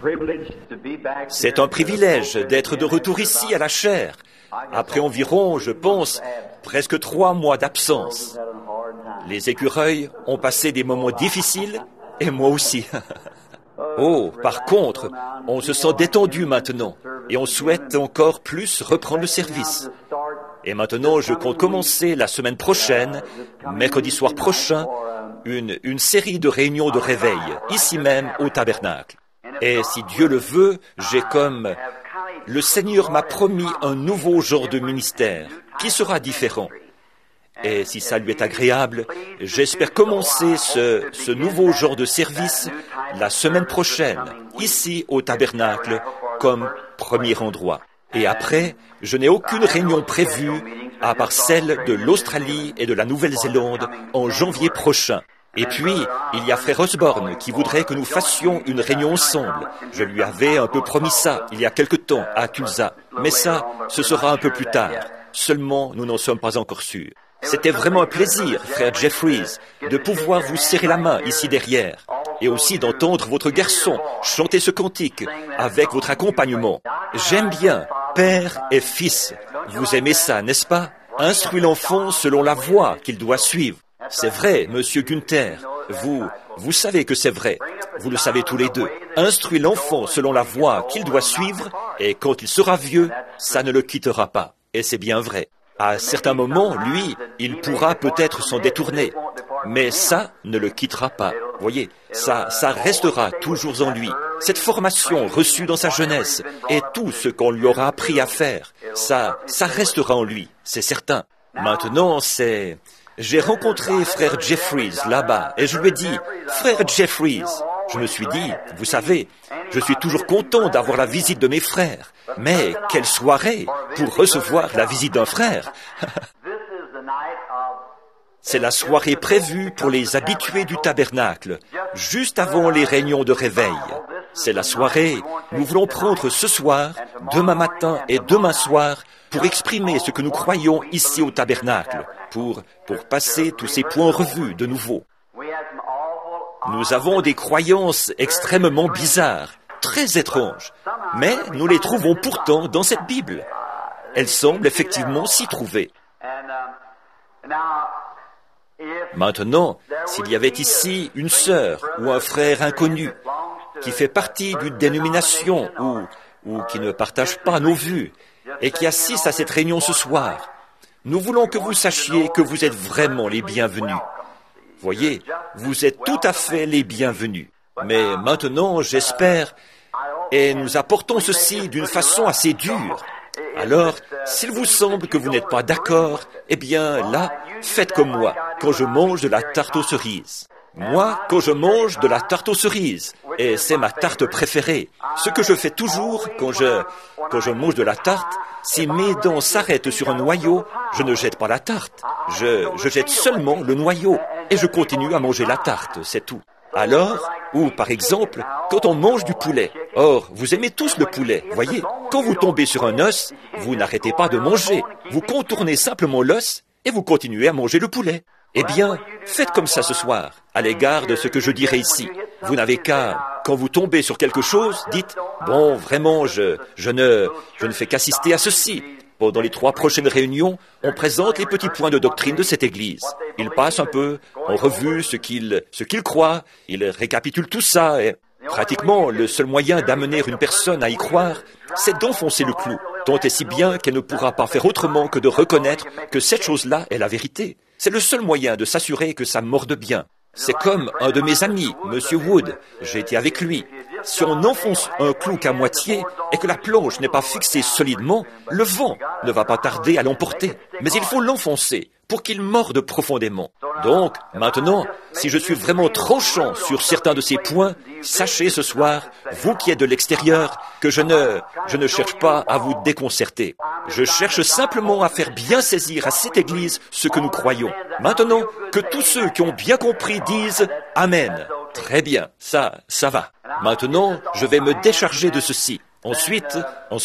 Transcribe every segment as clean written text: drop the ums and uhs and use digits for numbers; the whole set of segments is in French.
C'est un privilège d'être de retour ici à la chaire, après environ, je pense, presque 3 mois d'absence. Les écureuils ont passé des moments difficiles, et moi aussi. Oh, par contre, on se sent détendu maintenant, et on souhaite encore plus reprendre le service. Et maintenant, je compte commencer la semaine prochaine, mercredi soir prochain, une série de réunions de réveil, ici même au tabernacle. Et si Dieu le veut, le Seigneur m'a promis un nouveau genre de ministère, qui sera différent. Et si ça lui est agréable, j'espère commencer ce nouveau genre de service la semaine prochaine, ici au tabernacle, comme premier endroit. Et après, je n'ai aucune réunion prévue, à part celle de l'Australie et de la Nouvelle-Zélande en janvier prochain. Et puis, il y a Frère Osborne qui voudrait que nous fassions une réunion ensemble. Je lui avais un peu promis ça, il y a quelque temps, à Tulsa. Mais ça, ce sera un peu plus tard. Seulement, nous n'en sommes pas encore sûrs. C'était vraiment un plaisir, Frère Jeffries, de pouvoir vous serrer la main ici derrière. Et aussi d'entendre votre garçon chanter ce cantique avec votre accompagnement. J'aime bien, père et fils. Vous aimez ça, n'est-ce pas? Instruis l'enfant selon la voie qu'il doit suivre. C'est vrai, Monsieur Gunther, vous savez que c'est vrai, vous le savez tous les deux. Instruis l'enfant selon la voie qu'il doit suivre, et quand il sera vieux, ça ne le quittera pas. Et c'est bien vrai. À certains moments, lui, il pourra peut-être s'en détourner, mais ça ne le quittera pas. Voyez, ça restera toujours en lui. Cette formation reçue dans sa jeunesse, et tout ce qu'on lui aura appris à faire, ça restera en lui, c'est certain. Maintenant, J'ai rencontré Frère Jeffries là-bas et je lui ai dit, « Frère Jeffries », je me suis dit, « Vous savez, je suis toujours content d'avoir la visite de mes frères, mais quelle soirée pour recevoir la visite d'un frère !» C'est la soirée prévue pour les habitués du tabernacle, juste avant les réunions de réveil. C'est la soirée, nous voulons prendre ce soir, demain matin et demain soir, pour exprimer ce que nous croyons ici au tabernacle, pour passer tous ces points en revue de nouveau. Nous avons des croyances extrêmement bizarres, très étranges, mais nous les trouvons pourtant dans cette Bible. Elles semblent effectivement s'y trouver. Maintenant, s'il y avait ici une sœur ou un frère inconnu qui fait partie d'une dénomination ou qui ne partage pas nos vues et qui assiste à cette réunion ce soir, nous voulons que vous sachiez que vous êtes vraiment les bienvenus. Voyez, vous êtes tout à fait les bienvenus. Mais maintenant, j'espère, et nous apportons ceci d'une façon assez dure. Alors, s'il vous semble que vous n'êtes pas d'accord, eh bien là, faites comme moi, quand je mange de la tarte aux cerises. Moi, quand je mange de la tarte aux cerises, et c'est ma tarte préférée, ce que je fais toujours quand je mange de la tarte, si mes dents s'arrêtent sur un noyau, je ne jette pas la tarte. Je jette seulement le noyau, et je continue à manger la tarte, c'est tout. Alors, ou par exemple, quand on mange du poulet. Or, vous aimez tous le poulet, voyez. Quand vous tombez sur un os, vous n'arrêtez pas de manger. Vous contournez simplement l'os et vous continuez à manger le poulet. Eh bien, faites comme ça ce soir, à l'égard de ce que je dirai ici. Vous n'avez qu'à, quand vous tombez sur quelque chose, dites, bon, vraiment, je ne fais qu'assister à ceci. Pendant les 3 prochaines réunions, on présente les petits points de doctrine de cette Église. Ils passent un peu en revue ce qu'ils croient, ils récapitulent tout ça, et pratiquement le seul moyen d'amener une personne à y croire, c'est d'enfoncer le clou, tant et si bien qu'elle ne pourra pas faire autrement que de reconnaître que cette chose-là est la vérité. C'est le seul moyen de s'assurer que ça morde bien. C'est comme un de mes amis, Monsieur Wood, j'ai été avec lui. Si on enfonce un clou qu'à moitié et que la planche n'est pas fixée solidement, le vent ne va pas tarder à l'emporter. Mais il faut l'enfoncer pour qu'il morde profondément. Donc, maintenant, si je suis vraiment tranchant sur certains de ces points, sachez ce soir, vous qui êtes de l'extérieur, que je ne cherche pas à vous déconcerter. Je cherche simplement à faire bien saisir à cette Église ce que nous croyons. Maintenant, que tous ceux qui ont bien compris disent « Amen ». Très bien, ça va. Maintenant, je vais me décharger de ceci. Ensuite,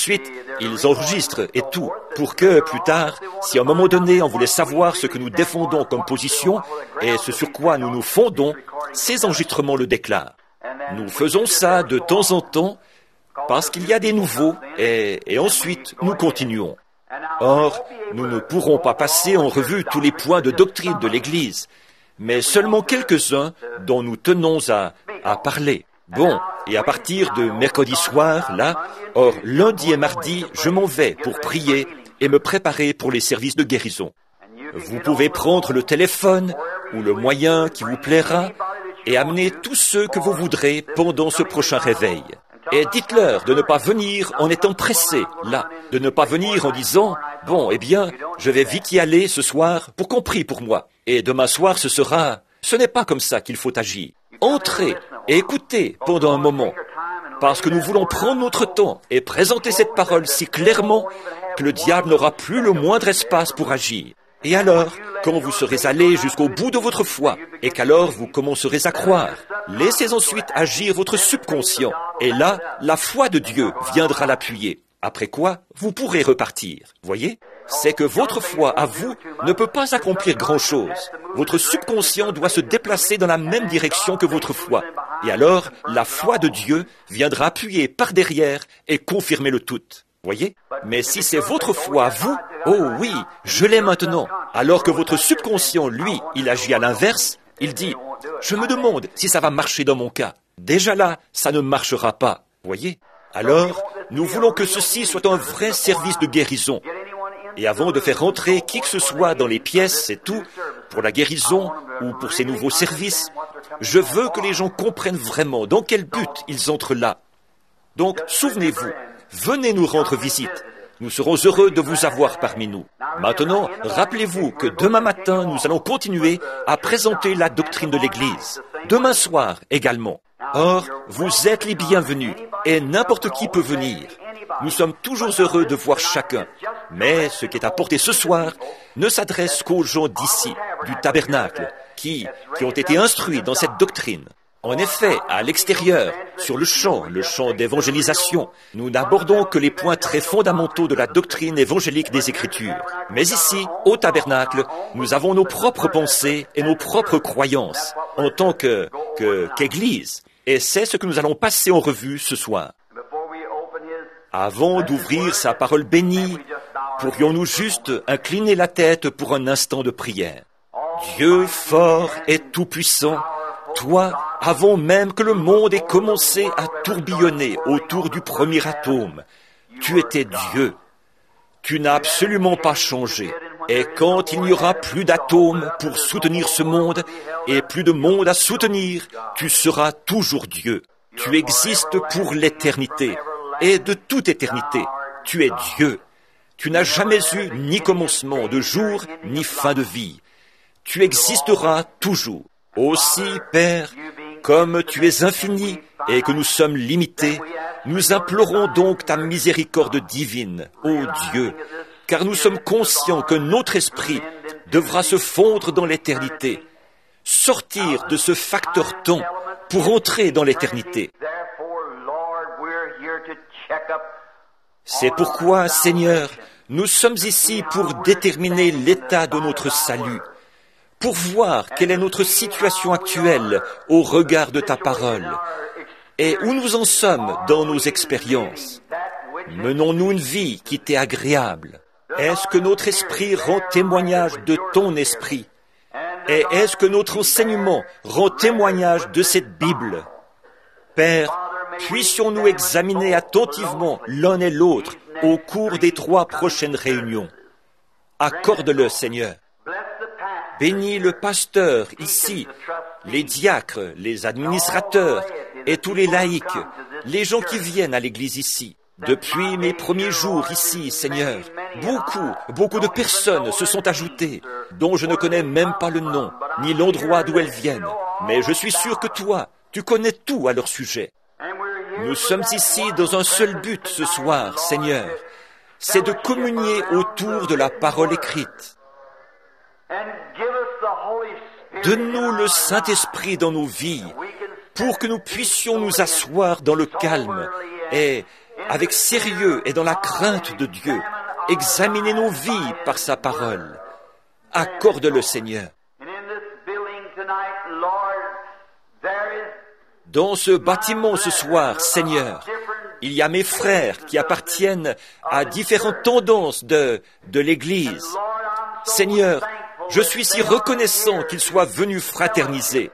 ils enregistrent et tout, pour que, plus tard, si à un moment donné on voulait savoir ce que nous défendons comme position et ce sur quoi nous nous fondons, ces enregistrements le déclarent. Nous faisons ça de temps en temps parce qu'il y a des nouveaux et ensuite nous continuons. Or, nous ne pourrons pas passer en revue tous les points de doctrine de l'Église, mais seulement quelques-uns dont nous tenons à parler. Bon, et à partir de mercredi soir, là, or lundi et mardi, je m'en vais pour prier et me préparer pour les services de guérison. Vous pouvez prendre le téléphone ou le moyen qui vous plaira et amener tous ceux que vous voudrez pendant ce prochain réveil. Et dites-leur de ne pas venir en étant pressés, là, de ne pas venir en disant « Bon, eh bien, je vais vite y aller ce soir pour qu'on prie pour moi. Et demain soir, ce sera... » Ce n'est pas comme ça qu'il faut agir. Entrez et écoutez pendant un moment, parce que nous voulons prendre notre temps et présenter cette parole si clairement que le diable n'aura plus le moindre espace pour agir. Et alors, quand vous serez allé jusqu'au bout de votre foi, et qu'alors vous commencerez à croire, laissez ensuite agir votre subconscient, et là, la foi de Dieu viendra l'appuyer. Après quoi, vous pourrez repartir. Voyez ? C'est que votre foi à vous ne peut pas accomplir grand-chose. Votre subconscient doit se déplacer dans la même direction que votre foi. Et alors, la foi de Dieu viendra appuyer par derrière et confirmer le tout. Voyez ? Mais si c'est votre foi à vous, oh oui, je l'ai maintenant. Alors que votre subconscient, lui, il agit à l'inverse, il dit, je me demande si ça va marcher dans mon cas. Déjà là, ça ne marchera pas. Voyez ? Alors, nous voulons que ceci soit un vrai service de guérison. Et avant de faire entrer qui que ce soit dans les pièces, c'est tout, pour la guérison ou pour ces nouveaux services, je veux que les gens comprennent vraiment dans quel but ils entrent là. Donc, souvenez-vous, venez nous rendre visite. Nous serons heureux de vous avoir parmi nous. Maintenant, rappelez-vous que demain matin, nous allons continuer à présenter la doctrine de l'Église. Demain soir également. Or, vous êtes les bienvenus et n'importe qui peut venir. Nous sommes toujours heureux de voir chacun. Mais ce qui est apporté ce soir ne s'adresse qu'aux gens d'ici, du tabernacle, qui ont été instruits dans cette doctrine. En effet, à l'extérieur, sur le champ d'évangélisation, nous n'abordons que les points très fondamentaux de la doctrine évangélique des Écritures. Mais ici, au tabernacle, nous avons nos propres pensées et nos propres croyances, en tant qu'Église. Et c'est ce que nous allons passer en revue ce soir. Avant d'ouvrir sa parole bénie, pourrions-nous juste incliner la tête pour un instant de prière. Dieu fort et tout-puissant, toi, avant même que le monde ait commencé à tourbillonner autour du premier atome, tu étais Dieu. Tu n'as absolument pas changé. Et quand il n'y aura plus d'atomes pour soutenir ce monde et plus de monde à soutenir, tu seras toujours Dieu. Tu existes pour l'éternité. Et de toute éternité, tu es Dieu. Tu n'as jamais eu ni commencement de jour, ni fin de vie. Tu existeras toujours. Aussi, Père, comme tu es infini et que nous sommes limités, nous implorons donc ta miséricorde divine, ô Dieu, car nous sommes conscients que notre esprit devra se fondre dans l'éternité, sortir de ce facteur temps pour entrer dans l'éternité. C'est pourquoi, Seigneur, nous sommes ici pour déterminer l'état de notre salut, pour voir quelle est notre situation actuelle au regard de ta parole, et où nous en sommes dans nos expériences. Menons-nous une vie qui t'est agréable. Est-ce que notre esprit rend témoignage de ton esprit? Et est-ce que notre enseignement rend témoignage de cette Bible? Père, puissions-nous examiner attentivement l'un et l'autre au cours des 3 prochaines réunions. Accorde-le, Seigneur. Bénis le pasteur ici, les diacres, les administrateurs et tous les laïcs, les gens qui viennent à l'église ici. Depuis mes premiers jours ici, Seigneur, beaucoup de personnes se sont ajoutées, dont je ne connais même pas le nom, ni l'endroit d'où elles viennent. Mais je suis sûr que toi, tu connais tout à leur sujet. Nous sommes ici dans un seul but ce soir, Seigneur, c'est de communier autour de la parole écrite. Donne-nous le Saint-Esprit dans nos vies pour que nous puissions nous asseoir dans le calme et, avec sérieux et dans la crainte de Dieu, examiner nos vies par sa parole. Accorde-le, Seigneur. Dans ce bâtiment ce soir, Seigneur, il y a mes frères qui appartiennent à différentes tendances de l'Église. Seigneur, je suis si reconnaissant qu'ils soient venus fraterniser.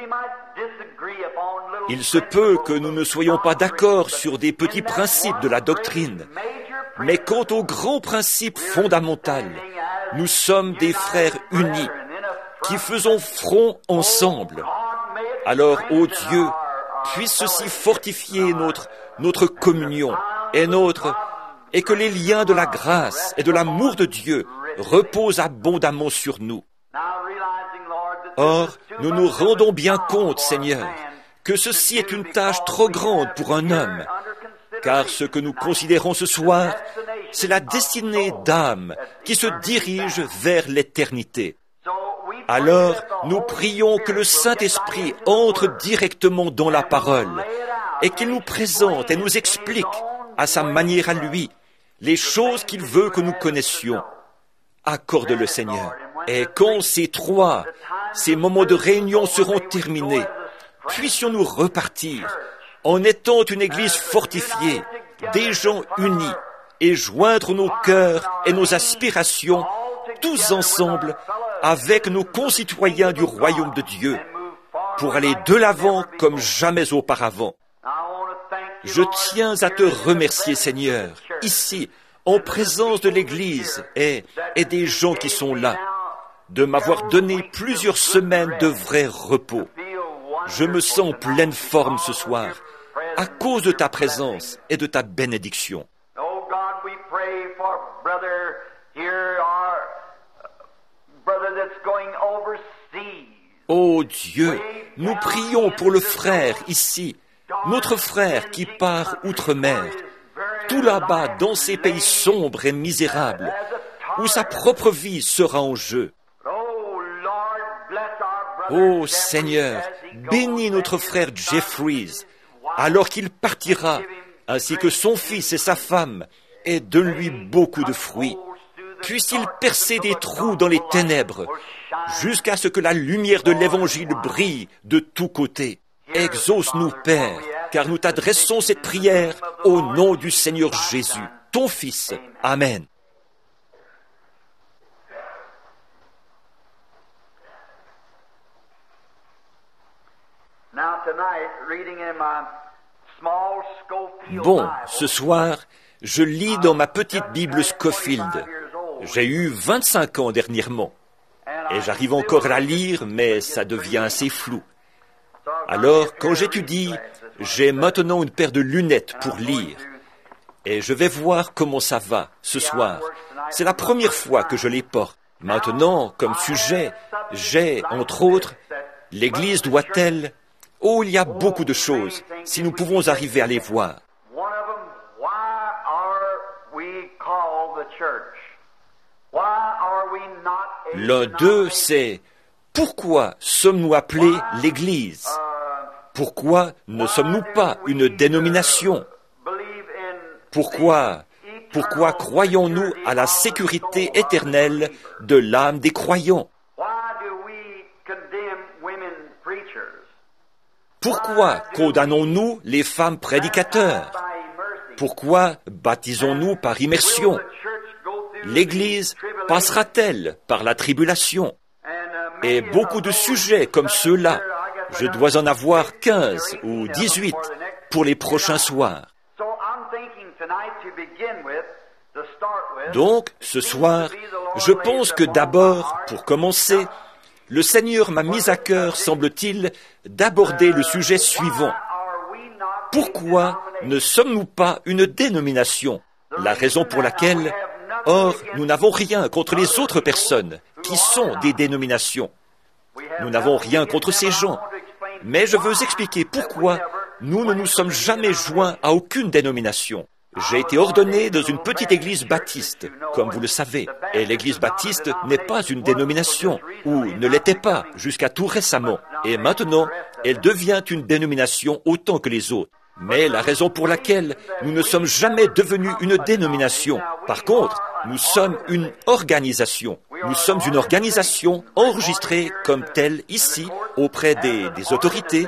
Il se peut que nous ne soyons pas d'accord sur des petits principes de la doctrine, mais quant au grand principe fondamental, nous sommes des frères unis, qui faisons front ensemble. Alors, ô Dieu, puisse ceci fortifier notre communion et que les liens de la grâce et de l'amour de Dieu reposent abondamment sur nous. Or, nous nous rendons bien compte, Seigneur, que ceci est une tâche trop grande pour un homme, car ce que nous considérons ce soir, c'est la destinée d'âmes qui se dirigent vers l'éternité. Alors, nous prions que le Saint-Esprit entre directement dans la parole et qu'il nous présente et nous explique, à sa manière à lui, les choses qu'il veut que nous connaissions. Accorde-le, Seigneur. Et quand ces moments de réunion seront terminés, puissions-nous repartir en étant une Église fortifiée, des gens unis, et joindre nos cœurs et nos aspirations, tous ensemble, avec nos concitoyens du royaume de Dieu, pour aller de l'avant comme jamais auparavant. Je tiens à te remercier, Seigneur, ici, en présence de l'Église et des gens qui sont là, de m'avoir donné plusieurs semaines de vrai repos. Je me sens en pleine forme ce soir, à cause de ta présence et de ta bénédiction. Ô Dieu, nous prions pour le frère ici, notre frère qui part outre-mer, tout là-bas dans ces pays sombres et misérables, où sa propre vie sera en jeu. Ô Seigneur, bénis notre frère Jeffries, alors qu'il partira, ainsi que son fils et sa femme, et donne-lui beaucoup de fruits. Puisse-t-il percer des trous dans les ténèbres, jusqu'à ce que la lumière de l'Évangile brille de tous côtés. Exauce-nous, Père, car nous t'adressons cette prière au nom du Seigneur Jésus, ton Fils. Amen. Bon, ce soir, je lis dans ma petite Bible Scofield. J'ai eu 25 ans dernièrement, et j'arrive encore à la lire, mais ça devient assez flou. Alors, quand j'étudie, j'ai maintenant une paire de lunettes pour lire, et je vais voir comment ça va ce soir. C'est la première fois que je les porte. Maintenant, comme sujet, j'ai, entre autres, l'Église doit-elle... Oh, il y a beaucoup de choses, si nous pouvons arriver à les voir. L'un d'eux, c'est « Pourquoi sommes-nous appelés l'Église ? Pourquoi ne sommes-nous pas une dénomination ? Pourquoi croyons-nous à la sécurité éternelle de l'âme des croyants ? Pourquoi condamnons-nous les femmes prédicateurs ? Pourquoi baptisons-nous par immersion ? L'Église passera-t-elle par la tribulation ? Et beaucoup de sujets comme ceux-là, je dois en avoir 15 ou 18 pour les prochains soirs. Donc, ce soir, je pense que d'abord, pour commencer, le Seigneur m'a mis à cœur, semble-t-il, d'aborder le sujet suivant. Pourquoi ne sommes-nous pas une dénomination ? La raison pour laquelle, or, nous n'avons rien contre les autres personnes qui sont des dénominations. Nous n'avons rien contre ces gens. Mais je veux expliquer pourquoi nous ne nous sommes jamais joints à aucune dénomination. J'ai été ordonné dans une petite église baptiste, comme vous le savez. Et l'église baptiste n'est pas une dénomination, ou ne l'était pas jusqu'à tout récemment. Et maintenant, elle devient une dénomination autant que les autres. Mais la raison pour laquelle nous ne sommes jamais devenus une dénomination, par contre, nous sommes une organisation. Nous sommes une organisation enregistrée comme telle ici, auprès des autorités,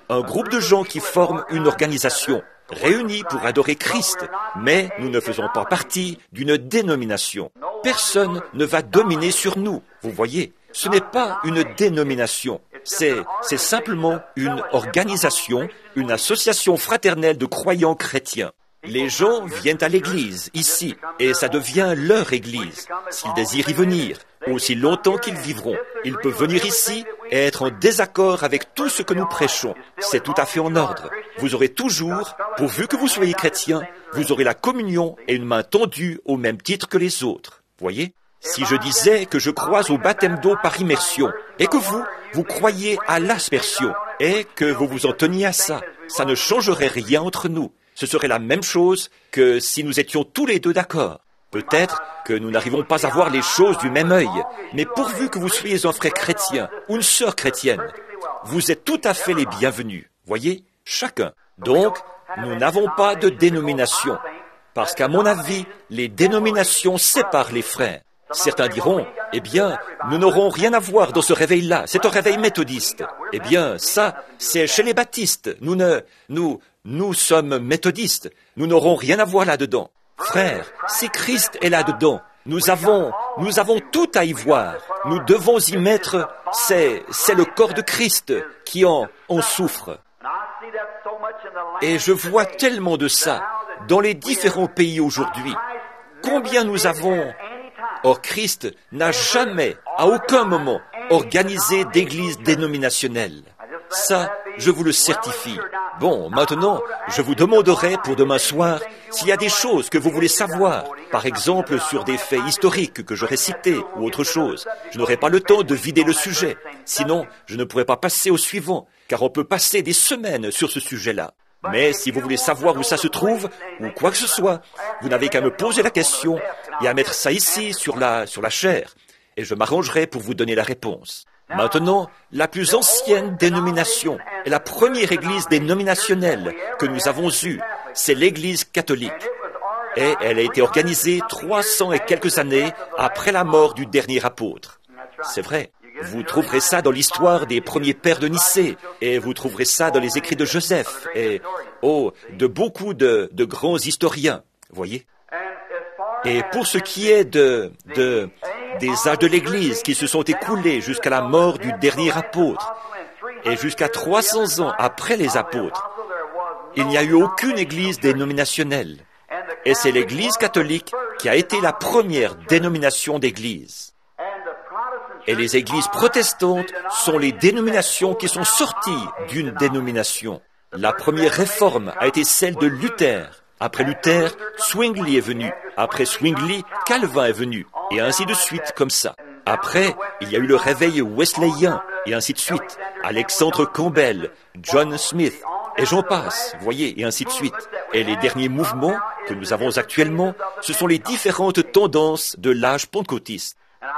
un groupe de gens qui forment une organisation, réunis pour adorer Christ, mais nous ne faisons pas partie d'une dénomination. Personne ne va dominer sur nous, vous voyez. Ce n'est pas une dénomination, c'est simplement une organisation, une association fraternelle de croyants chrétiens. Les gens viennent à l'église, ici, et ça devient leur église. S'ils désirent y venir, aussi longtemps qu'ils vivront, ils peuvent venir ici et être en désaccord avec tout ce que nous prêchons. C'est tout à fait en ordre. Vous aurez toujours, pourvu que vous soyez chrétien, vous aurez la communion et une main tendue au même titre que les autres. Voyez ? Si je disais que je crois au baptême d'eau par immersion, et que vous croyez à l'aspersion, et que vous vous en teniez à ça, ça ne changerait rien entre nous. Ce serait la même chose que si nous étions tous les deux d'accord. Peut-être que nous n'arrivons pas à voir les choses du même œil, mais pourvu que vous soyez un frère chrétien ou une sœur chrétienne, vous êtes tout à fait les bienvenus. Voyez, chacun. Donc, nous n'avons pas de dénomination, parce qu'à mon avis, les dénominations séparent les frères. Certains diront, eh bien, nous n'aurons rien à voir dans ce réveil-là, c'est un réveil méthodiste. Eh bien, ça, c'est chez les baptistes. Nous sommes méthodistes, nous n'aurons rien à voir là-dedans. Frères, si Christ est là-dedans, nous avons tout à y voir. Nous devons y mettre, c'est le corps de Christ qui en souffre. Et je vois tellement de ça dans les différents pays aujourd'hui. Combien nous avons... Or, Christ n'a jamais, à aucun moment, organisé d'église dénominationnelle. Ça, je vous le certifie. Bon, maintenant, je vous demanderai pour demain soir s'il y a des choses que vous voulez savoir, par exemple sur des faits historiques que j'aurais cités ou autre chose. Je n'aurai pas le temps de vider le sujet. Sinon, je ne pourrai pas passer au suivant, car on peut passer des semaines sur ce sujet-là. Mais si vous voulez savoir où ça se trouve, ou quoi que ce soit, vous n'avez qu'à me poser la question et à mettre ça ici sur la chaire, et je m'arrangerai pour vous donner la réponse. Maintenant, la plus ancienne dénomination et la première église dénominationnelle que nous avons eue, c'est l'église catholique. Et elle a été organisée 300 et quelques années après la mort du dernier apôtre. C'est vrai. Vous trouverez ça dans l'histoire des premiers pères de Nicée, et vous trouverez ça dans les écrits de Joseph, et, de beaucoup de grands historiens, voyez. Et pour ce qui est des âges de l'Église qui se sont écoulés jusqu'à la mort du dernier apôtre, et jusqu'à 300 ans après les apôtres, il n'y a eu aucune église dénominationnelle. Et c'est l'Église catholique qui a été la première dénomination d'église. Et les églises protestantes sont les dénominations qui sont sorties d'une dénomination. La première réforme a été celle de Luther. Après Luther, Zwingli est venu. Après Zwingli, Calvin est venu. Et ainsi de suite, comme ça. Après, il y a eu le réveil wesleyen, et ainsi de suite. Alexandre Campbell, John Smith, et j'en passe, voyez, et ainsi de suite. Et les derniers mouvements que nous avons actuellement, ce sont les différentes tendances de l'âge pentecôtiste.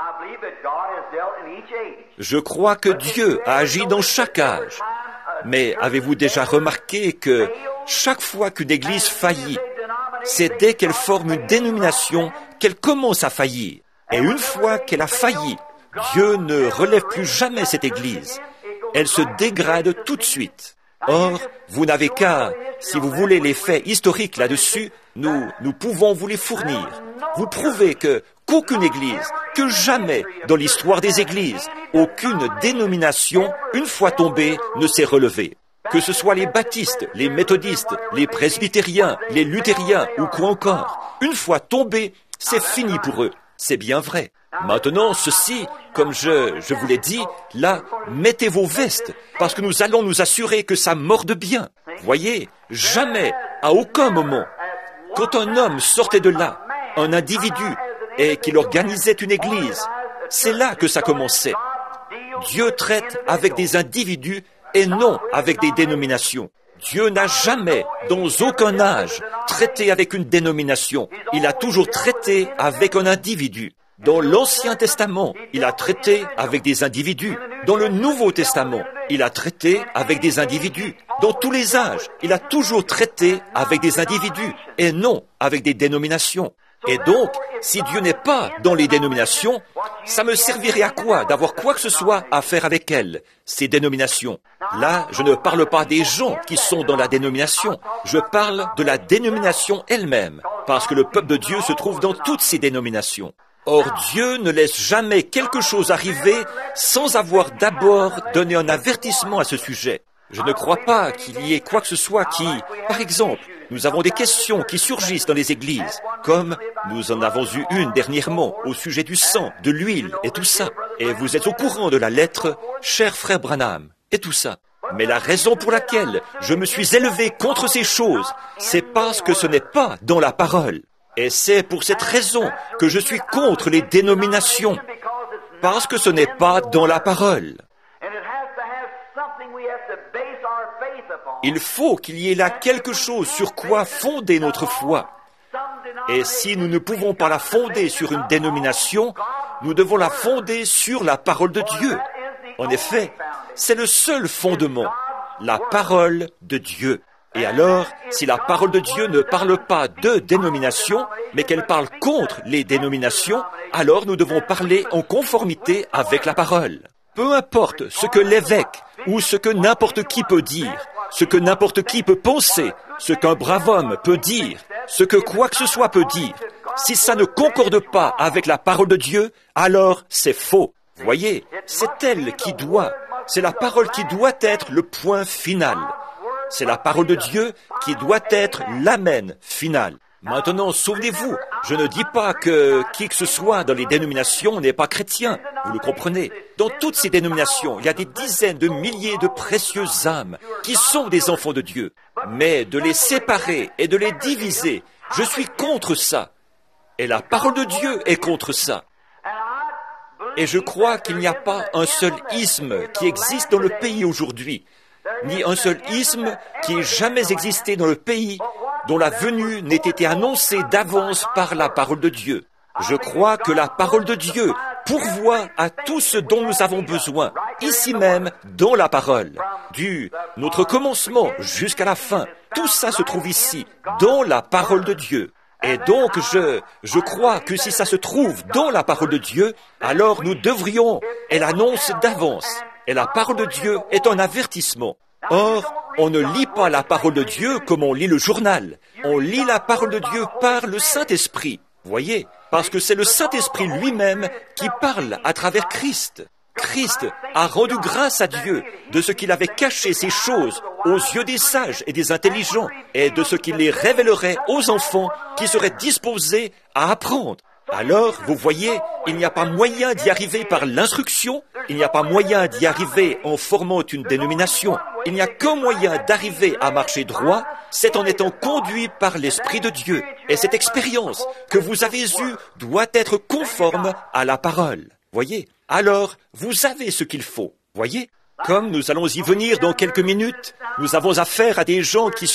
Je crois que Dieu a agi dans chaque âge. Mais avez-vous déjà remarqué que chaque fois qu'une église faillit, c'est dès qu'elle forme une dénomination qu'elle commence à faillir. Et une fois qu'elle a failli, Dieu ne relève plus jamais cette église. Elle se dégrade tout de suite. Or, vous n'avez qu'à, si vous voulez les faits historiques là-dessus, nous pouvons vous les fournir. Vous prouvez qu'aucune église, que jamais dans l'histoire des églises, aucune dénomination, une fois tombée, ne s'est relevée. Que ce soit les baptistes, les méthodistes, les presbytériens, les luthériens ou quoi encore, une fois tombés, c'est fini pour eux. C'est bien vrai. Maintenant, ceci, comme je vous l'ai dit, là, mettez vos vestes, parce que nous allons nous assurer que ça morde bien. Voyez, jamais, à aucun moment, quand un homme sortait de là, un individu, et qu'il organisait une église, c'est là que ça commençait. Dieu traite avec des individus et non avec des dénominations. Dieu n'a jamais, dans aucun âge, traité avec une dénomination. Il a toujours traité avec un individu. Dans l'Ancien Testament, il a traité avec des individus. Dans le Nouveau Testament, il a traité avec des individus. Dans tous les âges, il a toujours traité avec des individus et non avec des dénominations. Et donc, si Dieu n'est pas dans les dénominations, ça me servirait à quoi d'avoir quoi que ce soit à faire avec elles, ces dénominations? Là, je ne parle pas des gens qui sont dans la dénomination, je parle de la dénomination elle-même, parce que le peuple de Dieu se trouve dans toutes ces dénominations. Or, Dieu ne laisse jamais quelque chose arriver sans avoir d'abord donné un avertissement à ce sujet. Je ne crois pas qu'il y ait quoi que ce soit qui, par exemple, nous avons des questions qui surgissent dans les églises, comme nous en avons eu une dernièrement au sujet du sang, de l'huile et tout ça. Et vous êtes au courant de la lettre, cher frère Branham, et tout ça. Mais la raison pour laquelle je me suis élevé contre ces choses, c'est parce que ce n'est pas dans la parole. Et c'est pour cette raison que je suis contre les dénominations, parce que ce n'est pas dans la parole. Il faut qu'il y ait là quelque chose sur quoi fonder notre foi. Et si nous ne pouvons pas la fonder sur une dénomination, nous devons la fonder sur la parole de Dieu. En effet, c'est le seul fondement, la parole de Dieu. Et alors, si la parole de Dieu ne parle pas de dénomination, mais qu'elle parle contre les dénominations, alors nous devons parler en conformité avec la parole. Peu importe ce que l'évêque ou ce que n'importe qui peut dire, ce que n'importe qui peut penser, ce qu'un brave homme peut dire, ce que quoi que ce soit peut dire, si ça ne concorde pas avec la parole de Dieu, alors c'est faux. Voyez, c'est elle qui doit, c'est la parole qui doit être le point final. C'est la parole de Dieu qui doit être l'amen final. Maintenant, souvenez-vous, je ne dis pas que qui que ce soit dans les dénominations n'est pas chrétien. Vous le comprenez. Dans toutes ces dénominations, il y a des dizaines de milliers de précieuses âmes qui sont des enfants de Dieu. Mais de les séparer et de les diviser, je suis contre ça. Et la parole de Dieu est contre ça. Et je crois qu'il n'y a pas un seul isme qui existe dans le pays aujourd'hui, ni un seul isme qui ait jamais existé dans le pays dont la venue n'ait été annoncée d'avance par la parole de Dieu. Je crois que la parole de Dieu pourvoit à tout ce dont nous avons besoin, ici même, dans la parole. Du notre commencement jusqu'à la fin, tout ça se trouve ici, dans la parole de Dieu. Et donc, je crois que si ça se trouve dans la parole de Dieu, alors nous devrions, elle annonce d'avance. Et la parole de Dieu est un avertissement. Or, on ne lit pas la parole de Dieu comme on lit le journal. On lit la parole de Dieu par le Saint-Esprit. Voyez, parce que c'est le Saint-Esprit lui-même qui parle à travers Christ. Christ a rendu grâce à Dieu de ce qu'il avait caché ces choses aux yeux des sages et des intelligents et de ce qu'il les révélerait aux enfants qui seraient disposés à apprendre. Alors, vous voyez, il n'y a pas moyen d'y arriver par l'instruction, il n'y a pas moyen d'y arriver en formant une dénomination, il n'y a qu'un moyen d'arriver à marcher droit, c'est en étant conduit par l'Esprit de Dieu. Et cette expérience que vous avez eue doit être conforme à la parole. Voyez? Alors, vous avez ce qu'il faut. Voyez? Comme nous allons y venir dans quelques minutes, nous avons affaire à des gens qui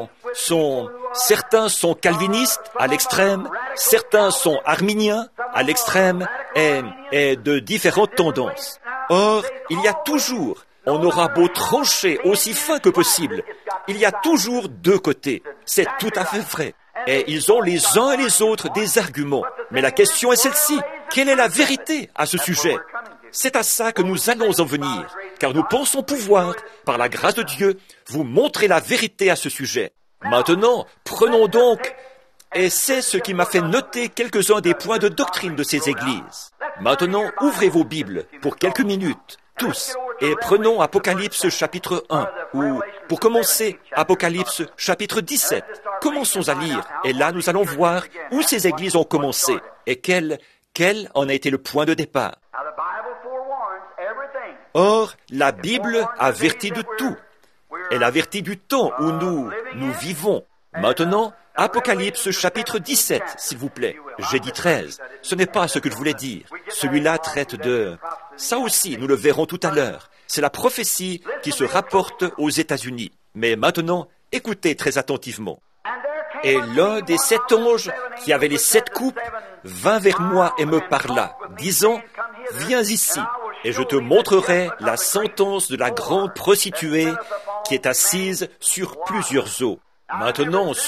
certains sont calvinistes à l'extrême, certains sont arminiens à l'extrême et de différentes tendances. Or, il y a toujours, on aura beau trancher aussi fin que possible, il y a toujours deux côtés. C'est tout à fait vrai. Et ils ont les uns et les autres des arguments. Mais la question est celle-ci. Quelle est la vérité à ce sujet? C'est à ça que nous allons en venir, car nous pensons pouvoir, par la grâce de Dieu, vous montrer la vérité à ce sujet. Maintenant, prenons donc, et c'est ce qui m'a fait noter quelques-uns des points de doctrine de ces églises. Maintenant, ouvrez vos Bibles pour quelques minutes, tous, et prenons Apocalypse chapitre 1, ou, pour commencer, Apocalypse chapitre 17. Commençons à lire, et là nous allons voir où ces églises ont commencé, et quel en a été le point de départ. Or, la Bible avertit de tout. Elle avertit du temps où nous vivons. Maintenant, Apocalypse chapitre 17, s'il vous plaît. J'ai dit 13. Ce n'est pas ce que je voulais dire. Celui-là traite de... Ça aussi, nous le verrons tout à l'heure. C'est la prophétie qui se rapporte aux États-Unis. Mais maintenant, écoutez très attentivement. Et l'un des 7 anges qui avait les 7 coupes vint vers moi et me parla, disant, « Viens ici, et je te montrerai la sentence de la grande prostituée qui est assise sur plusieurs eaux. »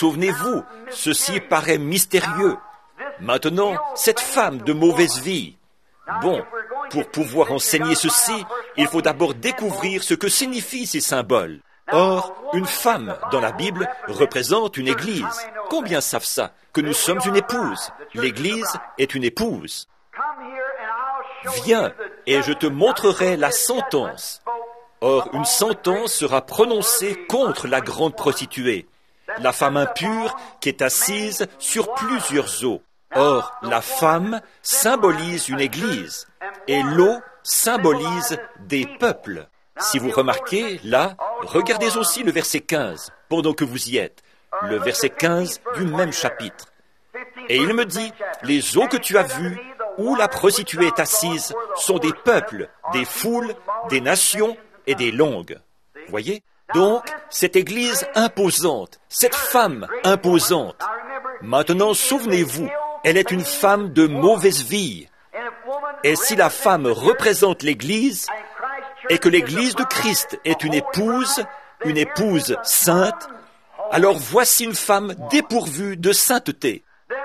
Maintenant, souvenez-vous, ceci paraît mystérieux. Maintenant, cette femme de mauvaise vie. Bon, pour pouvoir enseigner ceci, il faut d'abord découvrir ce que signifient ces symboles. Or, une femme, dans la Bible, représente une église. Combien savent ça? Que nous sommes une épouse. L'église est une épouse. Viens, et je te montrerai la sentence. Or, une sentence sera prononcée contre la grande prostituée, la femme impure qui est assise sur plusieurs eaux. Or, la femme symbolise une église, et l'eau symbolise des peuples. Si vous remarquez, là, regardez aussi le verset 15, pendant que vous y êtes, le verset 15 du même chapitre. Et il me dit, les eaux que tu as vues, où la prostituée est assise, sont des peuples, des foules, des nations et des langues. Voyez? Donc, cette église imposante, cette femme imposante. Maintenant, souvenez-vous, elle est une femme de mauvaise vie. Et si la femme représente l'église, et que l'église de Christ est une épouse sainte, alors voici une femme dépourvue de sainteté.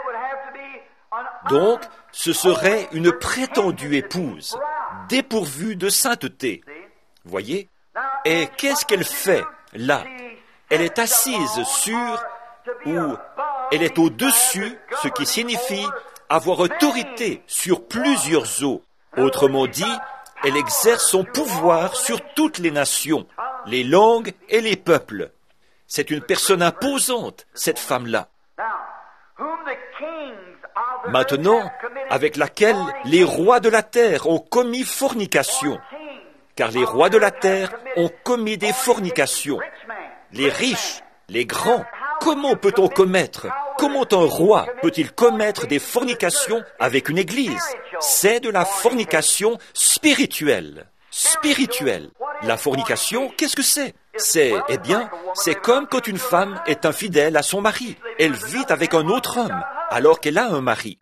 Donc, ce serait une prétendue épouse, dépourvue de sainteté. Voyez? Et qu'est-ce qu'elle fait, là? Elle est assise sur, ou elle est au-dessus, ce qui signifie avoir autorité sur plusieurs eaux. Autrement dit, elle exerce son pouvoir sur toutes les nations, les langues et les peuples. C'est une personne imposante, cette femme-là. Maintenant, avec laquelle les rois de la terre ont commis fornication. Car les rois de la terre ont commis des fornications. Les riches, les grands, comment peut-on commettre? Comment un roi peut-il commettre des fornications avec une église? C'est de la fornication spirituelle. Spirituelle. La fornication, qu'est-ce que c'est? C'est comme quand une femme est infidèle à son mari. Elle vit avec un autre homme, alors qu'elle a un mari.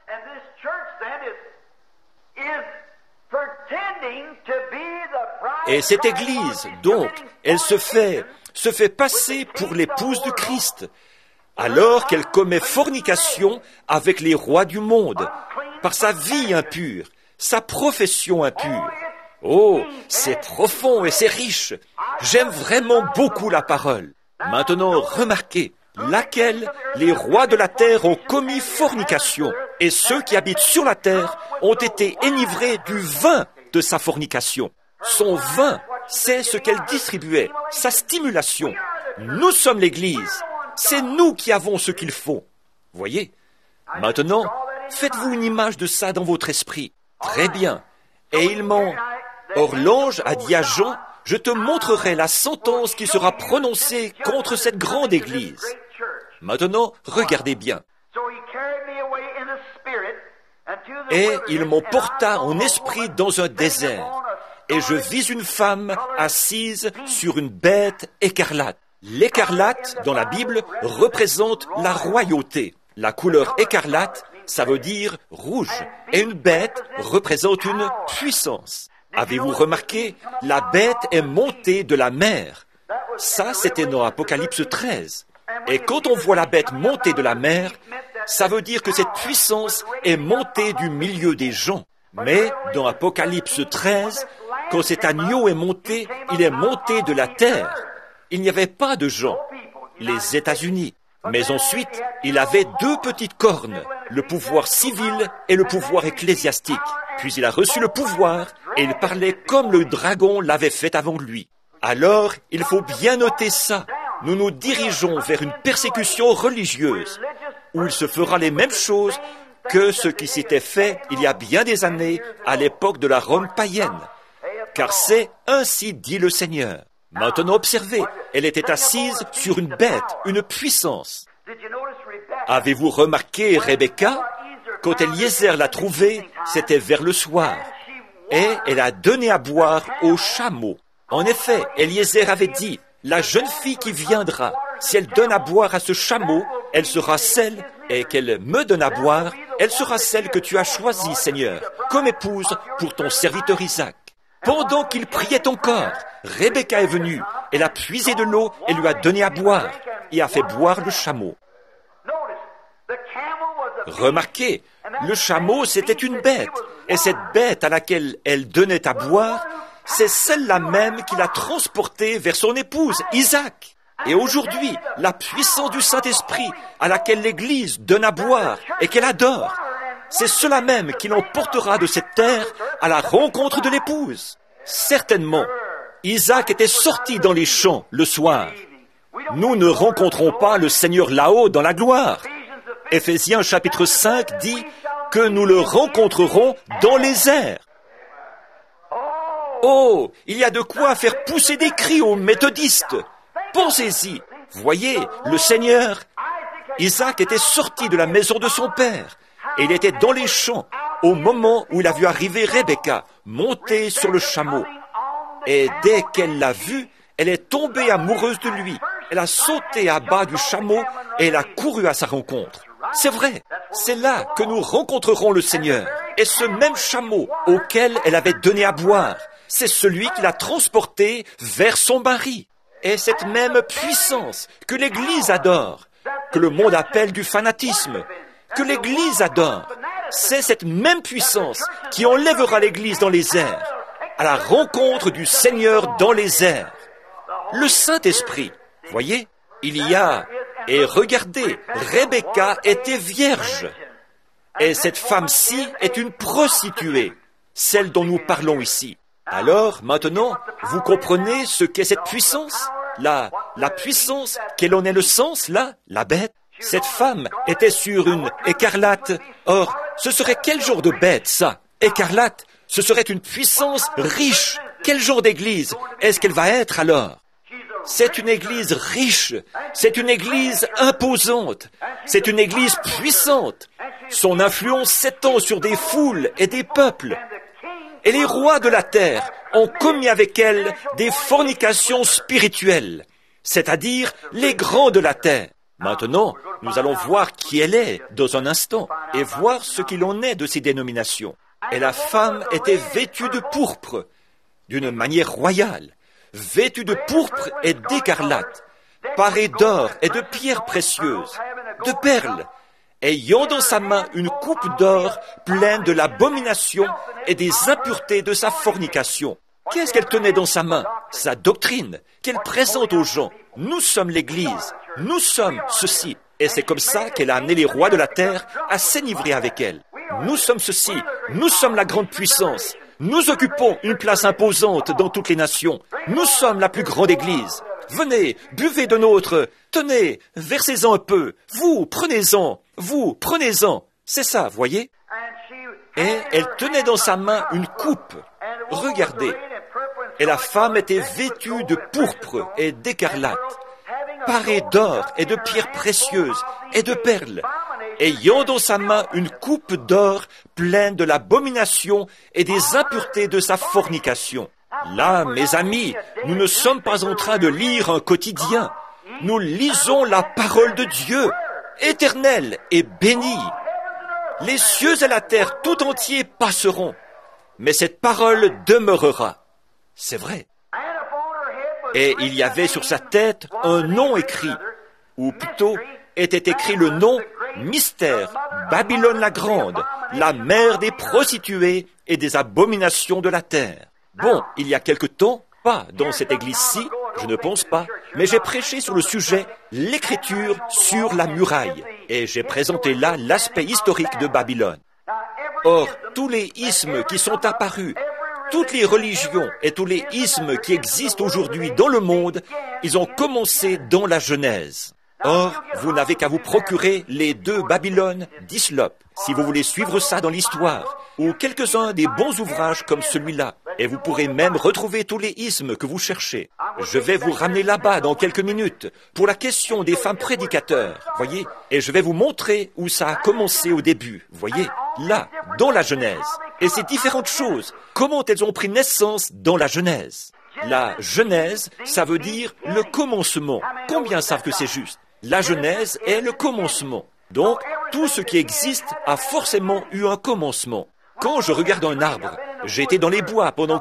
Et cette église, donc, elle se fait passer pour l'épouse de Christ, alors qu'elle commet fornication avec les rois du monde, par sa vie impure, sa profession impure. Oh, c'est profond et c'est riche. J'aime vraiment beaucoup la parole. Maintenant, remarquez, laquelle les rois de la terre ont commis fornication, et ceux qui habitent sur la terre ont été enivrés du vin de sa fornication. Son vin, c'est ce qu'elle distribuait, sa stimulation. Nous sommes l'Église. C'est nous qui avons ce qu'il faut. Voyez? Maintenant, faites-vous une image de ça dans votre esprit. Très bien. Et Or l'ange a dit à Jean, je te montrerai la sentence qui sera prononcée contre cette grande Église. Maintenant, regardez bien. Et il m'emporta en esprit dans un désert. Et je vis une femme assise sur une bête écarlate. L'écarlate, dans la Bible, représente la royauté. La couleur écarlate, ça veut dire rouge. Et une bête représente une puissance. Avez-vous remarqué? La bête est montée de la mer. Ça, c'était dans Apocalypse 13. Et quand on voit la bête monter de la mer, ça veut dire que cette puissance est montée du milieu des gens. Mais dans Apocalypse 13, quand cet agneau est monté, il est monté de la terre. Il n'y avait pas de gens, les États-Unis. Mais ensuite, il avait 2 petites cornes, le pouvoir civil et le pouvoir ecclésiastique. Puis il a reçu le pouvoir et il parlait comme le dragon l'avait fait avant lui. Alors, il faut bien noter ça. Nous nous dirigeons vers une persécution religieuse, où il se fera les mêmes choses que ce qui s'était fait il y a bien des années à l'époque de la Rome païenne. Car c'est ainsi dit le Seigneur. Maintenant observez, elle était assise sur une bête, une puissance. Avez-vous remarqué Rebecca? Quand Eliezer l'a trouvée, c'était vers le soir. Et elle a donné à boire aux chameaux. En effet, Eliezer avait dit, la jeune fille qui viendra, si elle donne à boire à ce chameau, elle sera celle, et qu'elle me donne à boire, elle sera celle que tu as choisie, Seigneur, comme épouse pour ton serviteur Isaac. Pendant qu'il priait encore, Rebecca est venue, elle a puisé de l'eau et lui a donné à boire, et a fait boire le chameau. Remarquez, Le chameau, c'était une bête. Et cette bête à laquelle elle donnait à boire, c'est celle-là même qui l'a transportée vers son épouse, Isaac. Et aujourd'hui, la puissance du Saint-Esprit à laquelle l'Église donne à boire et qu'elle adore, c'est cela même qui l'emportera de cette terre à la rencontre de l'épouse. Certainement, Isaac était sorti dans les champs le soir. Nous ne rencontrons pas le Seigneur là-haut dans la gloire. Éphésiens chapitre 5 dit que nous le rencontrerons dans les airs. Oh, il y a de quoi faire pousser des cris aux méthodistes. Pensez-y. Voyez, le Seigneur, Isaac était sorti de la maison de son père et il était dans les champs au moment où il a vu arriver Rebecca montée sur le chameau. Et dès qu'elle l'a vu, elle est tombée amoureuse de lui. Elle a sauté à bas du chameau et elle a couru à sa rencontre. C'est vrai, c'est là que nous rencontrerons le Seigneur. Et ce même chameau auquel elle avait donné à boire, c'est celui qui l'a transporté vers son mari. Et cette même puissance que l'Église adore, que le monde appelle du fanatisme, que l'Église adore, c'est cette même puissance qui enlèvera l'Église dans les airs, à la rencontre du Seigneur dans les airs. Le Saint-Esprit, voyez, il y a, et regardez, Rebecca était vierge. Et cette femme-ci est une prostituée, celle dont nous parlons ici. Alors, maintenant, vous comprenez ce qu'est cette puissance? La puissance, quel en est le sens, là, la bête? Cette femme était sur une écarlate. Or, ce serait quel genre de bête, ça? Écarlate? Ce serait une puissance riche. Quel genre d'église est-ce qu'elle va être alors? C'est une église riche, c'est une église imposante, c'est une église puissante. Son influence s'étend sur des foules et des peuples. Et les rois de la terre ont commis avec elle des fornications spirituelles, c'est-à-dire les grands de la terre. Maintenant, nous allons voir qui elle est dans un instant et voir ce qu'il en est de ces dénominations. Et la femme était vêtue de pourpre, d'une manière royale, vêtue de pourpre et d'écarlate, parée d'or et de pierres précieuses, de perles, ayant dans sa main une coupe d'or pleine de l'abomination et des impuretés de sa fornication. Qu'est-ce qu'elle tenait dans sa main? Sa doctrine, qu'elle présente aux gens. Nous sommes l'Église, nous sommes ceci. Et c'est comme ça qu'elle a amené les rois de la terre à s'enivrer avec elle. Nous sommes ceci, nous sommes la grande puissance. Nous occupons une place imposante dans toutes les nations. Nous sommes la plus grande Église. Venez, buvez de nôtre. Tenez, versez-en un peu. Vous, prenez-en. Vous, prenez-en. C'est ça, voyez? Et elle tenait dans sa main une coupe. Regardez. Et la femme était vêtue de pourpre et d'écarlate, parée d'or et de pierres précieuses et de perles, ayant dans sa main une coupe d'or pleine de l'abomination et des impuretés de sa fornication. Là, mes amis, nous ne sommes pas en train de lire un quotidien. Nous lisons la parole de Dieu, éternelle et bénie. Les cieux et la terre tout entiers passeront, mais cette parole demeurera. C'est vrai. Et il y avait sur sa tête un nom écrit, ou plutôt était écrit le nom Mystère, Babylone la Grande, la mère des prostituées et des abominations de la terre. Bon, il y a quelque temps, pas dans cette église-ci, je ne pense pas, mais j'ai prêché sur le sujet l'écriture sur la muraille, et j'ai présenté là l'aspect historique de Babylone. Or, tous les ismes qui sont apparus, toutes les religions et tous les ismes qui existent aujourd'hui dans le monde, ils ont commencé dans la Genèse. Or, vous n'avez qu'à vous procurer les 2 Babylones d'Hyslop, si vous voulez suivre ça dans l'histoire, ou quelques-uns des bons ouvrages comme celui-là, et vous pourrez même retrouver tous les ismes que vous cherchez. Je vais vous ramener là-bas dans quelques minutes pour la question des femmes prédicateurs, voyez, et je vais vous montrer où ça a commencé au début, voyez, là, dans la Genèse. Et ces différentes choses, comment elles ont pris naissance dans la Genèse. La Genèse, ça veut dire le commencement. Combien savent que c'est juste? La Genèse est le commencement. Donc, tout ce qui existe a forcément eu un commencement. Quand je regarde un arbre, j'ai été dans les bois pendant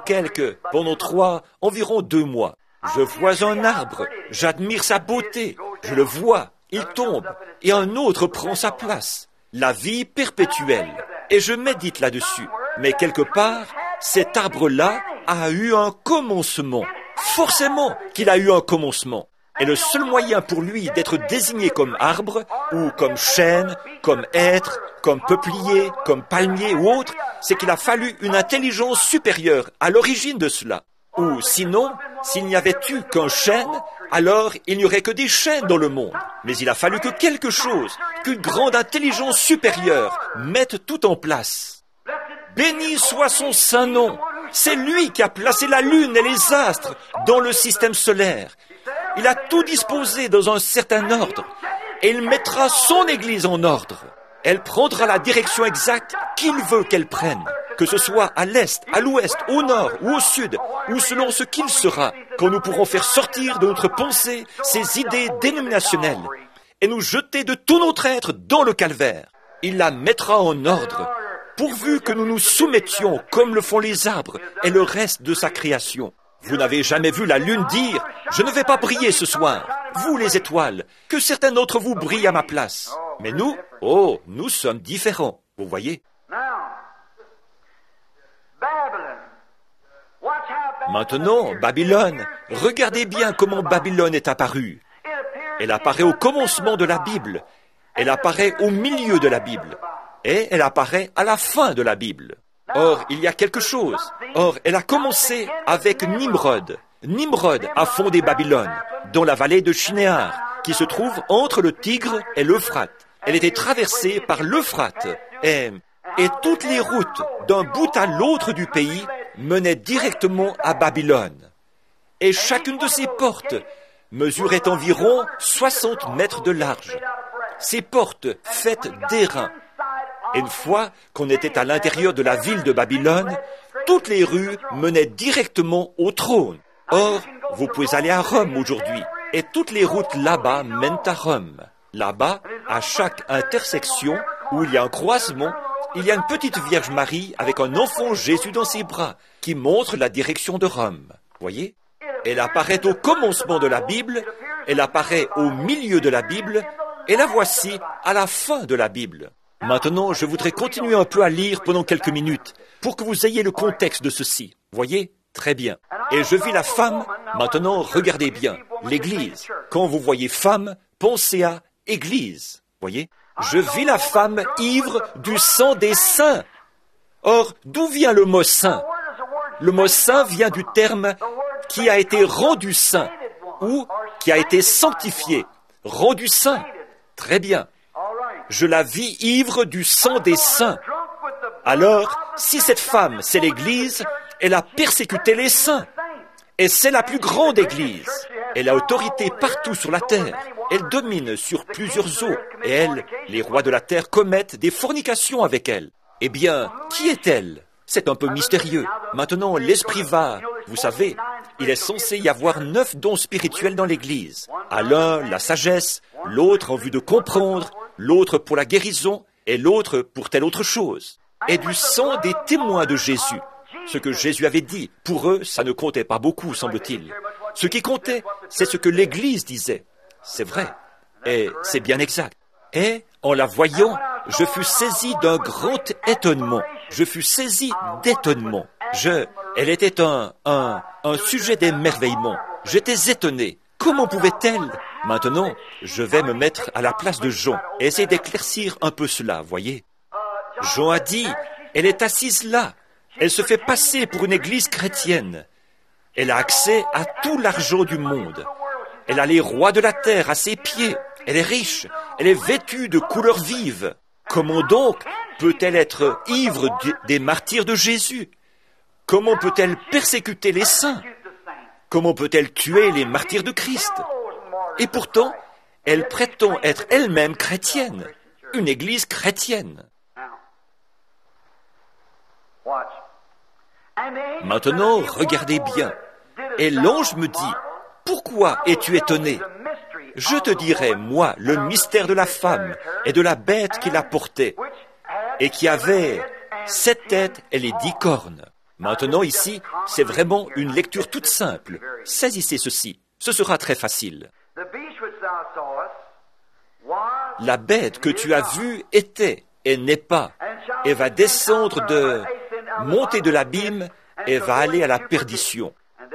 2 mois. Je vois un arbre, j'admire sa beauté, je le vois, il tombe, et un autre prend sa place. la vie perpétuelle. Et je médite là-dessus. Mais quelque part, cet arbre-là a eu un commencement. Forcément qu'il a eu un commencement. Et le seul moyen pour lui d'être désigné comme arbre, ou comme chêne, comme hêtre, comme peuplier, comme palmier ou autre, c'est qu'il a fallu une intelligence supérieure à l'origine de cela. Ou sinon, s'il n'y avait eu qu'un chêne, alors il n'y aurait que des chênes dans le monde. Mais il a fallu que quelque chose, qu'une grande intelligence supérieure mette tout en place. Béni soit son saint nom. C'est lui qui a placé la lune et les astres dans le système solaire. Il a tout disposé dans un certain ordre. Et il mettra son Église en ordre. Elle prendra la direction exacte qu'il veut qu'elle prenne, que ce soit à l'est, à l'ouest, au nord ou au sud, ou selon ce qu'il sera, quand nous pourrons faire sortir de notre pensée ces idées dénominationnelles et nous jeter de tout notre être dans le calvaire. Il la mettra en ordre, pourvu que nous nous soumettions comme le font les arbres et le reste de sa création. Vous n'avez jamais vu la lune dire « Je ne vais pas briller ce soir ». Vous, les étoiles, que certains d'entre vous brillent à ma place. Mais nous, nous sommes différents, vous voyez. Maintenant, Babylone, regardez bien comment Babylone est apparue. Elle apparaît au commencement de la Bible. Elle apparaît au milieu de la Bible. Et elle apparaît à la fin de la Bible. Or, il y a quelque chose. Or, elle a commencé avec Nimrod. Nimrod a fondé Babylone, dans la vallée de Shinéar, qui se trouve entre le Tigre et l'Euphrate. Elle était traversée par l'Euphrate, et toutes les routes d'un bout à l'autre du pays menaient directement à Babylone. Et chacune de ces portes mesurait environ 60 mètres de large. Ces portes faites d'airain. Et une fois qu'on était à l'intérieur de la ville de Babylone, toutes les rues menaient directement au trône. Or, vous pouvez aller à Rome aujourd'hui, et toutes les routes là-bas mènent à Rome. Là-bas, à chaque intersection où il y a un croisement, il y a une petite Vierge Marie avec un enfant Jésus dans ses bras, qui montre la direction de Rome. Voyez ? Elle apparaît au commencement de la Bible, elle apparaît au milieu de la Bible, et la voici à la fin de la Bible. Maintenant, je voudrais continuer un peu à lire pendant quelques minutes, pour que vous ayez le contexte de ceci. Voyez ? Très bien. Et je vis la femme, maintenant regardez bien, l'Église. Quand vous voyez femme, pensez à Église. Voyez ? Je vis la femme ivre du sang des saints. Or, d'où vient le mot saint ? Le mot saint vient du terme qui a été rendu saint, ou qui a été sanctifié, rendu saint. Très bien. Je la vis ivre du sang des saints. Alors, si cette femme, c'est l'Église, elle a persécuté les saints. Et c'est la plus grande Église. Elle a autorité partout sur la terre. Elle domine sur plusieurs eaux. Et elle, les rois de la terre, commettent des fornications avec elle. Eh bien, qui est-elle ? C'est un peu mystérieux. Maintenant, l'Esprit va. Vous savez, il est censé y avoir 9 dons spirituels dans l'Église. À l'un, la sagesse, l'autre en vue de comprendre, l'autre pour la guérison, et l'autre pour telle autre chose. Et du sang des témoins de Jésus. Ce que Jésus avait dit, pour eux, ça ne comptait pas beaucoup, semble-t-il. Ce qui comptait, c'est ce que l'Église disait. C'est vrai, et c'est bien exact. Et, en la voyant, je fus saisi d'un grand étonnement. Je fus saisi d'étonnement. Elle était un sujet d'émerveillement. J'étais étonné. Comment pouvait-elle ? Maintenant, je vais me mettre à la place de Jean et essayer d'éclaircir un peu cela, voyez. Jean a dit, elle est assise là. Elle se fait passer pour une église chrétienne. Elle a accès à tout l'argent du monde. Elle a les rois de la terre à ses pieds. Elle est riche. Elle est vêtue de couleurs vives. Comment donc peut-elle être ivre des martyrs de Jésus ? Comment peut-elle persécuter les saints ? Comment peut-elle tuer les martyrs de Christ ? Et pourtant, elle prétend être elle-même chrétienne, une église chrétienne. Maintenant, regardez bien. Et l'ange me dit, « Pourquoi es-tu étonné ? Je te dirai, moi, le mystère de la femme et de la bête qui la portait, et qui avait 7 têtes et les 10 cornes. » Maintenant, ici, c'est vraiment une lecture toute simple. Saisissez ceci. Ce sera très facile. La bête que tu as vue était et n'est pas, et va descendre monter de l'abîme et va aller à la perdition.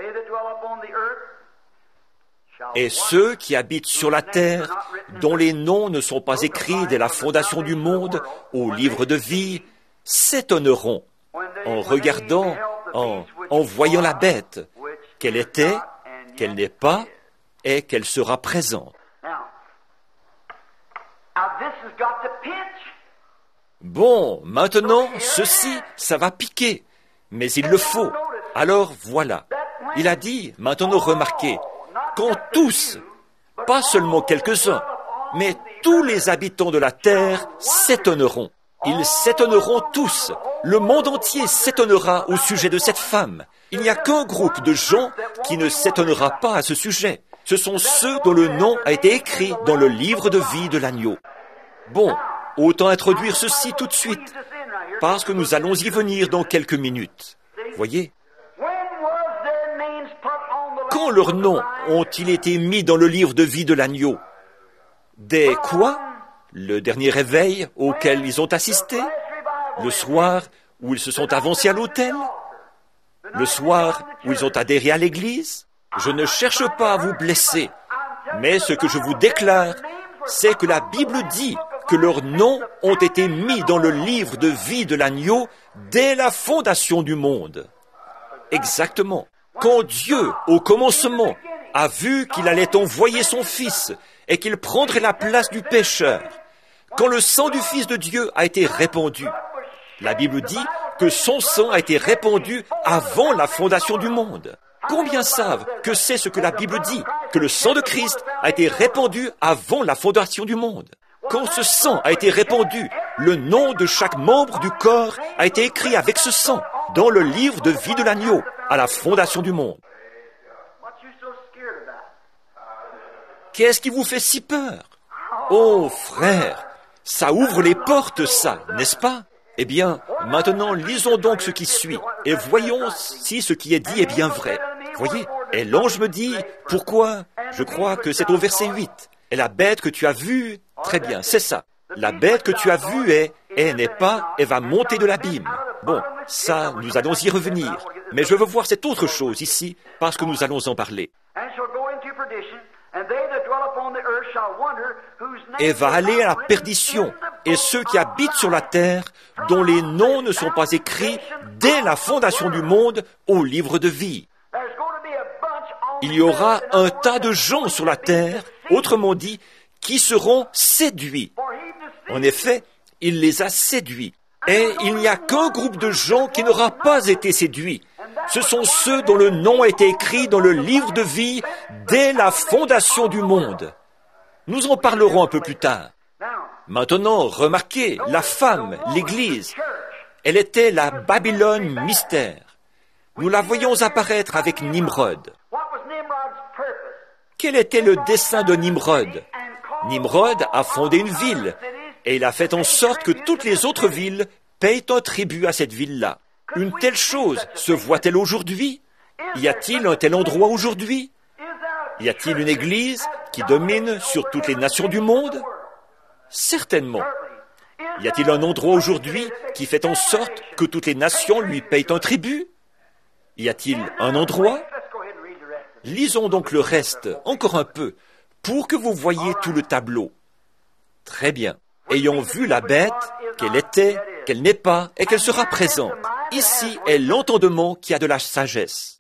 Et ceux qui habitent sur la terre, dont les noms ne sont pas écrits dès la fondation du monde au livre de vie, s'étonneront en regardant, en voyant la bête, qu'elle était, qu'elle n'est pas, et qu'elle sera présente. Bon, maintenant, ceci, ça va piquer, mais il le faut. Alors voilà, il a dit, maintenant remarquez, quand tous, pas seulement quelques-uns, mais tous les habitants de la terre s'étonneront. Ils s'étonneront tous. Le monde entier s'étonnera au sujet de cette femme. Il n'y a qu'un groupe de gens qui ne s'étonnera pas à ce sujet. Ce sont ceux dont le nom a été écrit dans le livre de vie de l'agneau. Bon, autant introduire ceci tout de suite, parce que nous allons y venir dans quelques minutes. Voyez ? Quand leurs noms ont-ils été mis dans le livre de vie de l'agneau? Des quoi? Le dernier réveil auquel ils ont assisté? Le soir où ils se sont avancés à l'autel? Le soir où ils ont adhéré à l'église? Je ne cherche pas à vous blesser, mais ce que je vous déclare, c'est que la Bible dit que leurs noms ont été mis dans le livre de vie de l'agneau dès la fondation du monde. Exactement. Quand Dieu, au commencement, a vu qu'il allait envoyer son Fils et qu'il prendrait la place du pécheur, quand le sang du Fils de Dieu a été répandu, la Bible dit que son sang a été répandu avant la fondation du monde. Combien savent que c'est ce que la Bible dit, que le sang de Christ a été répandu avant la fondation du monde? Quand ce sang a été répandu, le nom de chaque membre du corps a été écrit avec ce sang dans le livre de vie de l'agneau à la fondation du monde. Qu'est-ce qui vous fait si peur? Oh, frère, ça ouvre les portes, ça, n'est-ce pas? Eh bien, maintenant, lisons donc ce qui suit et voyons si ce qui est dit est bien vrai. Voyez, et l'ange me dit, pourquoi? Je crois que c'est au verset 8. Et la bête que tu as vue, très bien, c'est ça. La bête que tu as vue est, et n'est pas, et va monter de l'abîme. Bon, ça, nous allons y revenir. Mais je veux voir cette autre chose ici, parce que nous allons en parler. Et va aller à la perdition, et ceux qui habitent sur la terre, dont les noms ne sont pas écrits dès la fondation du monde au livre de vie. Il y aura un tas de gens sur la terre, autrement dit, qui seront séduits. En effet, il les a séduits. Et il n'y a qu'un groupe de gens qui n'aura pas été séduit. Ce sont ceux dont le nom a été écrit dans le livre de vie dès la fondation du monde. Nous en parlerons un peu plus tard. Maintenant, remarquez, la femme, l'Église, elle était la Babylone mystère. Nous la voyons apparaître avec Nimrod. Quel était le dessein de Nimrod? Nimrod a fondé une ville, et il a fait en sorte que toutes les autres villes payent un tribut à cette ville-là. Une telle chose se voit-elle aujourd'hui? Y a-t-il un tel endroit aujourd'hui? Y a-t-il une église qui domine sur toutes les nations du monde? Certainement. Y a-t-il un endroit aujourd'hui qui fait en sorte que toutes les nations lui payent un tribut? Y a-t-il un endroit? Lisons donc le reste, encore un peu, pour que vous voyiez tout le tableau. Très bien. Ayant vu la bête, qu'elle était, qu'elle n'est pas, et qu'elle sera présente. Ici est l'entendement qui a de la sagesse.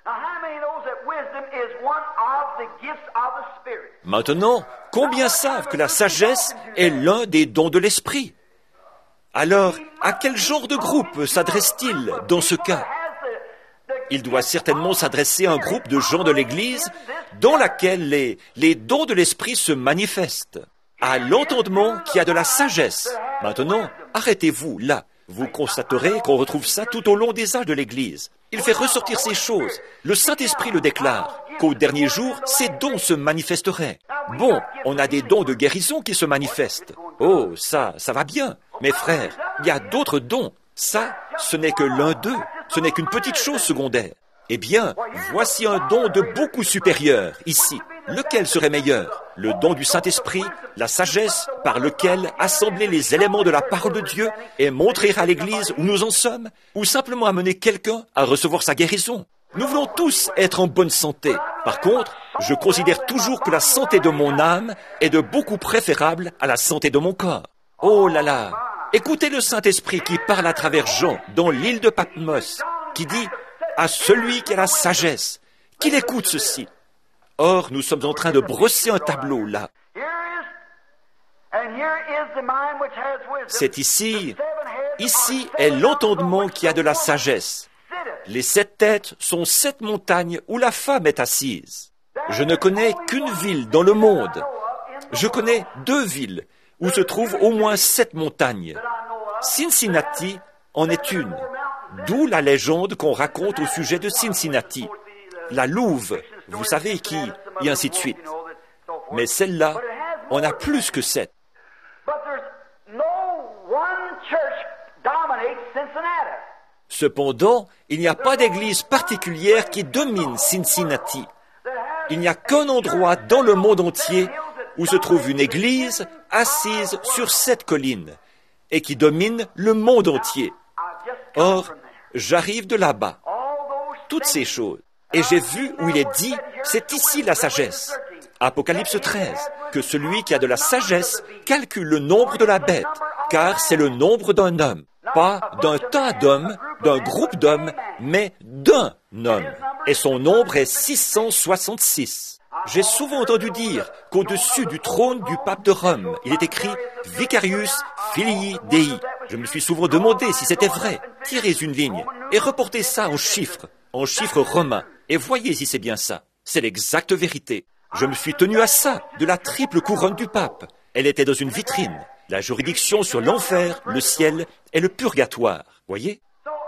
Maintenant, combien savent que la sagesse est l'un des dons de l'esprit? Alors, à quel genre de groupe s'adresse-t-il dans ce cas? Il doit certainement s'adresser à un groupe de gens de l'Église dans laquelle les dons de l'esprit se manifestent. À l'entendement qui a de la sagesse. Maintenant, arrêtez-vous là. Vous constaterez qu'on retrouve ça tout au long des âges de l'Église. Il fait ressortir ces choses. Le Saint-Esprit le déclare, qu'au dernier jour, ces dons se manifesteraient. Bon, on a des dons de guérison qui se manifestent. Oh, ça va bien. Mes frères, il y a d'autres dons. Ça, ce n'est que l'un d'eux. Ce n'est qu'une petite chose secondaire. Eh bien, voici un don de beaucoup supérieur, ici. lequel serait meilleur? Le don du Saint-Esprit, la sagesse par lequel assembler les éléments de la parole de Dieu et montrer à l'Église où nous en sommes, ou simplement amener quelqu'un à recevoir sa guérison? Nous voulons tous être en bonne santé. Par contre, je considère toujours que la santé de mon âme est de beaucoup préférable à la santé de mon corps. Oh là là! Écoutez le Saint-Esprit qui parle à travers Jean dans l'île de Patmos, qui dit « À celui qui a la sagesse, qu'il écoute ceci ». Or, nous sommes en train de brosser un tableau là. C'est ici est l'entendement qui a de la sagesse. Les 7 têtes sont 7 montagnes où la femme est assise. Je ne connais qu'une ville dans le monde. Je connais 2 villes où se trouvent au moins 7 montagnes. Cincinnati en est une, d'où la légende qu'on raconte au sujet de Cincinnati. La louve, vous savez qui, et ainsi de suite. Mais celle-là, on a plus que 7. Cependant, il n'y a pas d'église particulière qui domine Cincinnati. Il n'y a qu'un endroit dans le monde entier où se trouve une église assise sur 7 collines et qui domine le monde entier. Or, j'arrive de là-bas. Toutes ces choses. Et j'ai vu où il est dit, c'est ici la sagesse. Apocalypse 13, que celui qui a de la sagesse calcule le nombre de la bête, car c'est le nombre d'un homme. Pas d'un tas d'hommes, d'un groupe d'hommes, mais d'un homme. Et son nombre est 666. J'ai souvent entendu dire qu'au-dessus du trône du pape de Rome, il est écrit « Vicarius Filii Dei ». Je me suis souvent demandé si c'était vrai. Tirez une ligne et reportez ça en chiffres romains, et voyez si c'est bien ça. C'est l'exacte vérité. Je me suis tenu à ça, de la triple couronne du pape. Elle était dans une vitrine. La juridiction sur l'enfer, le ciel et le purgatoire. Voyez?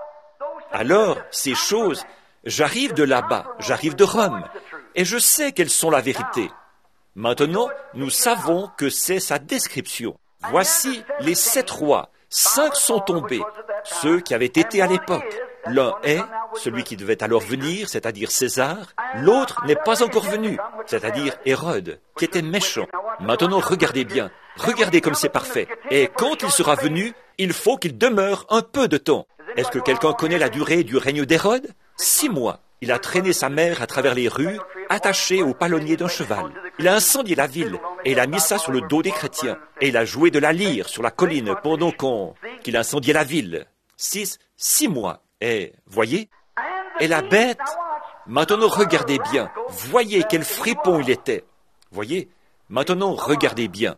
Alors, ces choses, j'arrive de là-bas, j'arrive de Rome, et je sais qu'elles sont la vérité. Maintenant, nous savons que c'est sa description. Voici les 7 rois. 5 sont tombés, ceux qui avaient été à l'époque. L'un est, celui qui devait alors venir, c'est-à-dire César. L'autre n'est pas encore venu, c'est-à-dire Hérode, qui était méchant. Maintenant, regardez bien. Regardez comme c'est parfait. Et quand il sera venu, il faut qu'il demeure un peu de temps. Est-ce que quelqu'un connaît la durée du règne d'Hérode? 6 mois. Il a traîné sa mère à travers les rues, attachée au palonnier d'un cheval. Il a incendié la ville, et il a mis ça sur le dos des chrétiens. Et il a joué de la lyre sur la colline pendant qu'il incendiait la ville. 6 mois. Et, voyez? Et la bête, maintenant regardez bien. Voyez quel fripon il était. Voyez? Maintenant regardez bien.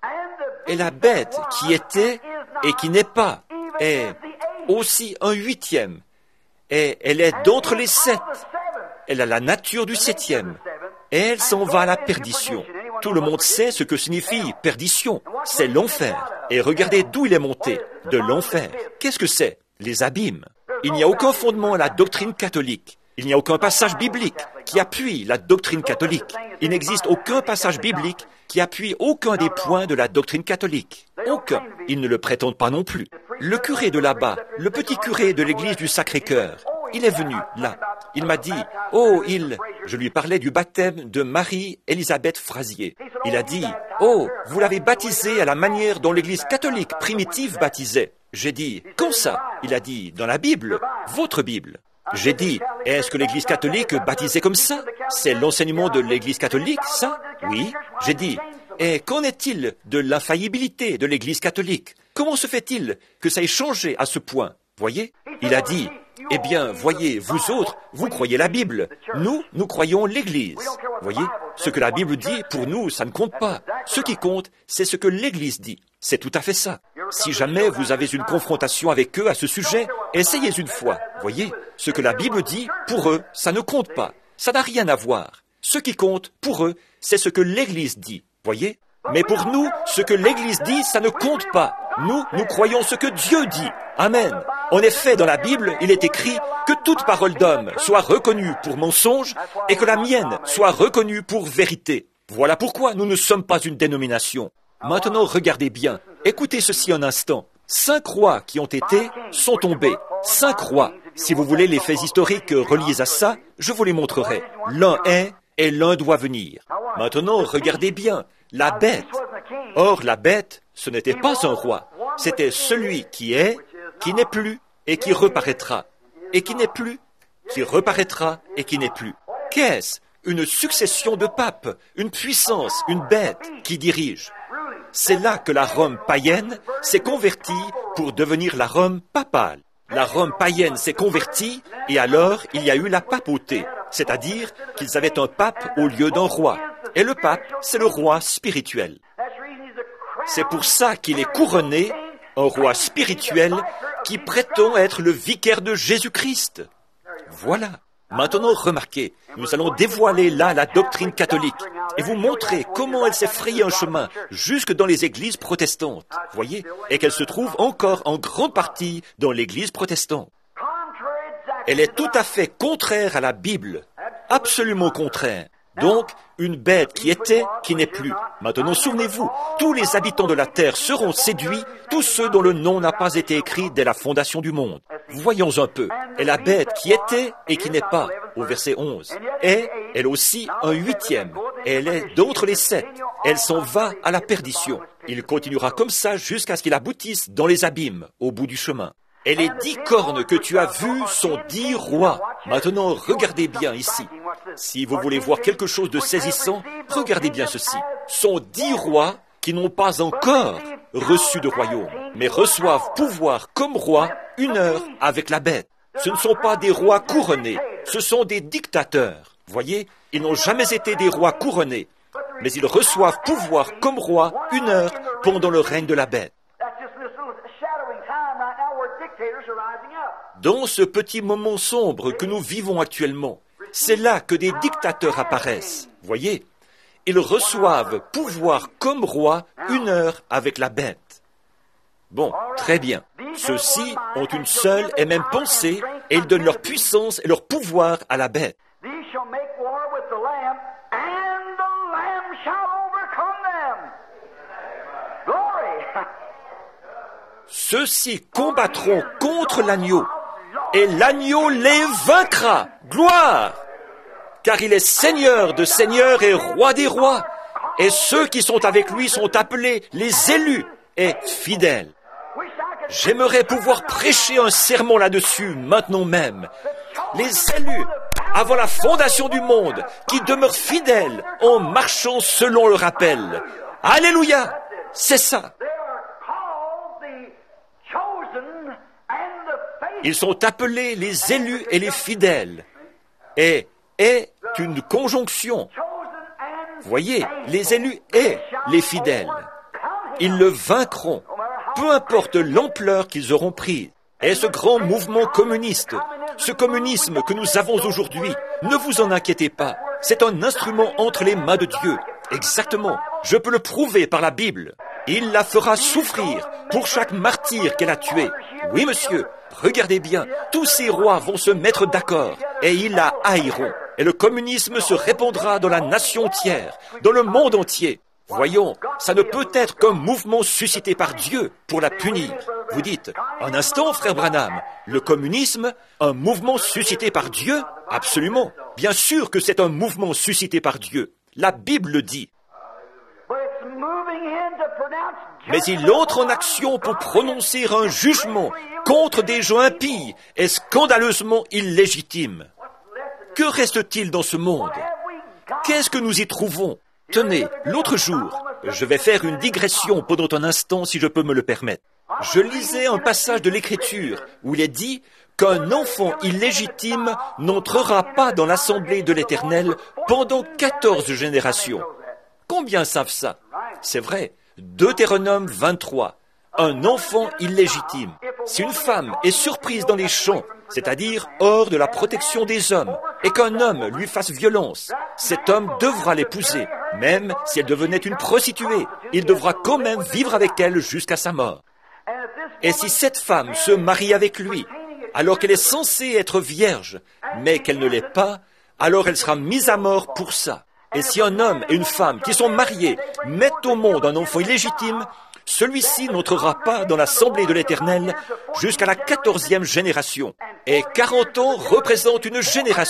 Et la bête qui était et qui n'est pas est aussi un 8e. Et elle est d'entre les 7. Elle a la nature du 7e. Et elle s'en va à la perdition. Tout le monde sait ce que signifie perdition. C'est l'enfer. Et regardez d'où il est monté. De l'enfer. Qu'est-ce que c'est? Les abîmes. Il n'y a aucun fondement à la doctrine catholique. Il n'y a aucun passage biblique qui appuie la doctrine catholique. Il n'existe aucun passage biblique qui appuie aucun des points de la doctrine catholique. Aucun. Ils ne le prétendent pas non plus. Le curé de là-bas, le petit curé de l'église du Sacré-Cœur, il est venu, là. Il m'a dit, je lui parlais du baptême de Marie-Élisabeth Frazier. Il a dit, vous l'avez baptisé à la manière dont l'église catholique primitive baptisait. J'ai dit, quand ça? Il a dit, dans la Bible, votre Bible. J'ai dit, est-ce que l'église catholique baptisait comme ça? C'est l'enseignement de l'église catholique, ça? Oui. J'ai dit, et qu'en est-il de l'infaillibilité de l'église catholique? Comment se fait-il que ça ait changé à ce point? Voyez? Il a dit, eh bien, voyez, vous autres, vous croyez la Bible. Nous croyons l'Église. Voyez? Ce que la Bible dit, pour nous, ça ne compte pas. Ce qui compte, c'est ce que l'Église dit. C'est tout à fait ça. Si jamais vous avez une confrontation avec eux à ce sujet, essayez une fois. Voyez? Ce que la Bible dit, pour eux, ça ne compte pas. Ça n'a rien à voir. Ce qui compte, pour eux, c'est ce que l'Église dit. Voyez? Mais pour nous, ce que l'Église dit, ça ne compte pas. Nous croyons ce que Dieu dit. Amen. En effet, dans la Bible, il est écrit que toute parole d'homme soit reconnue pour mensonge et que la mienne soit reconnue pour vérité. Voilà pourquoi nous ne sommes pas une dénomination. Maintenant, regardez bien. Écoutez ceci un instant. 5 rois qui ont été sont tombés. 5 rois. Si vous voulez les faits historiques reliés à ça, je vous les montrerai. L'un est et l'un doit venir. Maintenant, regardez bien, la bête. Or, la bête, ce n'était pas un roi, c'était celui qui est, qui n'est plus, et qui reparaîtra, et qui n'est plus, qui reparaîtra, et qui n'est plus. Qu'est-ce? Une succession de papes, une puissance, une bête qui dirige. C'est là que la Rome païenne s'est convertie pour devenir la Rome papale. La Rome païenne s'est convertie et alors il y a eu la papauté, c'est-à-dire qu'ils avaient un pape au lieu d'un roi. Et le pape, c'est le roi spirituel. C'est pour ça qu'il est couronné, un roi spirituel qui prétend être le vicaire de Jésus-Christ. Voilà. Maintenant, remarquez, nous allons dévoiler là la doctrine catholique et vous montrer comment elle s'est frayée un chemin jusque dans les églises protestantes, voyez, et qu'elle se trouve encore en grande partie dans l'église protestante. Elle est tout à fait contraire à la Bible, absolument contraire. Donc, une bête qui était, qui n'est plus. Maintenant, souvenez-vous, tous les habitants de la terre seront séduits, tous ceux dont le nom n'a pas été écrit dès la fondation du monde. Voyons un peu. Et la bête qui était et qui n'est pas, au verset 11, est, elle aussi, un huitième. Et elle est d'autres les 7. Elle s'en va à la perdition. Il continuera comme ça jusqu'à ce qu'il aboutisse dans les abîmes, au bout du chemin. Et les 10 cornes que tu as vues sont 10 rois. Maintenant, regardez bien ici. Si vous voulez voir quelque chose de saisissant, regardez bien ceci. Sont 10 rois qui n'ont pas encore reçu de royaume, mais reçoivent pouvoir comme roi 1 heure avec la bête. Ce ne sont pas des rois couronnés, ce sont des dictateurs. Voyez, ils n'ont jamais été des rois couronnés, mais ils reçoivent pouvoir comme roi 1 heure pendant le règne de la bête. Dans ce petit moment sombre que nous vivons actuellement, c'est là que des dictateurs apparaissent. Voyez, ils reçoivent pouvoir comme roi 1 heure avec la bête. Bon, très bien. Ceux-ci ont une seule et même pensée et ils donnent leur puissance et leur pouvoir à la bête. Ceux-ci combattront contre l'agneau, et l'agneau les vaincra. Gloire! Car il est Seigneur de seigneurs et Roi des rois, et ceux qui sont avec lui sont appelés les élus et fidèles. J'aimerais pouvoir prêcher un sermon là-dessus maintenant même. Les élus, avant la fondation du monde, qui demeurent fidèles en marchant selon le rappel. Alléluia! C'est ça. Ils sont appelés les élus et les fidèles. Et est une conjonction. Voyez, les élus et les fidèles. Ils le vaincront, peu importe l'ampleur qu'ils auront prise. Et ce grand mouvement communiste, ce communisme que nous avons aujourd'hui, ne vous en inquiétez pas, c'est un instrument entre les mains de Dieu. Exactement, je peux le prouver par la Bible. Il la fera souffrir pour chaque martyr qu'elle a tué. Oui, monsieur, regardez bien, tous ces rois vont se mettre d'accord et ils la haïront. Et le communisme se répandra dans la nation entière, dans le monde entier. Voyons, ça ne peut être qu'un mouvement suscité par Dieu pour la punir. Vous dites, un instant, frère Branham, le communisme, un mouvement suscité par Dieu? Absolument. Bien sûr que c'est un mouvement suscité par Dieu. La Bible le dit. Mais il entre en action pour prononcer un jugement contre des gens impies et scandaleusement illégitimes. Que reste-t-il dans ce monde? Qu'est-ce que nous y trouvons? Tenez, l'autre jour, je vais faire une digression pendant un instant si je peux me le permettre. Je lisais un passage de l'Écriture où il est dit qu'un enfant illégitime n'entrera pas dans l'assemblée de l'Éternel pendant 14 générations. Combien savent ça? C'est vrai, Deutéronome 23. Un enfant illégitime. Si une femme est surprise dans les champs, c'est-à-dire hors de la protection des hommes, et qu'un homme lui fasse violence, cet homme devra l'épouser, même si elle devenait une prostituée. Il devra quand même vivre avec elle jusqu'à sa mort. Et si cette femme se marie avec lui, alors qu'elle est censée être vierge, mais qu'elle ne l'est pas, alors elle sera mise à mort pour ça. Et si un homme et une femme qui sont mariés mettent au monde un enfant illégitime, celui-ci n'entrera pas dans l'assemblée de l'Éternel jusqu'à la 14e génération. Et 40 ans représentent une génération.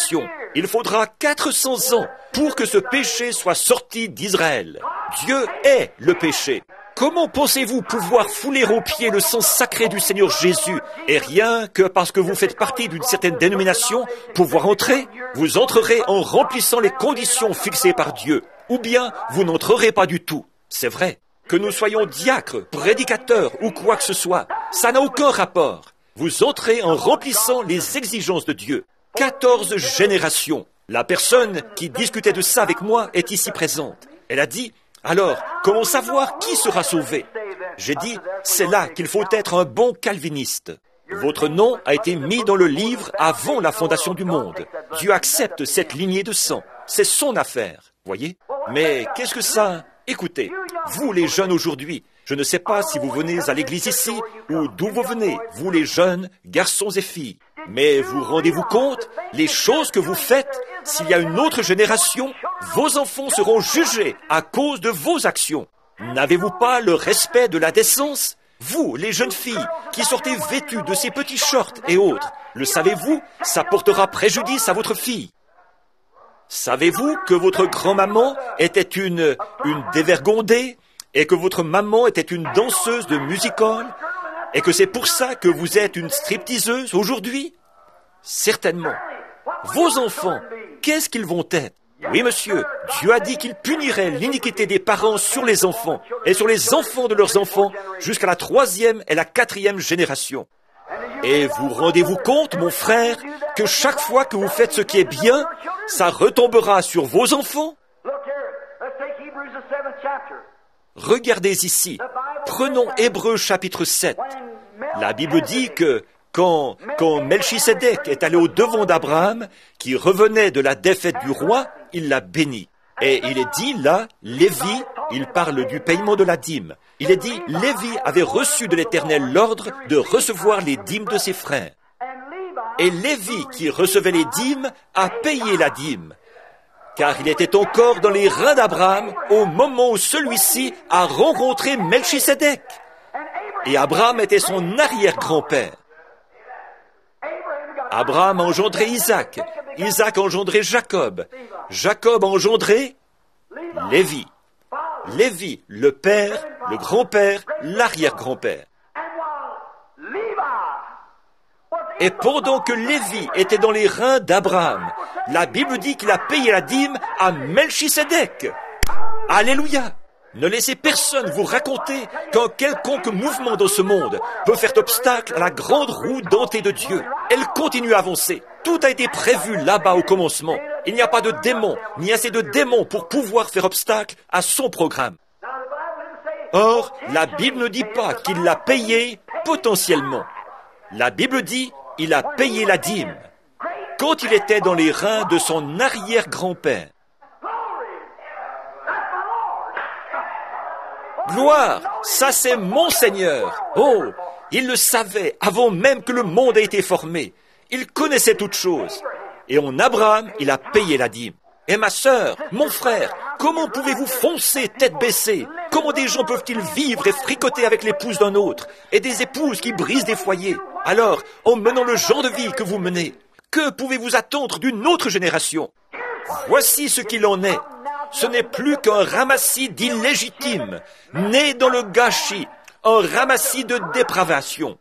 Il faudra 400 ans pour que ce péché soit sorti d'Israël. Dieu est le péché. Comment pensez-vous pouvoir fouler aux pieds le sang sacré du Seigneur Jésus et rien que parce que vous faites partie d'une certaine dénomination, pouvoir entrer? Vous entrerez en remplissant les conditions fixées par Dieu, ou bien vous n'entrerez pas du tout. C'est vrai. Que nous soyons diacres, prédicateurs ou quoi que ce soit, ça n'a aucun rapport. Vous entrez en remplissant les exigences de Dieu. 14 générations. La personne qui discutait de ça avec moi est ici présente. Elle a dit, alors, comment savoir qui sera sauvé? J'ai dit, c'est là qu'il faut être un bon calviniste. Votre nom a été mis dans le livre avant la fondation du monde. Dieu accepte cette lignée de sang. C'est son affaire, voyez? Mais qu'est-ce que ça? Écoutez, vous les jeunes aujourd'hui, je ne sais pas si vous venez à l'église ici ou d'où vous venez, vous les jeunes, garçons et filles. Mais vous rendez-vous compte, les choses que vous faites, s'il y a une autre génération, vos enfants seront jugés à cause de vos actions. N'avez-vous pas le respect de la décence? Vous, les jeunes filles, qui sortez vêtues de ces petits shorts et autres, le savez-vous, ça portera préjudice à votre fille. Savez-vous que votre grand-maman était une dévergondée et que votre maman était une danseuse de music-hall et que c'est pour ça que vous êtes une stripteaseuse aujourd'hui? Certainement. Vos enfants, qu'est-ce qu'ils vont être? Oui, monsieur, Dieu a dit qu'il punirait l'iniquité des parents sur les enfants et sur les enfants de leurs enfants jusqu'à la 3e et la 4e génération. Et vous rendez-vous compte, mon frère, que chaque fois que vous faites ce qui est bien, ça retombera sur vos enfants? Regardez ici. Prenons Hébreux chapitre 7. La Bible dit que quand Melchisédek est allé au-devant d'Abraham, qui revenait de la défaite du roi, il l'a béni. Et il est dit là, Lévi, il parle du paiement de la dîme. Il est dit, Lévi avait reçu de l'Éternel l'ordre de recevoir les dîmes de ses frères. Et Lévi, qui recevait les dîmes, a payé la dîme, car il était encore dans les reins d'Abraham au moment où celui-ci a rencontré Melchisédek. Et Abraham était son arrière-grand-père. Abraham a engendré Isaac, Isaac a engendré Jacob, Jacob a engendré Lévi. Lévi, le père, le grand-père, l'arrière-grand-père. Et pendant que Lévi était dans les reins d'Abraham, la Bible dit qu'il a payé la dîme à Melchisédek. Alléluia! Ne laissez personne vous raconter qu'un quelconque mouvement dans ce monde peut faire obstacle à la grande roue dentée de Dieu. Elle continue à avancer. Tout a été prévu là-bas au commencement. Il n'y a pas de démon, ni assez de démons pour pouvoir faire obstacle à son programme. Or, la Bible ne dit pas qu'il l'a payé potentiellement. La Bible dit il a payé la dîme quand il était dans les reins de son arrière-grand-père. Gloire, ça c'est mon Seigneur. Oh, il le savait avant même que le monde ait été formé. Il connaissait toutes choses. Et en Abraham, il a payé la dîme. Et ma sœur, mon frère, comment pouvez-vous foncer tête baissée? Comment des gens peuvent-ils vivre et fricoter avec l'épouse d'un autre? Et des épouses qui brisent des foyers? Alors, en menant le genre de vie que vous menez, que pouvez-vous attendre d'une autre génération? Voici ce qu'il en est. Ce n'est plus qu'un ramassis d'illégitimes, né dans le gâchis, un ramassis de dépravation.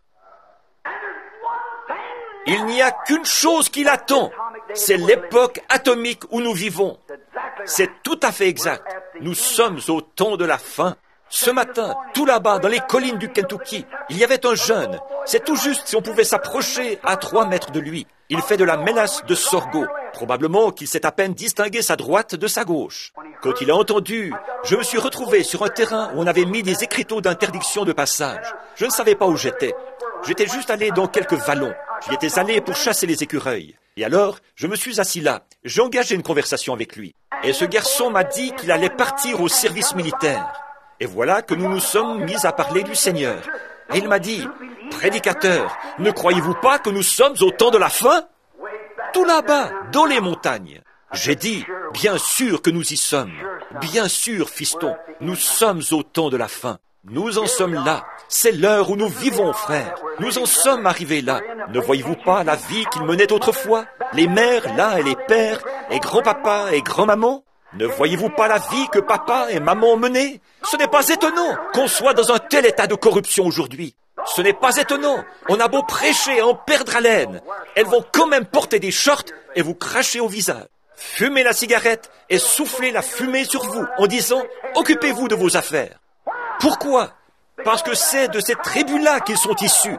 Il n'y a qu'une chose qui l'attend, c'est l'époque atomique où nous vivons. C'est tout à fait exact. Nous sommes au temps de la fin. Ce matin, tout là-bas, dans les collines du Kentucky, il y avait un jeune. C'est tout juste si on pouvait s'approcher à 3 mètres de lui. Il fait de la mélasse de sorgho. Probablement qu'il sait à peine distinguer sa droite de sa gauche. Quand il a entendu, je me suis retrouvé sur un terrain où on avait mis des écriteaux d'interdiction de passage. Je ne savais pas où j'étais. J'étais juste allé dans quelques vallons. J'y étais allé pour chasser les écureuils. Et alors, je me suis assis là. J'ai engagé une conversation avec lui. Et ce garçon m'a dit qu'il allait partir au service militaire. Et voilà que nous nous sommes mis à parler du Seigneur. Et il m'a dit, « Prédicateur, ne croyez-vous pas que nous sommes au temps de la fin ?» Tout là-bas, dans les montagnes. J'ai dit, bien sûr que nous y sommes. Bien sûr, fiston, nous sommes au temps de la fin. Nous en sommes là. C'est l'heure où nous vivons, frères. Nous en sommes arrivés là. Ne voyez-vous pas la vie qu'ils menaient autrefois? Les mères, là, et les pères, et grand-papa et grand-maman? Ne voyez-vous pas la vie que papa et maman ont menée? Ce n'est pas étonnant qu'on soit dans un tel état de corruption aujourd'hui. Ce n'est pas étonnant. On a beau prêcher et en perdre haleine. Elles vont quand même porter des shorts et vous cracher au visage. Fumez la cigarette et soufflez la fumée sur vous en disant « Occupez-vous de vos affaires ». Pourquoi? Parce que c'est de cette tribu-là qu'ils sont issus.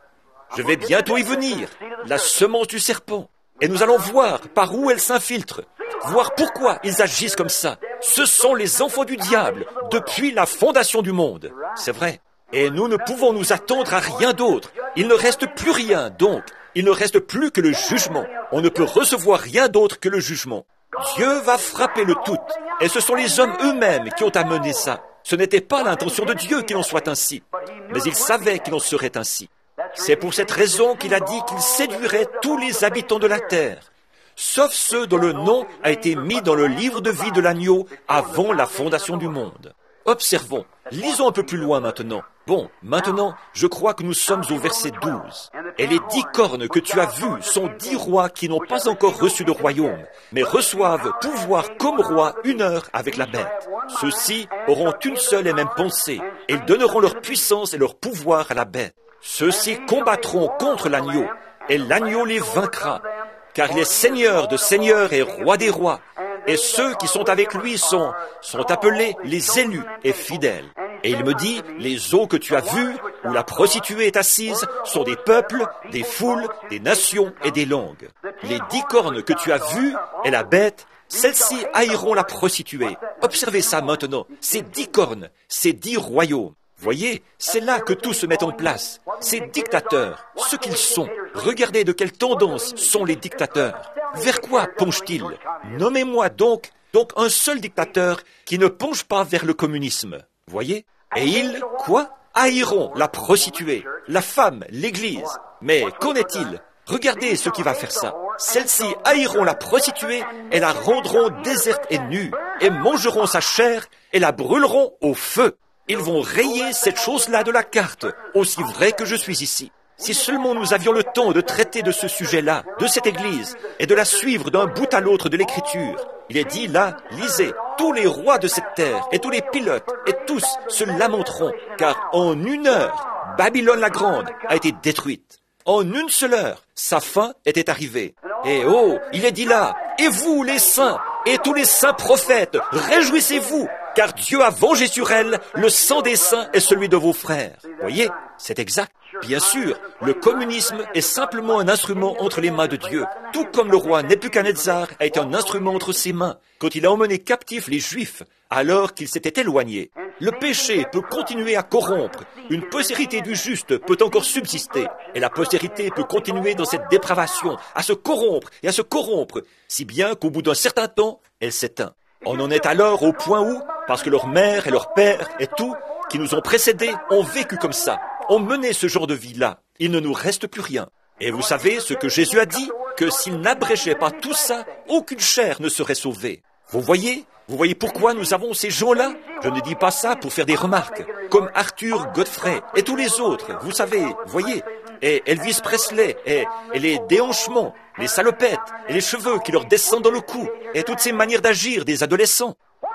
Je vais bientôt y venir, la semence du serpent. Et nous allons voir par où elle s'infiltre, voir pourquoi ils agissent comme ça. Ce sont les enfants du diable depuis la fondation du monde. C'est vrai. Et nous ne pouvons nous attendre à rien d'autre. Il ne reste plus rien, donc. Il ne reste plus que le jugement. On ne peut recevoir rien d'autre que le jugement. Dieu va frapper le tout. Et ce sont les hommes eux-mêmes qui ont amené ça. Ce n'était pas l'intention de Dieu qu'il en soit ainsi. Mais il savait qu'il en serait ainsi. C'est pour cette raison qu'il a dit qu'il séduirait tous les habitants de la terre, sauf ceux dont le nom a été mis dans le livre de vie de l'agneau avant la fondation du monde. Observons. Lisons un peu plus loin maintenant. Bon, maintenant, je crois que nous sommes au verset 12. Et les 10 cornes que tu as vues sont 10 rois qui n'ont pas encore reçu de royaume, mais reçoivent pouvoir comme roi 1 heure avec la bête. Ceux-ci auront une seule et même pensée, et ils donneront leur puissance et leur pouvoir à la bête. Ceux-ci combattront contre l'agneau, et l'agneau les vaincra, car il est Seigneur de seigneurs et Roi des rois. Et ceux qui sont avec lui sont appelés les élus et fidèles. Et il me dit, les eaux que tu as vues, où la prostituée est assise, sont des peuples, des foules, des nations et des langues. Les 10 cornes que tu as vues et la bête, celles-ci haïront la prostituée. Observez ça maintenant, ces 10 cornes, ces 10 royaumes. Voyez, c'est là que tout se met en place. Ces dictateurs, ce qu'ils sont. Regardez de quelle tendance sont les dictateurs. Vers quoi penchent-ils? Nommez-moi donc un seul dictateur qui ne penche pas vers le communisme. Voyez? Et ils, quoi? Haïront la prostituée, la femme, l'église. Mais qu'en est-il? Regardez ce qui va faire ça. Celles-ci haïront la prostituée et la rendront déserte et nue, et mangeront sa chair et la brûleront au feu. Ils vont rayer cette chose-là de la carte, aussi vrai que je suis ici. Si seulement nous avions le temps de traiter de ce sujet-là, de cette Église, et de la suivre d'un bout à l'autre de l'Écriture. Il est dit là, lisez, tous les rois de cette terre, et tous les pilotes, et tous se lamenteront, car en 1 heure, Babylone la Grande a été détruite. En 1 seule heure, sa fin était arrivée. Et oh, il est dit là, et vous les saints, et tous les saints prophètes, réjouissez-vous, car Dieu a vengé sur elle le sang des saints et celui de vos frères. Voyez, c'est exact. Bien sûr, le communisme est simplement un instrument entre les mains de Dieu, tout comme le roi Nebuchadnezzar a été un instrument entre ses mains, quand il a emmené captifs les Juifs, alors qu'ils s'étaient éloignés. Le péché peut continuer à corrompre, une postérité du juste peut encore subsister, et la postérité peut continuer dans cette dépravation, à se corrompre, si bien qu'au bout d'un certain temps, elle s'éteint. On en est alors au point où, parce que leur mère et leur père et tout, qui nous ont précédés, ont vécu comme ça, ont mené ce genre de vie-là, il ne nous reste plus rien. Et vous savez ce que Jésus a dit? Que s'il n'abrégeait pas tout ça, aucune chair ne serait sauvée. Vous voyez pourquoi nous avons ces gens-là? Je ne dis pas ça pour faire des remarques, comme Arthur Godfrey et tous les autres, vous savez, voyez, et Elvis Presley, et les déhanchements, les salopettes, et les cheveux qui leur descendent dans le cou, et toutes ces manières d'agir des adolescents.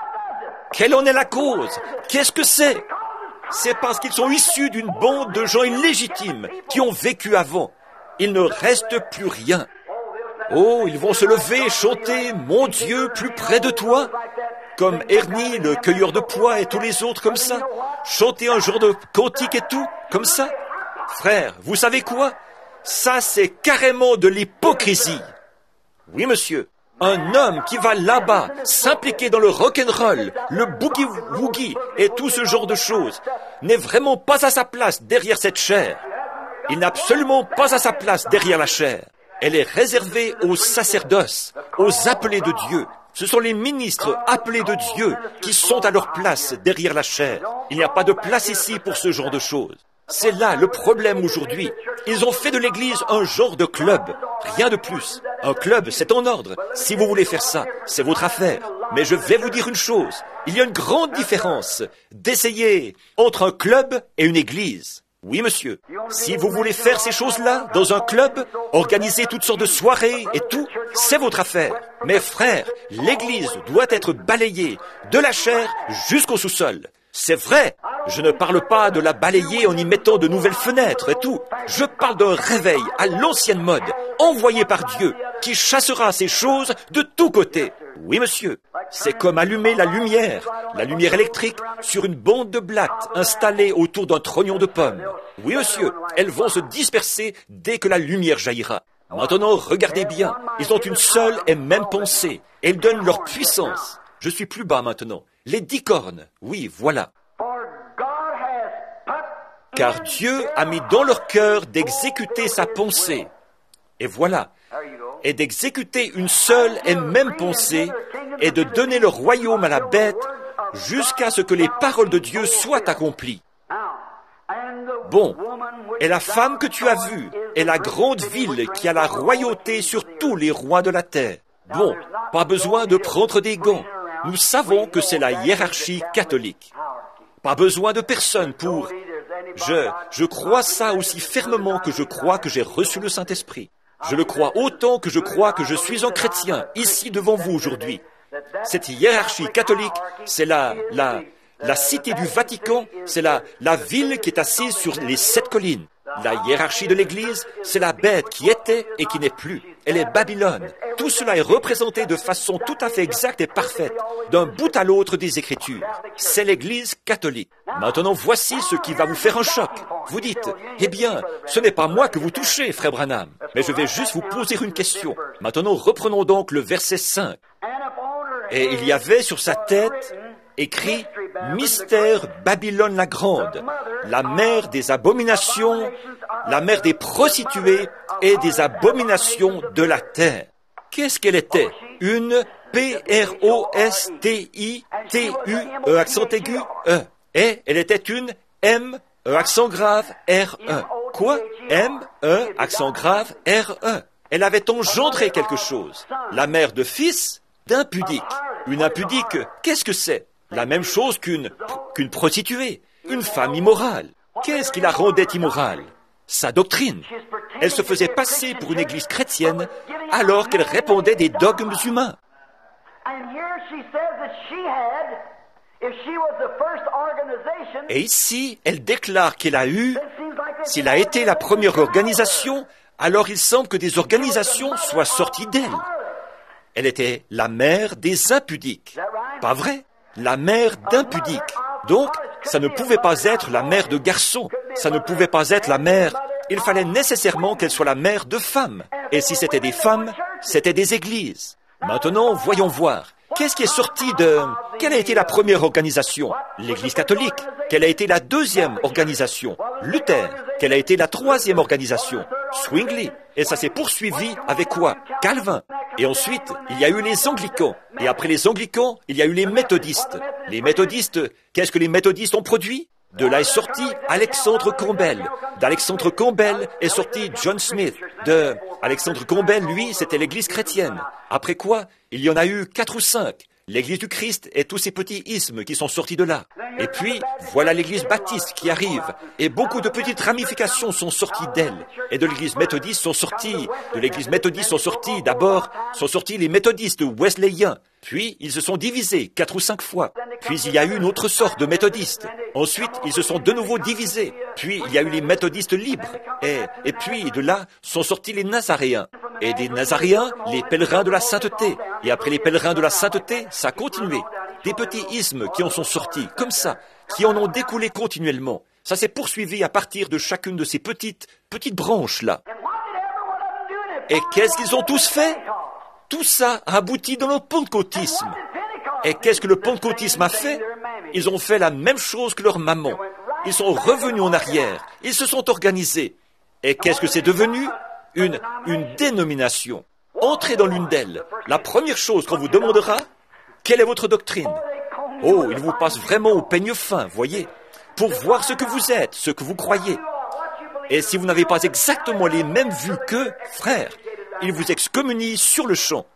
Quelle en est la cause? Qu'est-ce que c'est? C'est parce qu'ils sont issus d'une bande de gens illégitimes qui ont vécu avant. Il ne reste plus rien. Oh, ils vont se lever et chanter « Mon Dieu, plus près de toi » comme Ernie, le cueilleur de pois et tous les autres comme ça. Chanter un genre de cantique et tout, comme ça. Frère, vous savez quoi? Ça, c'est carrément de l'hypocrisie. Oui, monsieur. Un homme qui va là-bas s'impliquer dans le rock'n'roll, le boogie-woogie et tout ce genre de choses n'est vraiment pas à sa place derrière cette chair. Il n'est absolument pas à sa place derrière la chair. Elle est réservée aux sacerdoces, aux appelés de Dieu. Ce sont les ministres appelés de Dieu qui sont à leur place derrière la chair. Il n'y a pas de place ici pour ce genre de choses. C'est là le problème aujourd'hui. Ils ont fait de l'Église un genre de club, rien de plus. Un club, c'est en ordre. Si vous voulez faire ça, c'est votre affaire. Mais je vais vous dire une chose, il y a une grande différence d'essayer entre un club et une église. Oui, monsieur. Si vous voulez faire ces choses-là dans un club, organiser toutes sortes de soirées et tout, c'est votre affaire. Mais frère, l'église doit être balayée de la chair jusqu'au sous-sol. C'est vrai. Je ne parle pas de la balayer en y mettant de nouvelles fenêtres et tout. Je parle d'un réveil à l'ancienne mode, envoyé par Dieu, qui chassera ces choses de tous côtés. Oui, monsieur. C'est comme allumer la lumière électrique sur une bande de blattes installée autour d'un trognon de pommes. Oui, monsieur, elles vont se disperser dès que la lumière jaillira. Maintenant, regardez bien, ils ont une seule et même pensée, et ils donnent leur puissance. Je suis plus bas maintenant. Les 10 cornes, oui, voilà. Car Dieu a mis dans leur cœur d'exécuter sa pensée. Et voilà. Et d'exécuter une seule et même pensée et de donner le royaume à la bête jusqu'à ce que les paroles de Dieu soient accomplies. Bon, et la femme que tu as vue est la grande ville qui a la royauté sur tous les rois de la terre. Bon, pas besoin de prendre des gants. Nous savons que c'est la hiérarchie catholique. Pas besoin de personne pour... Je crois ça aussi fermement que je crois que j'ai reçu le Saint-Esprit. Je le crois autant que je crois que je suis un chrétien, ici devant vous aujourd'hui. Cette hiérarchie catholique, c'est la cité du Vatican, c'est la ville qui est assise sur les 7 collines. La hiérarchie de l'Église, c'est la bête qui était et qui n'est plus. Elle est Babylone. Tout cela est représenté de façon tout à fait exacte et parfaite, d'un bout à l'autre des Écritures. C'est l'Église catholique. Maintenant, voici ce qui va vous faire un choc. Vous dites, eh bien, ce n'est pas moi que vous touchez, frère Branham, mais je vais juste vous poser une question. Maintenant, reprenons donc le verset 5. Et il y avait sur sa tête écrit « Mystère Babylone la Grande, la mère des abominations, la mère des prostituées et des abominations de la terre. » Qu'est-ce qu'elle était? Une P-R-O-S-T-I-T-U, accent aigu, E. Et elle était une M, accent grave, R-E. Quoi? M, accent grave, R-E. Elle avait engendré quelque chose. La mère de fils d'impudique. Une impudique, qu'est-ce que c'est? La même chose qu'une prostituée, une femme immorale. Qu'est-ce qui la rendait immorale? Sa doctrine. Elle se faisait passer pour une église chrétienne alors qu'elle répandait des dogmes humains. Et ici, elle déclare qu'elle a eu, s'il a été la première organisation, alors il semble que des organisations soient sorties d'elle. Elle était la mère des impudiques. Pas vrai? La mère d'impudiques. Donc, ça ne pouvait pas être la mère de garçons. Ça ne pouvait pas être la mère... Il fallait nécessairement qu'elle soit la mère de femmes. Et si c'était des femmes, c'était des églises. Maintenant, voyons voir. Qu'est-ce qui est sorti de... Quelle a été la première organisation? L'Église catholique. Quelle a été la deuxième organisation? Luther. Quelle a été la troisième organisation? Zwingli. Et ça s'est poursuivi avec quoi? Calvin. Et ensuite, il y a eu les anglicans. Et après les anglicans, il y a eu les méthodistes. Les méthodistes, qu'est-ce que les méthodistes ont produit? De là est sorti Alexandre Campbell. D'Alexandre Campbell est sorti John Smith. De Alexandre Campbell, lui, c'était l'église chrétienne. Après quoi, il y en a eu 4 ou 5. L'église du Christ et tous ces petits ismes qui sont sortis de là. Et puis, voilà l'église baptiste qui arrive. Et beaucoup de petites ramifications sont sorties d'elle. Et de l'église méthodiste sont sortis d'abord, les méthodistes wesleyens. Puis, ils se sont divisés 4 ou 5 fois. Puis, il y a eu une autre sorte de méthodistes. Ensuite, ils se sont de nouveau divisés. Puis, il y a eu les méthodistes libres. Et puis, de là, sont sortis les nazaréens. Et des nazaréens, les pèlerins de la sainteté. Et après les pèlerins de la sainteté, ça a continué. Des petits ismes qui en sont sortis, comme ça, qui en ont découlé continuellement. Ça s'est poursuivi à partir de chacune de ces petites branches-là. Et qu'est-ce qu'ils ont tous fait? Tout ça a abouti dans le pentecôtisme. Et qu'est-ce que le pentecôtisme a fait? Ils ont fait la même chose que leur maman. Ils sont revenus en arrière. Ils se sont organisés. Et qu'est-ce que c'est devenu? Une dénomination. Entrez dans l'une d'elles. La première chose qu'on vous demandera, quelle est votre doctrine? Oh, il vous passe vraiment au peigne fin, voyez, pour voir ce que vous êtes, ce que vous croyez. Et si vous n'avez pas exactement les mêmes vues qu'eux, frère, ils vous excommunient sur le champ.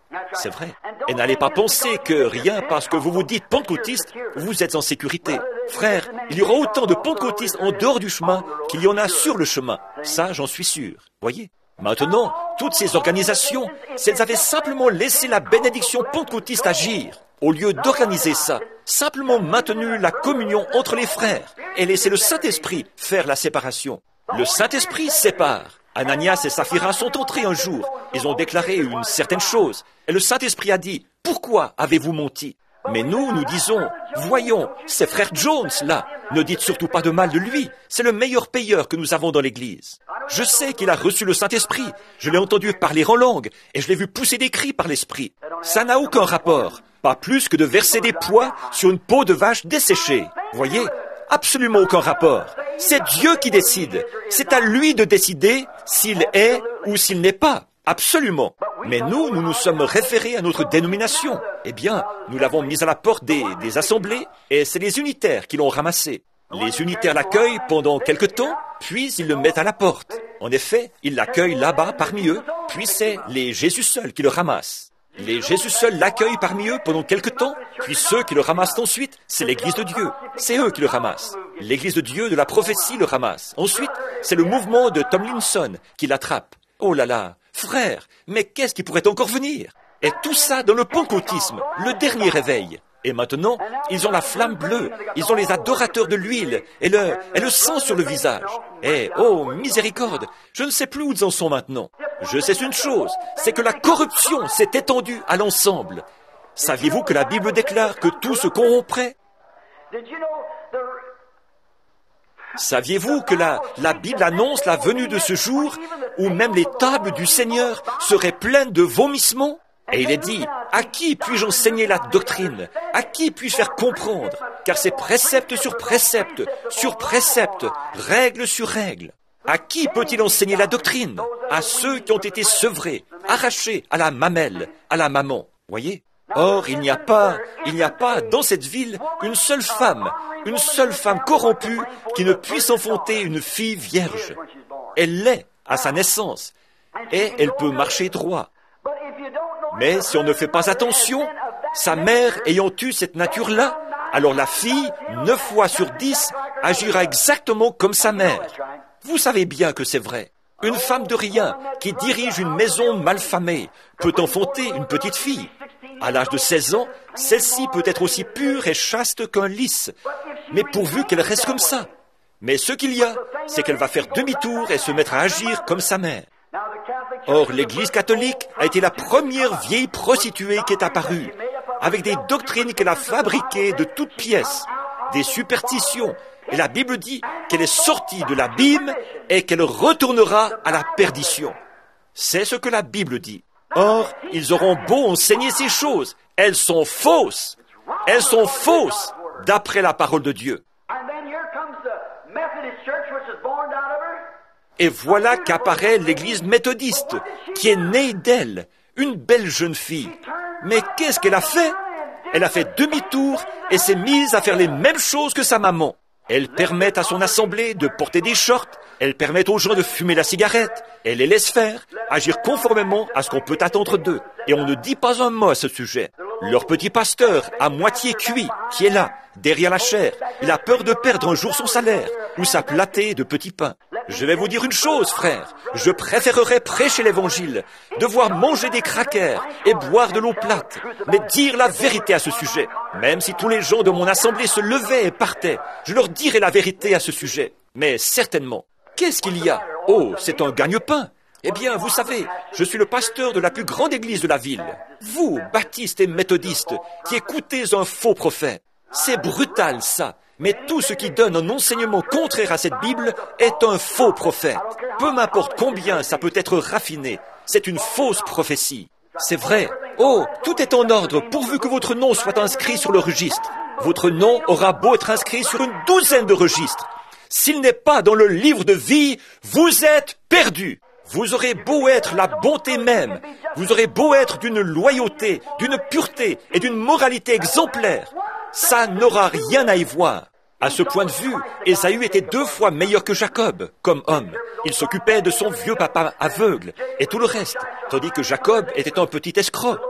C'est vrai. Et n'allez pas penser que rien parce que vous vous dites pentecôtiste, vous êtes en sécurité. Frère, il y aura autant de pentecôtistes en dehors du chemin qu'il y en a sur le chemin. Ça, j'en suis sûr. Voyez? Maintenant, toutes ces organisations, si elles avaient simplement laissé la bénédiction pentecôtiste agir, au lieu d'organiser ça, simplement maintenu la communion entre les frères et laissé le Saint-Esprit faire la séparation. Le Saint-Esprit sépare. Ananias et Saphira sont entrés un jour. Ils ont déclaré une certaine chose. Et le Saint-Esprit a dit, « Pourquoi avez-vous menti ?» Mais nous disons, « Voyons, c'est frère Jones, là. Ne dites surtout pas de mal de lui. C'est le meilleur payeur que nous avons dans l'Église. Je sais qu'il a reçu le Saint-Esprit. Je l'ai entendu parler en langue. Et je l'ai vu pousser des cris par l'Esprit. Ça n'a aucun rapport. Pas plus que de verser des pois sur une peau de vache desséchée. Voyez ? Absolument aucun rapport. C'est Dieu qui décide. C'est à lui de décider s'il est ou s'il n'est pas. Absolument. Mais nous nous sommes référés à notre dénomination. Eh bien, nous l'avons mis à la porte des assemblées et c'est les unitaires qui l'ont ramassé. Les unitaires l'accueillent pendant quelque temps, puis ils le mettent à la porte. En effet, ils l'accueillent là-bas parmi eux, puis c'est les Jésus seuls qui le ramassent. Les Jésus seuls l'accueillent parmi eux pendant quelque temps, puis ceux qui le ramassent ensuite, c'est l'Église de Dieu. C'est eux qui le ramassent. L'Église de Dieu de la prophétie le ramasse. Ensuite, c'est le mouvement de Tomlinson qui l'attrape. Oh là là, frère, mais qu'est-ce qui pourrait encore venir? Et tout ça dans le pentecôtisme, le dernier réveil. Et maintenant, ils ont la flamme bleue, ils ont les adorateurs de l'huile et le sang sur le visage. Et, oh, miséricorde, je ne sais plus où ils en sont maintenant. Je sais une chose, c'est que la corruption s'est étendue à l'ensemble. Saviez-vous que la Bible déclare que tout se corromprait? Saviez-vous que la Bible annonce la venue de ce jour où même les tables du Seigneur seraient pleines de vomissements? Et il est dit, à qui puis-je enseigner la doctrine? À qui puis-je faire comprendre? Car c'est précepte sur précepte, règle sur règle. À qui peut-il enseigner la doctrine? À ceux qui ont été sevrés, arrachés à la mamelle, à la maman. Voyez? Or, il n'y a pas dans cette ville une seule femme corrompue qui ne puisse enfanter une fille vierge. Elle l'est à sa naissance, et elle peut marcher droit. Mais si on ne fait pas attention, sa mère ayant eu cette nature-là, alors la fille, 9 fois sur 10, agira exactement comme sa mère. Vous savez bien que c'est vrai. Une femme de rien qui dirige une maison malfamée peut enfanter une petite fille. À l'âge de 16 ans, celle-ci peut être aussi pure et chaste qu'un lys, mais pourvu qu'elle reste comme ça. Mais ce qu'il y a, c'est qu'elle va faire demi-tour et se mettre à agir comme sa mère. Or, l'Église catholique a été la première vieille prostituée qui est apparue, avec des doctrines qu'elle a fabriquées de toutes pièces, des superstitions, et la Bible dit qu'elle est sortie de l'abîme et qu'elle retournera à la perdition. C'est ce que la Bible dit. Or, ils auront beau enseigner ces choses, elles sont fausses. Elles sont fausses, d'après la parole de Dieu. Et voilà qu'apparaît l'Église méthodiste, qui est née d'elle, une belle jeune fille. Mais qu'est-ce qu'elle a fait? Elle a fait demi-tour et s'est mise à faire les mêmes choses que sa maman. Elle permet à son assemblée de porter des shorts, elle permet aux gens de fumer la cigarette, elle les laisse faire, agir conformément à ce qu'on peut attendre d'eux. Et on ne dit pas un mot à ce sujet. Leur petit pasteur, à moitié cuit, qui est là, derrière la chair, il a peur de perdre un jour son salaire, ou sa platée de petits pains. Je vais vous dire une chose, frère, je préférerais prêcher l'Évangile, devoir manger des crackers et boire de l'eau plate, mais dire la vérité à ce sujet. Même si tous les gens de mon assemblée se levaient et partaient, je leur dirais la vérité à ce sujet. Mais certainement, qu'est-ce qu'il y a? Oh, c'est un gagne-pain. Eh bien, vous savez, je suis le pasteur de la plus grande église de la ville. Vous, baptistes et méthodistes, qui écoutez un faux prophète. C'est brutal, ça. Mais tout ce qui donne un enseignement contraire à cette Bible est un faux prophète. Peu m'importe combien ça peut être raffiné, c'est une fausse prophétie. C'est vrai. Oh, tout est en ordre pourvu que votre nom soit inscrit sur le registre. Votre nom aura beau être inscrit sur une douzaine de registres. S'il n'est pas dans le livre de vie, vous êtes perdu. Vous aurez beau être la bonté même, vous aurez beau être d'une loyauté, d'une pureté et d'une moralité exemplaire. Ça n'aura rien à y voir. À ce point de vue, Ésaü était 2 fois meilleur que Jacob, comme homme. Il s'occupait de son vieux papa aveugle et tout le reste, tandis que Jacob était un petit escroc.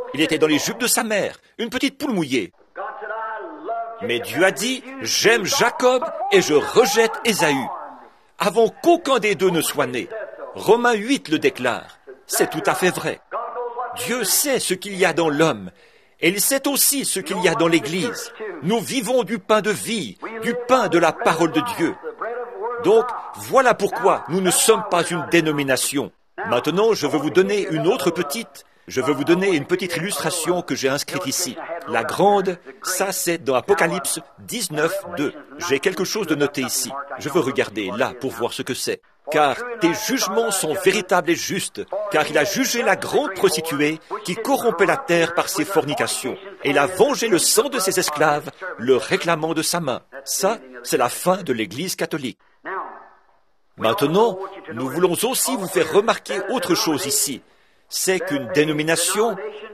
Il était dans les jupes de sa mère, une petite poule mouillée. Mais Dieu a dit, j'aime Jacob et je rejette Ésaü, avant qu'aucun des deux ne soit né. Romains 8 le déclare. C'est tout à fait vrai. Dieu sait ce qu'il y a dans l'homme, et il sait aussi ce qu'il y a dans l'Église. Nous vivons du pain de vie, du pain de la parole de Dieu. Donc, voilà pourquoi nous ne sommes pas une dénomination. Maintenant, je veux vous donner une petite illustration que j'ai inscrite ici. La grande, ça c'est dans Apocalypse 19, 2. J'ai quelque chose de noté ici. Je veux regarder là pour voir ce que c'est. Car tes jugements sont véritables et justes, car il a jugé la grande prostituée qui corrompait la terre par ses fornications, et il a vengé le sang de ses esclaves, le réclamant de sa main. Ça, c'est la fin de l'Église catholique. Maintenant, nous voulons aussi vous faire remarquer autre chose ici. C'est qu'une dénomination,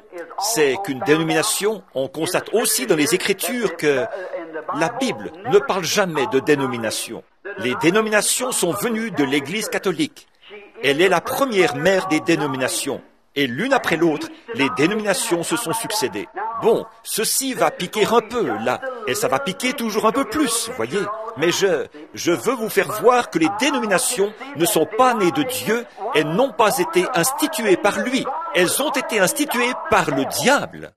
on constate aussi dans les Écritures que la Bible ne parle jamais de dénomination. Les dénominations sont venues de l'Église catholique. Elle est la première mère des dénominations. Et l'une après l'autre, les dénominations se sont succédées. Bon, ceci va piquer un peu, là, et ça va piquer toujours un peu plus, voyez. Mais je veux vous faire voir que les dénominations ne sont pas nées de Dieu, elles n'ont pas été instituées par lui, elles ont été instituées par le diable.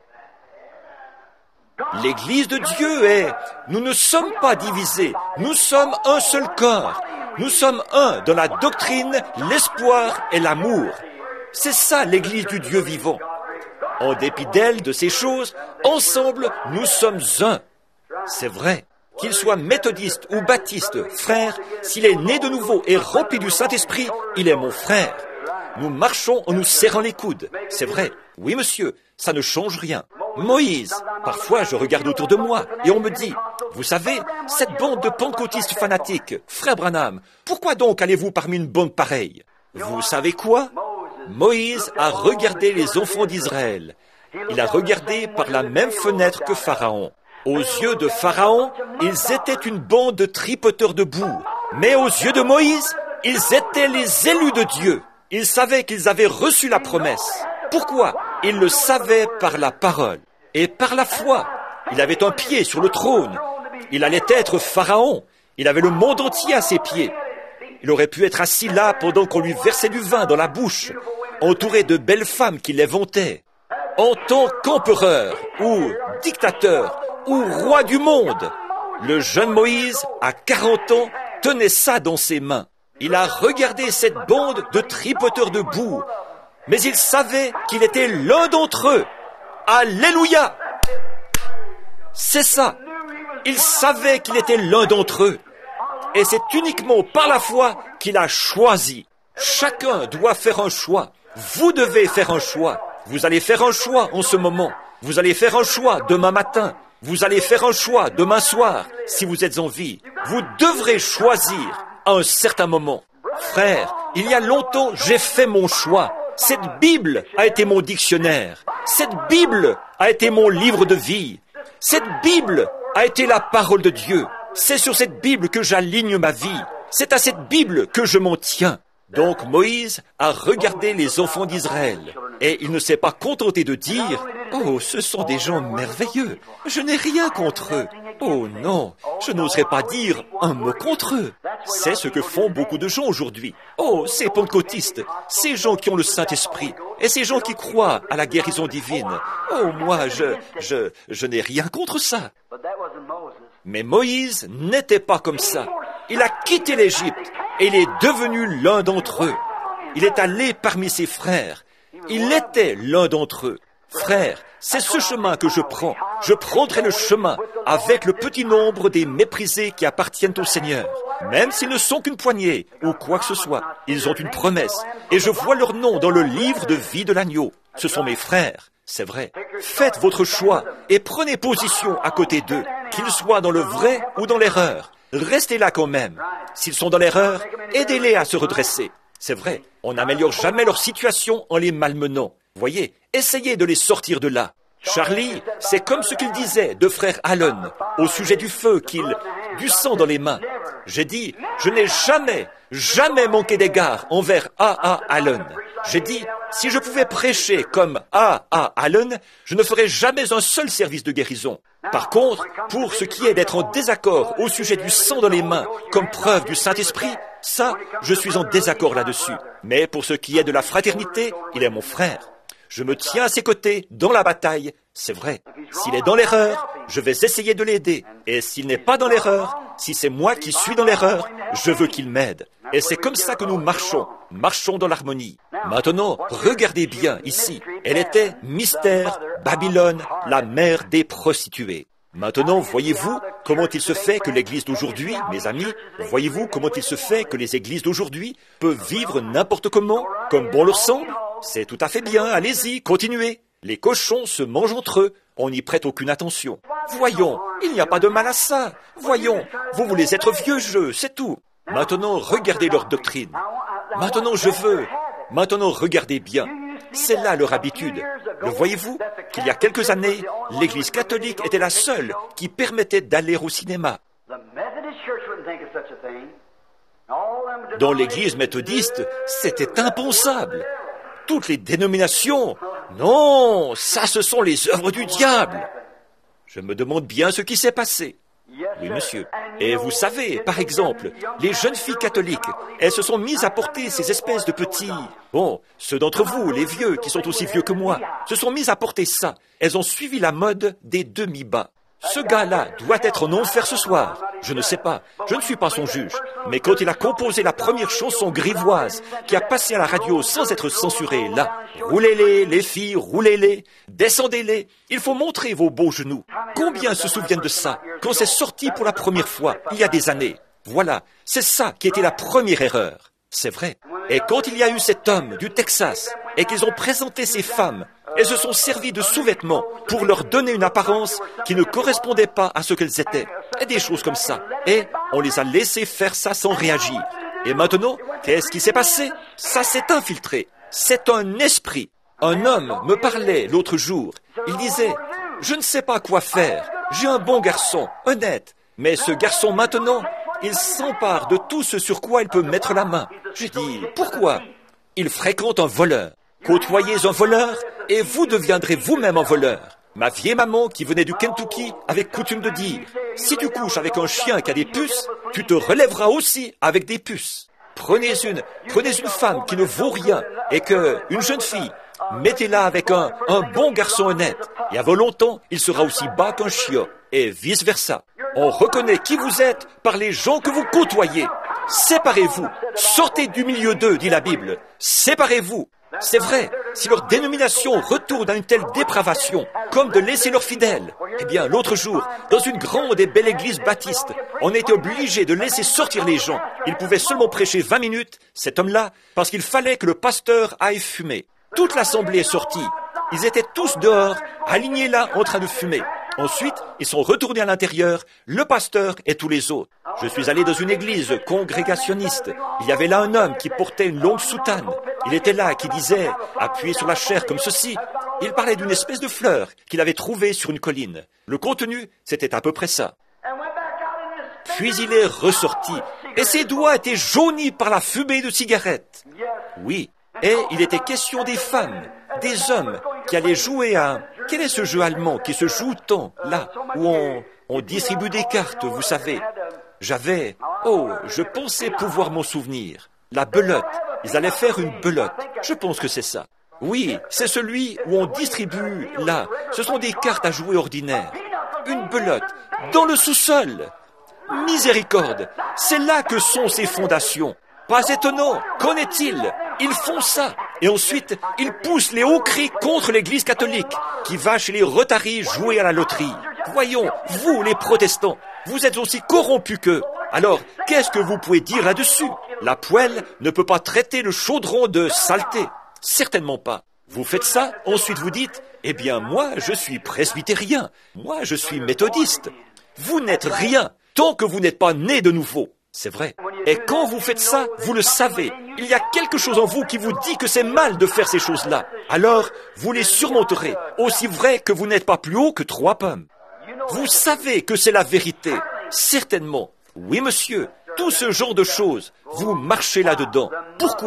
L'Église de Dieu est... Nous ne sommes pas divisés, nous sommes un seul corps. Nous sommes un dans la doctrine, l'espoir et l'amour. C'est ça l'Église du Dieu vivant. En dépit d'elle, de ces choses, ensemble, nous sommes un. C'est vrai. Qu'il soit méthodiste ou baptiste, frère, s'il est né de nouveau et rempli du Saint-Esprit, il est mon frère. Nous marchons en nous serrant les coudes. C'est vrai. Oui, monsieur, ça ne change rien. Moïse, parfois je regarde autour de moi et on me dit, vous savez, cette bande de pentecôtistes fanatiques, frère Branham, pourquoi donc allez-vous parmi une bande pareille? Vous savez quoi? Moïse a regardé les enfants d'Israël. Il a regardé par la même fenêtre que Pharaon. Aux yeux de Pharaon, ils étaient une bande de tripoteurs de boue. Mais aux yeux de Moïse, ils étaient les élus de Dieu. Ils savaient qu'ils avaient reçu la promesse. Pourquoi? Ils le savaient par la parole et par la foi. Il avait un pied sur le trône. Il allait être Pharaon. Il avait le monde entier à ses pieds. Il aurait pu être assis là pendant qu'on lui versait du vin dans la bouche, entouré de belles femmes qui l'éventaient. En tant qu'empereur, ou dictateur, ou roi du monde, le jeune Moïse, à 40 ans, tenait ça dans ses mains. Il a regardé cette bande de tripoteurs de boue, mais il savait qu'il était l'un d'entre eux. Alléluia! C'est ça. Il savait qu'il était l'un d'entre eux. Et c'est uniquement par la foi qu'il a choisi. Chacun doit faire un choix. Vous devez faire un choix. Vous allez faire un choix en ce moment. Vous allez faire un choix demain matin. Vous allez faire un choix demain soir, si vous êtes en vie. Vous devrez choisir à un certain moment. Frère, il y a longtemps, j'ai fait mon choix. Cette Bible a été mon dictionnaire. Cette Bible a été mon livre de vie. Cette Bible a été la parole de Dieu. C'est sur cette Bible que j'aligne ma vie. C'est à cette Bible que je m'en tiens. Donc Moïse a regardé les enfants d'Israël et il ne s'est pas contenté de dire « Oh, ce sont des gens merveilleux, je n'ai rien contre eux. Oh non, je n'oserais pas dire un mot contre eux. » C'est ce que font beaucoup de gens aujourd'hui. Oh, ces pentecôtistes, ces gens qui ont le Saint-Esprit et ces gens qui croient à la guérison divine. Oh, moi, je n'ai rien contre ça. Mais Moïse n'était pas comme ça. Il a quitté l'Égypte et il est devenu l'un d'entre eux. Il est allé parmi ses frères. Il était l'un d'entre eux. Frère, c'est ce chemin que je prends. Je prendrai le chemin avec le petit nombre des méprisés qui appartiennent au Seigneur. Même s'ils ne sont qu'une poignée ou quoi que ce soit, ils ont une promesse. Et je vois leur nom dans le livre de vie de l'agneau. Ce sont mes frères. C'est vrai. Faites votre choix et prenez position à côté d'eux, qu'ils soient dans le vrai ou dans l'erreur. Restez là quand même. S'ils sont dans l'erreur, aidez-les à se redresser. C'est vrai, on n'améliore jamais leur situation en les malmenant. Voyez, essayez de les sortir de là. Charlie, c'est comme ce qu'il disait de frère Allen au sujet du feu du sang dans les mains. J'ai dit, je n'ai jamais manqué d'égard envers A.A. Allen. J'ai dit, si je pouvais prêcher comme A. Allen, je ne ferais jamais un seul service de guérison. Par contre, pour ce qui est d'être en désaccord au sujet du sang dans les mains comme preuve du Saint-Esprit, ça, je suis en désaccord là-dessus. Mais pour ce qui est de la fraternité, il est mon frère. Je me tiens à ses côtés dans la bataille, c'est vrai. S'il est dans l'erreur, je vais essayer de l'aider. Et s'il n'est pas dans l'erreur, si c'est moi qui suis dans l'erreur, je veux qu'il m'aide. Et c'est comme ça que nous marchons dans l'harmonie. Maintenant, regardez bien ici. Elle était mystère, Babylone, la mère des prostituées. Maintenant, voyez-vous comment il se fait que l'Église d'aujourd'hui, mes amis, voyez-vous comment il se fait que les églises d'aujourd'hui peuvent vivre n'importe comment, comme bon leur semble? C'est tout à fait bien, allez-y, continuez. Les cochons se mangent entre eux, on n'y prête aucune attention. Voyons, il n'y a pas de mal à ça. Voyons, vous voulez être vieux jeu, c'est tout. Maintenant, regardez leur doctrine. Maintenant, regardez bien. C'est là leur habitude. Le voyez-vous qu'il y a quelques années, l'Église catholique était la seule qui permettait d'aller au cinéma. Dans l'Église méthodiste, c'était impensable. Toutes les dénominations, non, ça ce sont les œuvres du diable. Je me demande bien ce qui s'est passé. Oui, monsieur. Et vous savez, par exemple, les jeunes filles catholiques, elles se sont mises à porter ces espèces de petits... Bon, ceux d'entre vous, les vieux, qui sont aussi vieux que moi, se sont mis à porter ça. Elles ont suivi la mode des demi-bas. Ce gars-là doit être en enfer ce soir. Je ne sais pas, je ne suis pas son juge. Mais quand il a composé la première chanson grivoise qui a passé à la radio sans être censurée, là, roulez-les, les filles, roulez-les, descendez-les, il faut montrer vos beaux genoux. Combien se souviennent de ça, quand c'est sorti pour la première fois, il y a des années? Voilà, c'est ça qui était la première erreur. C'est vrai. Et quand il y a eu cet homme du Texas, et qu'ils ont présenté ces femmes, elles se sont servies de sous-vêtements pour leur donner une apparence qui ne correspondait pas à ce qu'elles étaient. Et des choses comme ça. Et on les a laissées faire ça sans réagir. Et maintenant, qu'est-ce qui s'est passé? Ça s'est infiltré. C'est un esprit. Un homme me parlait l'autre jour. Il disait, je ne sais pas quoi faire. J'ai un bon garçon, honnête. Mais ce garçon maintenant, il s'empare de tout ce sur quoi il peut mettre la main. J'ai dit, pourquoi? Il fréquente un voleur. Côtoyez un voleur et vous deviendrez vous-même un voleur. Ma vieille maman qui venait du Kentucky avait coutume de dire, si tu couches avec un chien qui a des puces, tu te relèveras aussi avec des puces. Prenez une femme qui ne vaut rien et une jeune fille, mettez-la avec un bon garçon honnête. Et avant longtemps, il sera aussi bas qu'un chien et vice-versa. On reconnaît qui vous êtes par les gens que vous côtoyez. Séparez-vous. Sortez du milieu d'eux, dit la Bible. Séparez-vous. C'est vrai, si leur dénomination retourne à une telle dépravation, comme de laisser leurs fidèles, eh bien, l'autre jour, dans une grande et belle église baptiste, on était obligé de laisser sortir les gens. Il pouvait seulement prêcher 20 minutes, cet homme-là, parce qu'il fallait que le pasteur aille fumer. Toute l'assemblée est sortie. Ils étaient tous dehors, alignés là, en train de fumer. Ensuite, ils sont retournés à l'intérieur, le pasteur et tous les autres. Je suis allé dans une église congrégationniste. Il y avait là un homme qui portait une longue soutane. Il était là, qui disait, appuyé sur la chair comme ceci. Il parlait d'une espèce de fleur qu'il avait trouvée sur une colline. Le contenu, c'était à peu près ça. Puis il est ressorti, et ses doigts étaient jaunis par la fumée de cigarette. Oui, et il était question des femmes, des hommes qui allaient jouer à... Quel est ce jeu allemand qui se joue tant, là, où on distribue des cartes, vous savez? Je pensais pouvoir m'en souvenir. La belote. Ils allaient faire une belote. Je pense que c'est ça. Oui, c'est celui où on distribue, là. Ce sont des cartes à jouer ordinaires. Une belote. Dans le sous-sol. Miséricorde. C'est là que sont ces fondations. Pas étonnant. Qu'en est-il? Ils font ça. Et ensuite, ils poussent les hauts cris contre l'Église catholique, qui va chez les Rotary jouer à la loterie. Voyons, vous, les protestants, vous êtes aussi corrompus qu'eux. Alors, qu'est-ce que vous pouvez dire là-dessus? La poêle ne peut pas traiter le chaudron de saleté. Certainement pas. Vous faites ça, ensuite vous dites, eh bien, moi, je suis presbytérien. Moi, je suis méthodiste. Vous n'êtes rien tant que vous n'êtes pas né de nouveau. C'est vrai. Et quand vous faites ça, vous le savez. Il y a quelque chose en vous qui vous dit que c'est mal de faire ces choses-là. Alors, vous les surmonterez, aussi vrai que vous n'êtes pas plus haut que 3 pommes. Vous savez que c'est la vérité. Certainement. Oui, monsieur. Tout ce genre de choses, vous marchez là-dedans. Pourquoi?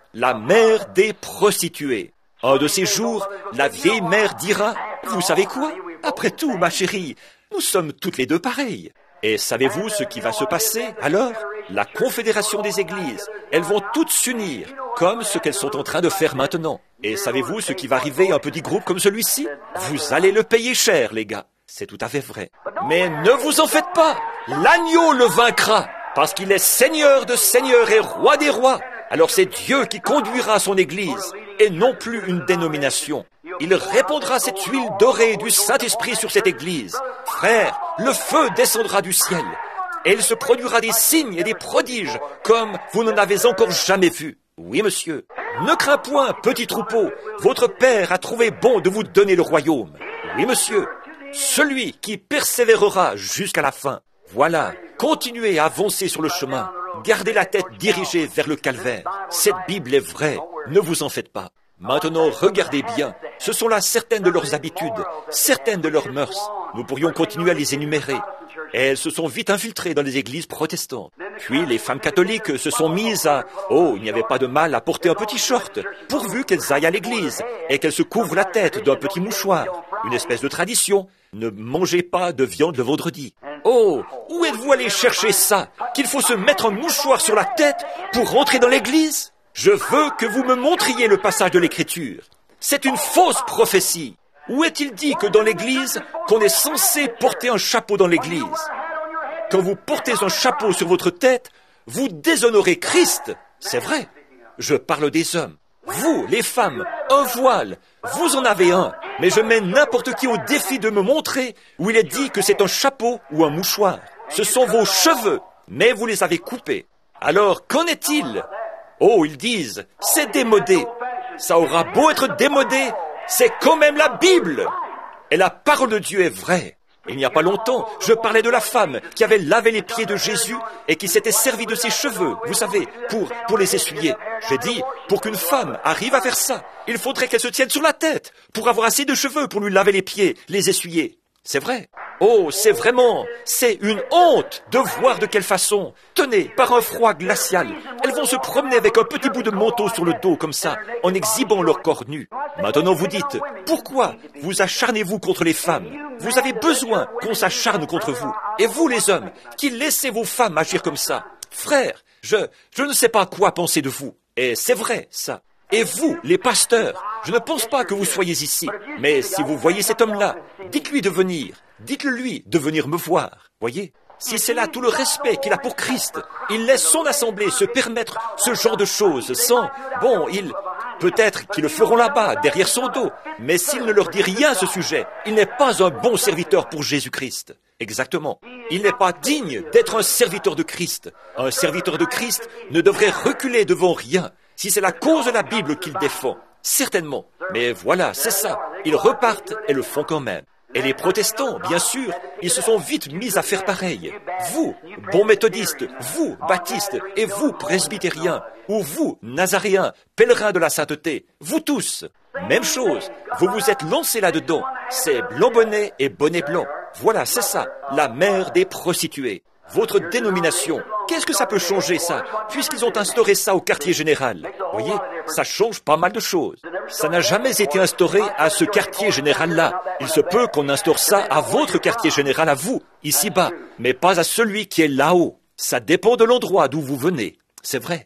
la mère des prostituées. Un de ces jours, la vieille mère dira, « Vous savez quoi? Après tout, ma chérie, nous sommes toutes les deux pareilles. » Et savez-vous ce qui va se passer alors? La confédération des églises, elles vont toutes s'unir, comme ce qu'elles sont en train de faire maintenant. Et savez-vous ce qui va arriver à un petit groupe comme celui-ci? Vous allez le payer cher, les gars. C'est tout à fait vrai. Mais ne vous en faites pas. L'agneau le vaincra, parce qu'il est Seigneur de seigneurs et Roi des rois. Alors c'est Dieu qui conduira son Église, et non plus une dénomination. Il répandra cette huile dorée du Saint-Esprit sur cette Église. Frère, le feu descendra du ciel, et il se produira des signes et des prodiges, comme vous n'en avez encore jamais vu. Oui, monsieur. Ne crains point, petit troupeau, votre Père a trouvé bon de vous donner le royaume. Oui, monsieur. Celui qui persévérera jusqu'à la fin. Voilà, continuez à avancer sur le chemin. Gardez la tête dirigée vers le calvaire. Cette Bible est vraie, ne vous en faites pas. Maintenant, regardez bien. Ce sont là certaines de leurs habitudes, certaines de leurs mœurs. Nous pourrions continuer à les énumérer. Et elles se sont vite infiltrées dans les églises protestantes. Puis les femmes catholiques se sont mises à... Oh, il n'y avait pas de mal à porter un petit short, pourvu qu'elles aillent à l'église et qu'elles se couvrent la tête d'un petit mouchoir. Une espèce de tradition. Ne mangez pas de viande le vendredi. Oh, où êtes-vous allé chercher ça? Qu'il faut se mettre un mouchoir sur la tête pour rentrer dans l'église? Je veux que vous me montriez le passage de l'Écriture. C'est une fausse prophétie. Où est-il dit que dans l'Église, qu'on est censé porter un chapeau dans l'Église? Quand vous portez un chapeau sur votre tête, vous déshonorez Christ. C'est vrai. Je parle des hommes. Vous, les femmes, un voile, vous en avez un. Mais je mets n'importe qui au défi de me montrer où il est dit que c'est un chapeau ou un mouchoir. Ce sont vos cheveux, mais vous les avez coupés. Alors, qu'en est-il? Oh, ils disent, c'est démodé. Ça aura beau être démodé, c'est quand même la Bible. Et la parole de Dieu est vraie. Il n'y a pas longtemps, je parlais de la femme qui avait lavé les pieds de Jésus et qui s'était servie de ses cheveux, vous savez, pour les essuyer. J'ai dit, pour qu'une femme arrive à faire ça, il faudrait qu'elle se tienne sur la tête pour avoir assez de cheveux pour lui laver les pieds, les essuyer. C'est vrai. Oh, c'est une honte de voir de quelle façon, tenez, par un froid glacial, elles vont se promener avec un petit bout de manteau sur le dos comme ça, en exhibant leur corps nu. Maintenant vous dites, pourquoi vous acharnez-vous contre les femmes? Vous avez besoin qu'on s'acharne contre vous. Et vous les hommes, qui laissez vos femmes agir comme ça? Frère, je ne sais pas quoi penser de vous. Et c'est vrai, ça. Et vous, les pasteurs, je ne pense pas que vous soyez ici. Mais si vous voyez cet homme-là, dites-lui de venir. Dites-le-lui de venir me voir. Voyez? Si c'est là tout le respect qu'il a pour Christ, il laisse son assemblée se permettre ce genre de choses sans... Bon, peut-être qu'ils le feront là-bas, derrière son dos. Mais s'il ne leur dit rien à ce sujet, il n'est pas un bon serviteur pour Jésus-Christ. Exactement. Il n'est pas digne d'être un serviteur de Christ. Un serviteur de Christ ne devrait reculer devant rien. Si c'est la cause de la Bible qu'il défend, certainement. Mais voilà, c'est ça. Ils repartent et le font quand même. Et les protestants, bien sûr, ils se sont vite mis à faire pareil. Vous, bons méthodistes, vous, baptistes, et vous, presbytériens, ou vous, nazaréens, pèlerins de la sainteté, vous tous, même chose, vous vous êtes lancés là-dedans. C'est blanc bonnet et bonnet blanc. Voilà, c'est ça, la mère des prostituées. Votre dénomination, qu'est-ce que ça peut changer, ça, puisqu'ils ont instauré ça au quartier général? Voyez, ça change pas mal de choses. Ça n'a jamais été instauré à ce quartier général-là. Il se peut qu'on instaure ça à votre quartier général à vous, ici-bas, mais pas à celui qui est là-haut. Ça dépend de l'endroit d'où vous venez. C'est vrai.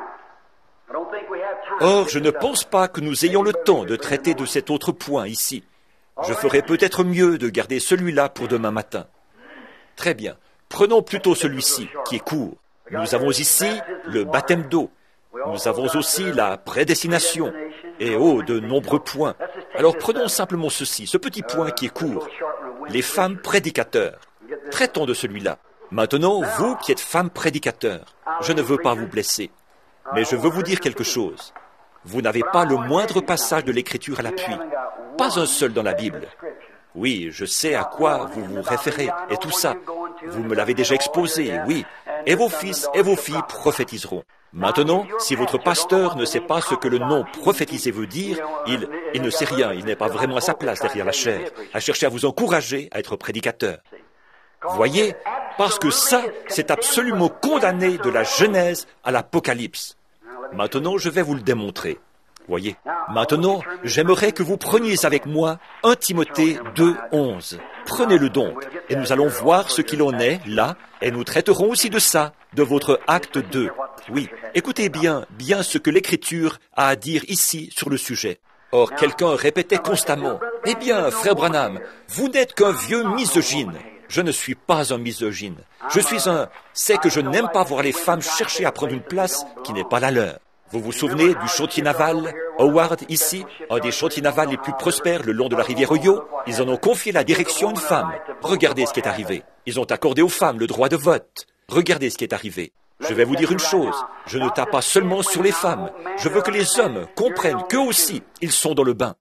Or, je ne pense pas que nous ayons le temps de traiter de cet autre point ici. Je ferais peut-être mieux de garder celui-là pour demain matin. Très bien. Prenons plutôt celui-ci, qui est court. Nous avons ici le baptême d'eau. Nous avons aussi la prédestination. Et de nombreux points. Alors prenons simplement ceci, ce petit point qui est court. Les femmes prédicateurs. Traitons de celui-là. Maintenant, vous qui êtes femmes prédicateurs, je ne veux pas vous blesser. Mais je veux vous dire quelque chose. Vous n'avez pas le moindre passage de l'Écriture à l'appui. Pas un seul dans la Bible. Oui, je sais à quoi vous vous référez, et tout ça. Vous me l'avez déjà exposé, oui. Et vos fils et vos filles prophétiseront. Maintenant, si votre pasteur ne sait pas ce que le nom prophétiser veut dire, il ne sait rien, il n'est pas vraiment à sa place derrière la chair, à chercher à vous encourager à être prédicateur. Voyez, parce que ça, c'est absolument condamné de la Genèse à l'Apocalypse. Maintenant, je vais vous le démontrer. Voyez. Maintenant, j'aimerais que vous preniez avec moi 1 Timothée 2:11. Prenez-le donc, et nous allons voir ce qu'il en est, là, et nous traiterons aussi de ça, de votre acte 2. Oui, écoutez bien ce que l'Écriture a à dire ici sur le sujet. Or, quelqu'un répétait constamment, « Eh bien, frère Branham, vous n'êtes qu'un vieux misogyne. » Je ne suis pas un misogyne. C'est que je n'aime pas voir les femmes chercher à prendre une place qui n'est pas la leur. Vous vous souvenez du chantier naval Howard, ici, un des chantiers navals les plus prospères le long de la rivière Ohio? Ils en ont confié la direction à une femme. Regardez ce qui est arrivé. Ils ont accordé aux femmes le droit de vote. Regardez ce qui est arrivé. Je vais vous dire une chose. Je ne tape pas seulement sur les femmes. Je veux que les hommes comprennent qu'eux aussi, ils sont dans le bain.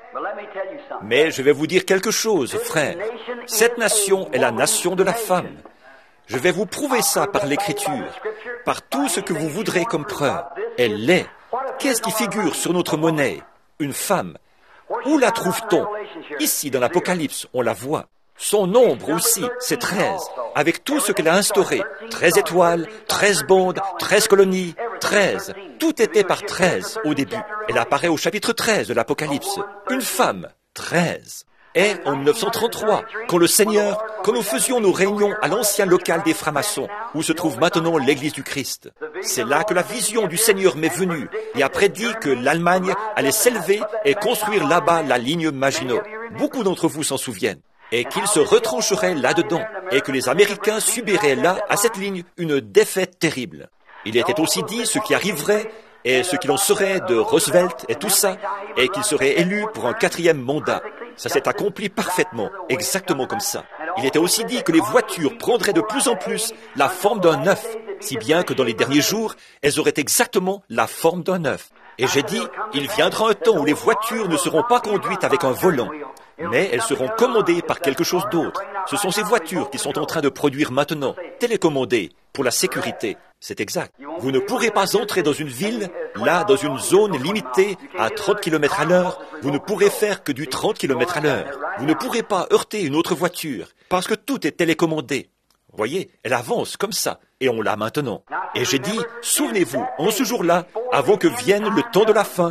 Mais je vais vous dire quelque chose, frère. Cette nation est la nation de la femme. Je vais vous prouver ça par l'Écriture, par tout ce que vous voudrez comme preuve. Elle l'est. Qu'est-ce qui figure sur notre monnaie? Une femme. Où la trouve-t-on? Ici, dans l'Apocalypse, on la voit. Son nombre aussi, c'est 13, avec tout ce qu'elle a instauré. 13 étoiles, 13 bandes, 13 colonies, 13. Tout était par 13 au début. Elle apparaît au chapitre 13 de l'Apocalypse. Une femme, 13. Et en 1933, quand nous faisions nos réunions à l'ancien local des francs-maçons, où se trouve maintenant l'Église du Christ, c'est là que la vision du Seigneur m'est venue et a prédit que l'Allemagne allait s'élever et construire là-bas la ligne Maginot. Beaucoup d'entre vous s'en souviennent. Et qu'ils se retrancheraient là-dedans et que les Américains subiraient là, à cette ligne, une défaite terrible. Il était aussi dit ce qui arriverait et ce qu'il en serait de Roosevelt et tout ça, et qu'il serait élu pour un 4e mandat. Ça s'est accompli parfaitement, exactement comme ça. Il était aussi dit que les voitures prendraient de plus en plus la forme d'un œuf, si bien que dans les derniers jours, elles auraient exactement la forme d'un œuf. Et j'ai dit, il viendra un temps où les voitures ne seront pas conduites avec un volant, mais elles seront commandées par quelque chose d'autre. Ce sont ces voitures qui sont en train de produire maintenant, télécommandées, pour la sécurité. C'est exact. Vous ne pourrez pas entrer dans une ville, là, dans une zone limitée à 30 km à l'heure. Vous ne pourrez faire que du 30 km à l'heure. Vous ne pourrez pas heurter une autre voiture, parce que tout est télécommandé. Voyez, elle avance comme ça, et on l'a maintenant. Et j'ai dit, souvenez-vous, en ce jour-là, avant que vienne le temps de la fin,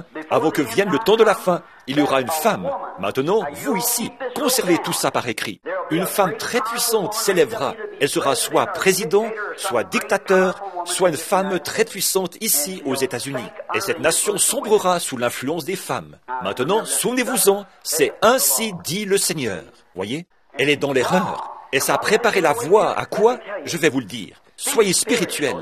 il y aura une femme. Maintenant, vous ici, conservez tout ça par écrit. Une femme très puissante s'élèvera. Elle sera soit président, soit dictateur, soit une femme très puissante ici aux États-Unis. Et cette nation sombrera sous l'influence des femmes. Maintenant, souvenez-vous-en, c'est ainsi dit le Seigneur. Voyez, elle est dans l'erreur. Et ça a préparé la voie à quoi? Je vais vous le dire. Soyez spirituels.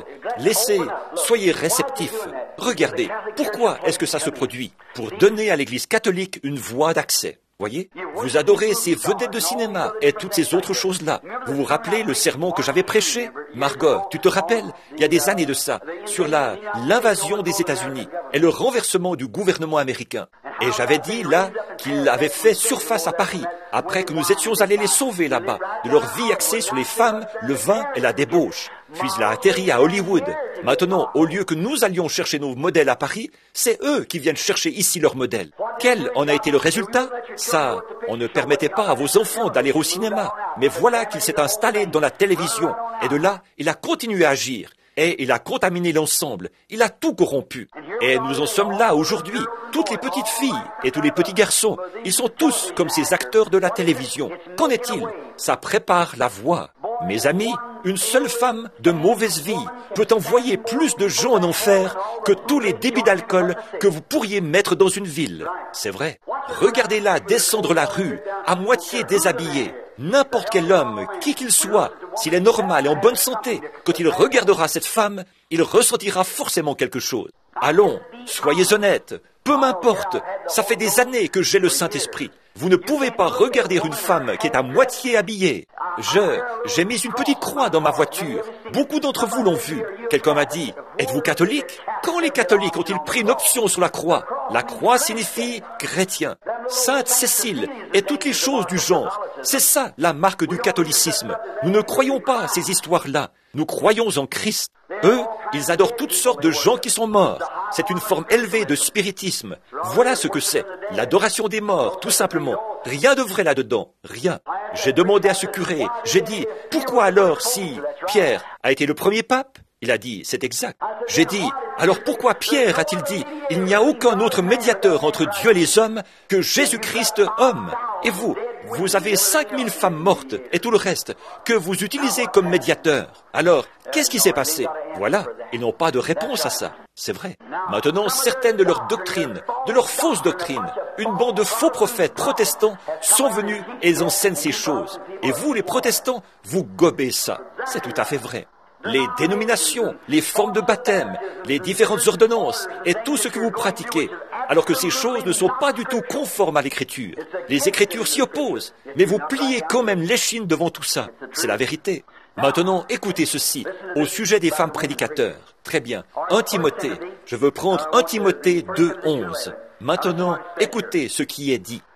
Soyez réceptifs. Regardez, pourquoi est-ce que ça se produit? Pour donner à l'Église catholique une voie d'accès. Voyez? Vous adorez ces vedettes de cinéma et toutes ces autres choses-là. Vous vous rappelez le sermon que j'avais prêché? Margot, tu te rappelles? Il y a des années de ça, sur l'invasion des États-Unis et le renversement du gouvernement américain. Et j'avais dit là qu'il avait fait surface à Paris, après que nous étions allés les sauver là-bas, de leur vie axée sur les femmes, le vin et la débauche. Puis il a atterri à Hollywood. Maintenant, au lieu que nous allions chercher nos modèles à Paris, c'est eux qui viennent chercher ici leurs modèles. Quel en a été le résultat? Ça, on ne permettait pas à vos enfants d'aller au cinéma. Mais voilà qu'il s'est installé dans la télévision. Et de là, il a continué à agir. Et il a contaminé l'ensemble. Il a tout corrompu. Et nous en sommes là aujourd'hui. Toutes les petites filles et tous les petits garçons, ils sont tous comme ces acteurs de la télévision. Qu'en est-il? Ça prépare la voie. Mes amis, une seule femme de mauvaise vie peut envoyer plus de gens en enfer que tous les débits d'alcool que vous pourriez mettre dans une ville. C'est vrai. Regardez-la descendre la rue, à moitié déshabillée. N'importe quel homme, qui qu'il soit, s'il est normal et en bonne santé, quand il regardera cette femme, il ressentira forcément quelque chose. Allons, soyez honnêtes, peu m'importe, ça fait des années que j'ai le Saint-Esprit. Vous ne pouvez pas regarder une femme qui est à moitié habillée. J'ai mis une petite croix dans ma voiture. Beaucoup d'entre vous l'ont vu. Quelqu'un m'a dit, êtes-vous catholique? Quand les catholiques ont-ils pris une option sur la croix? La croix signifie chrétien. Sainte Cécile et toutes les choses du genre. C'est ça la marque du catholicisme. Nous ne croyons pas à ces histoires-là. Nous croyons en Christ. Eux, ils adorent toutes sortes de gens qui sont morts. C'est une forme élevée de spiritisme. Voilà ce que c'est. L'adoration des morts, tout simplement. Rien de vrai là-dedans. Rien. J'ai demandé à ce curé. J'ai dit, pourquoi alors si Pierre a été le premier pape? Il a dit, c'est exact. J'ai dit, Alors pourquoi Pierre a-t-il dit « Il n'y a aucun autre médiateur entre Dieu et les hommes que Jésus-Christ homme » ? Et vous avez 5000 femmes mortes et tout le reste que vous utilisez comme médiateur. Alors, qu'est-ce qui s'est passé? Voilà, ils n'ont pas de réponse à ça. C'est vrai. Maintenant, certaines de leurs doctrines, de leurs fausses doctrines, une bande de faux prophètes protestants sont venus et ils enseignent ces choses. Et vous, les protestants, vous gobez ça. C'est tout à fait vrai. Les dénominations, les formes de baptême, les différentes ordonnances et tout ce que vous pratiquez, alors que ces choses ne sont pas du tout conformes à l'Écriture. Les Écritures s'y opposent, mais vous pliez quand même l'échine devant tout ça. C'est la vérité. Maintenant, écoutez ceci, au sujet des femmes prédicateurs. Très bien. 1 Timothée. Je veux prendre 1 Timothée 2:11. Maintenant, écoutez ce qui est dit.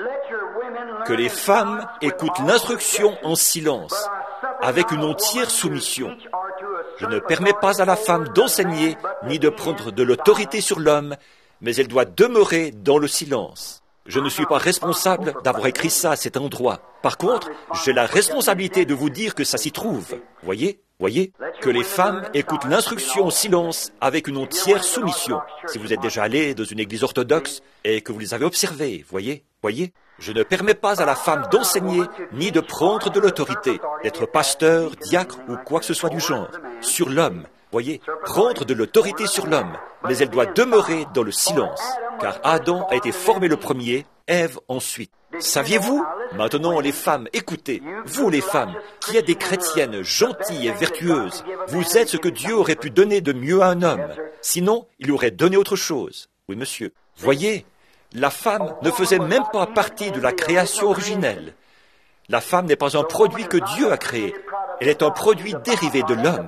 Que les femmes écoutent l'instruction en silence, avec une entière soumission. Je ne permets pas à la femme d'enseigner ni de prendre de l'autorité sur l'homme, mais elle doit demeurer dans le silence. Je ne suis pas responsable d'avoir écrit ça à cet endroit. Par contre, j'ai la responsabilité de vous dire que ça s'y trouve. Voyez, que les femmes écoutent l'instruction en silence avec une entière soumission. Si vous êtes déjà allé dans une église orthodoxe et que vous les avez observées, voyez. Je ne permets pas à la femme d'enseigner ni de prendre de l'autorité, d'être pasteur, diacre ou quoi que ce soit du genre, sur l'homme. Voyez, prendre de l'autorité sur l'homme, mais elle doit demeurer dans le silence, car Adam a été formé le premier, Ève ensuite. Saviez-vous? Maintenant, les femmes, écoutez, vous les femmes, qui êtes des chrétiennes gentilles et vertueuses, vous êtes ce que Dieu aurait pu donner de mieux à un homme. Sinon, il aurait donné autre chose. Oui, monsieur. Voyez, la femme ne faisait même pas partie de la création originelle. La femme n'est pas un produit que Dieu a créé. Elle est un produit dérivé de l'homme.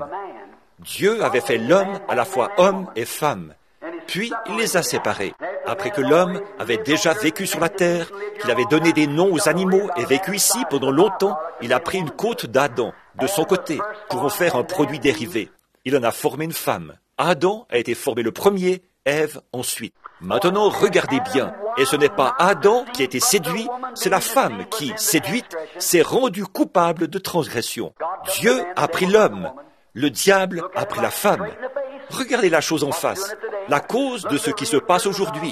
Dieu avait fait l'homme à la fois homme et femme. Puis, il les a séparés. Après que l'homme avait déjà vécu sur la terre, qu'il avait donné des noms aux animaux et vécu ici pendant longtemps, il a pris une côte d'Adam, de son côté, pour en faire un produit dérivé. Il en a formé une femme. Adam a été formé le premier, Ève ensuite. Maintenant, regardez bien. Et ce n'est pas Adam qui a été séduit, c'est la femme qui, séduite, s'est rendue coupable de transgression. Dieu a pris l'homme. Le diable a pris la femme. Regardez la chose en face, la cause de ce qui se passe aujourd'hui.